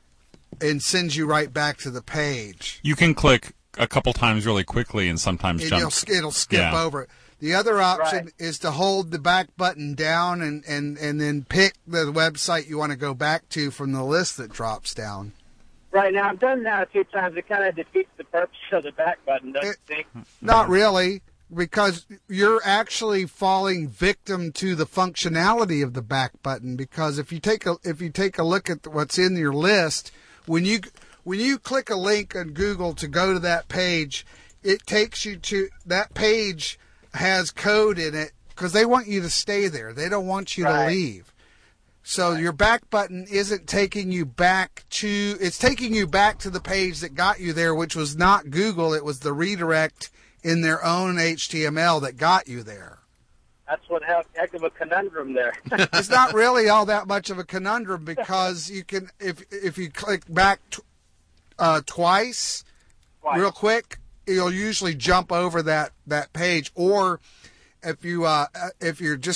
and sends you right back to the page. You can click a couple times really quickly and sometimes And jump. it'll, sk- it'll skip Yeah. over it. The other option is to hold the back button down and, and, and then pick the website you want to go back to from the list that drops down. Right, now I've done that a few times. It kind of defeats the purpose of the back button, don't you think? Not really, because you're actually falling victim to the functionality of the back button. Because if you take a if you take a look at what's in your list, when you when you click a link on Google to go to that page, it takes you to that page has code in it because they want you to stay there. They don't want you Right. to leave. So your back button isn't taking you back to, it's taking you back to the page that got you there, which was not Google. It was the redirect in their own H T M L that got you there. That's one heck heck of a conundrum there. It's not really all that much of a conundrum because you can, if if you click back t- uh, twice, Twice. real quick, you'll usually jump over that, that page. Or if you uh, if you're just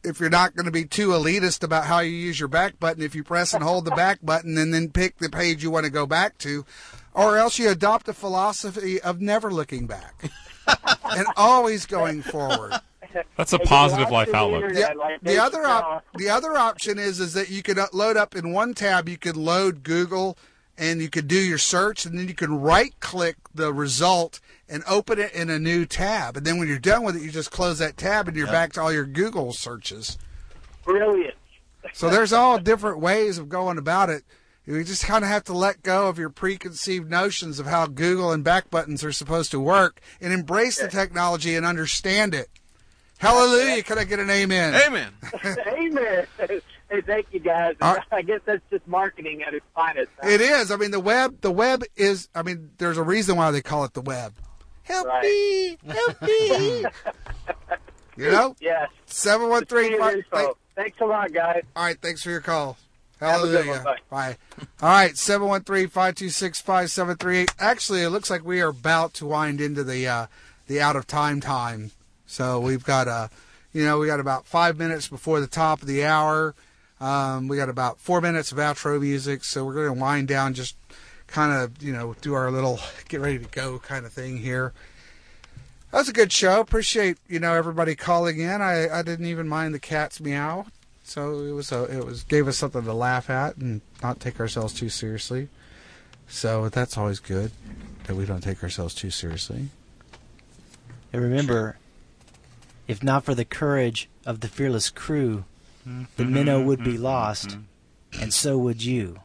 if you're not going to be too elitist about how you use your back button, if you press and hold the back button and then pick the page you want to go back to, or else you adopt a philosophy of never looking back and always going forward. That's a positive life outlook. The, the other op- the other option is is that you could load up in one tab. You could load Google, and you could do your search, and then you can right-click the result and open it in a new tab. And then when you're done with it, you just close that tab, and you're Yep. back to all your Google searches. Brilliant. So there's all different ways of going about it. You just kind of have to let go of your preconceived notions of how Google and back buttons are supposed to work and embrace the technology and understand it. Hallelujah. Can I get an amen? Amen. Amen. Hey, thank you, guys. All right. I guess that's just marketing at its finest. It is. I mean, the web, the web is, I mean, there's a reason why they call it the web. Help Right. me. Help me. You know? Yes. seven one three Appreciate five. your info. Thanks a lot, guys. All right. Thanks for your call. Have a good Hallelujah. one. Bye. All right. seven one three, five two six, five seven three eight. Actually, it looks like we are about to wind into the, uh, the out of time time. So we've got, uh, you know, we got about five minutes before the top of the hour. Um, we got about four minutes of outro music. So we're going to wind down, just kind of, you know, do our little get ready to go kind of thing here. That was a good show. Appreciate, you know, everybody calling in. I, I didn't even mind the cat's meow. So it was a, it was gave us something to laugh at and not take ourselves too seriously. So that's always good, that we don't take ourselves too seriously. And remember, if not for the courage of the fearless crew, the minnow would be lost, and so would you.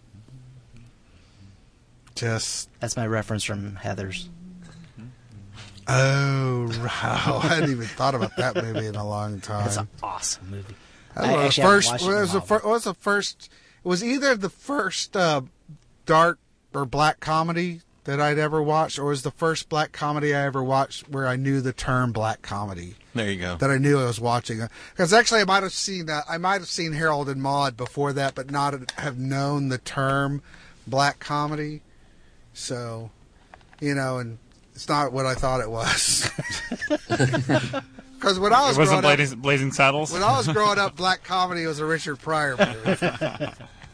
Just That's my reference from Heathers. Oh, wow. I hadn't even thought about that movie in a long time. That's an awesome movie. That I was actually the haven't first, watched it it in a was the while. fir- what was the first, it was either the first uh, dark or black comedy that I'd ever watched, or was the first black comedy I ever watched where I knew the term black comedy. There you go. That I knew I was watching. Because actually I might have seen uh, I might have seen Harold and Maude before that, but not have known the term black comedy. So, you know, and it's not what I thought it was. Because when I was It wasn't growing Blazing, up, Blazing Saddles? when I was growing up, black comedy was a Richard Pryor movie.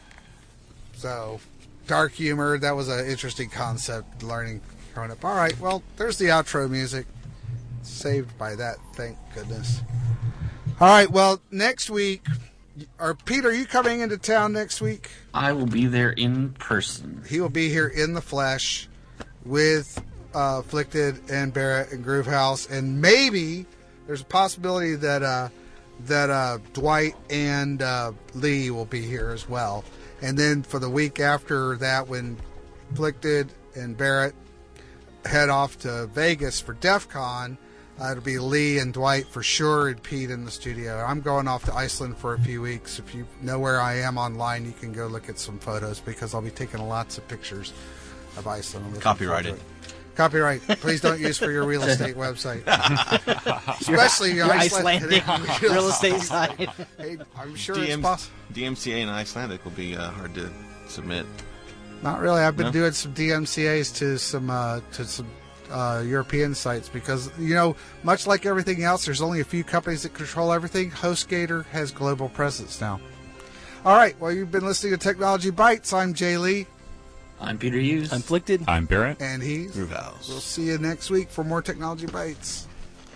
So, dark humor, that was an interesting concept, learning growing up. All right, well, there's the outro music. Saved by that, thank goodness. All right, well, next week, or Pete, are you coming into town next week? I will be there in person. He will be here in the flesh with uh, Afflicted and Barrett and Groove House, and maybe there's a possibility that uh, that uh, Dwight and uh, Lee will be here as well. And then for the week after that, when Afflicted and Barrett head off to Vegas for DEF CON, uh, it'll be Lee and Dwight for sure, and Pete in the studio. I'm going off to Iceland for a few weeks. If you know where I am online, you can go look at some photos, because I'll be taking lots of pictures of Iceland. I'm looking Copyrighted. forward to it. Copyright. Please don't use for your real estate website. Especially your, your Icelandic, Icelandic real estate site. Hey, I'm sure D M- it's possible. D M C A and Icelandic will be uh, hard to submit. Not really. I've been No? doing some D M C As to some uh, to some uh, European sites, because, you know, much like everything else, there's only a few companies that control everything. HostGator has global presence now. All right. Well, you've been listening to Technology Bites. I'm Jay Lee. I'm Peter Hughes. I'm Afflicted. I'm Barrett. And he's Groove House. We'll see you next week for more Technology Bites.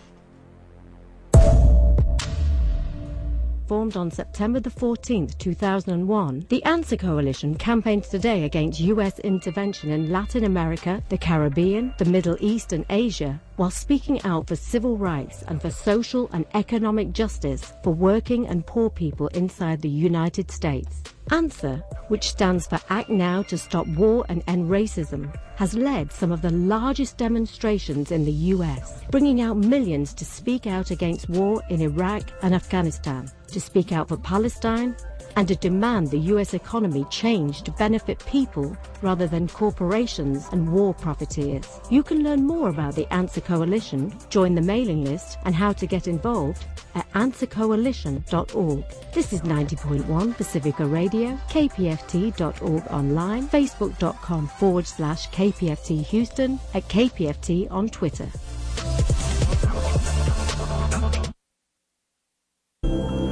Formed on September the fourteenth, two thousand one, the ANSWER Coalition campaigns today against U S intervention in Latin America, the Caribbean, the Middle East and Asia, while speaking out for civil rights and for social and economic justice for working and poor people inside the United States. ANSWER, which stands for Act Now to Stop War and End Racism, has led some of the largest demonstrations in the U S, bringing out millions to speak out against war in Iraq and Afghanistan, to speak out for Palestine, and to demand the U S economy change to benefit people rather than corporations and war profiteers. You can learn more about the ANSWER Coalition, join the mailing list, and how to get involved at answer coalition dot org. This is ninety point one Pacifica Radio, K P F T dot org online, facebook.com forward slash KPFT Houston, at K P F T on Twitter.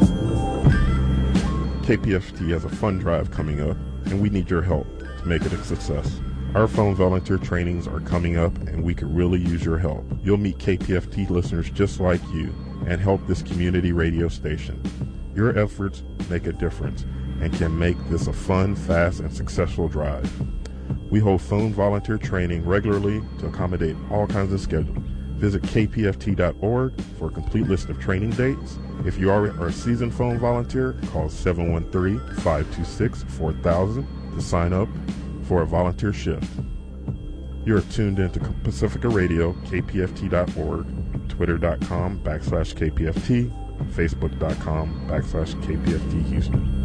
K P F T has a fun drive coming up, and we need your help to make it a success. Our phone volunteer trainings are coming up, and we could really use your help. You'll meet K P F T listeners just like you and help this community radio station. Your efforts make a difference and can make this a fun, fast, and successful drive. We hold phone volunteer training regularly to accommodate all kinds of schedules. Visit K P F T dot org for a complete list of training dates. If you are a seasoned phone volunteer, call seven one three, five two six, four thousand to sign up for a volunteer shift. You're tuned into Pacifica Radio, K P F T dot org, twitter.com backslash KPFT, facebook.com backslash KPFT Houston.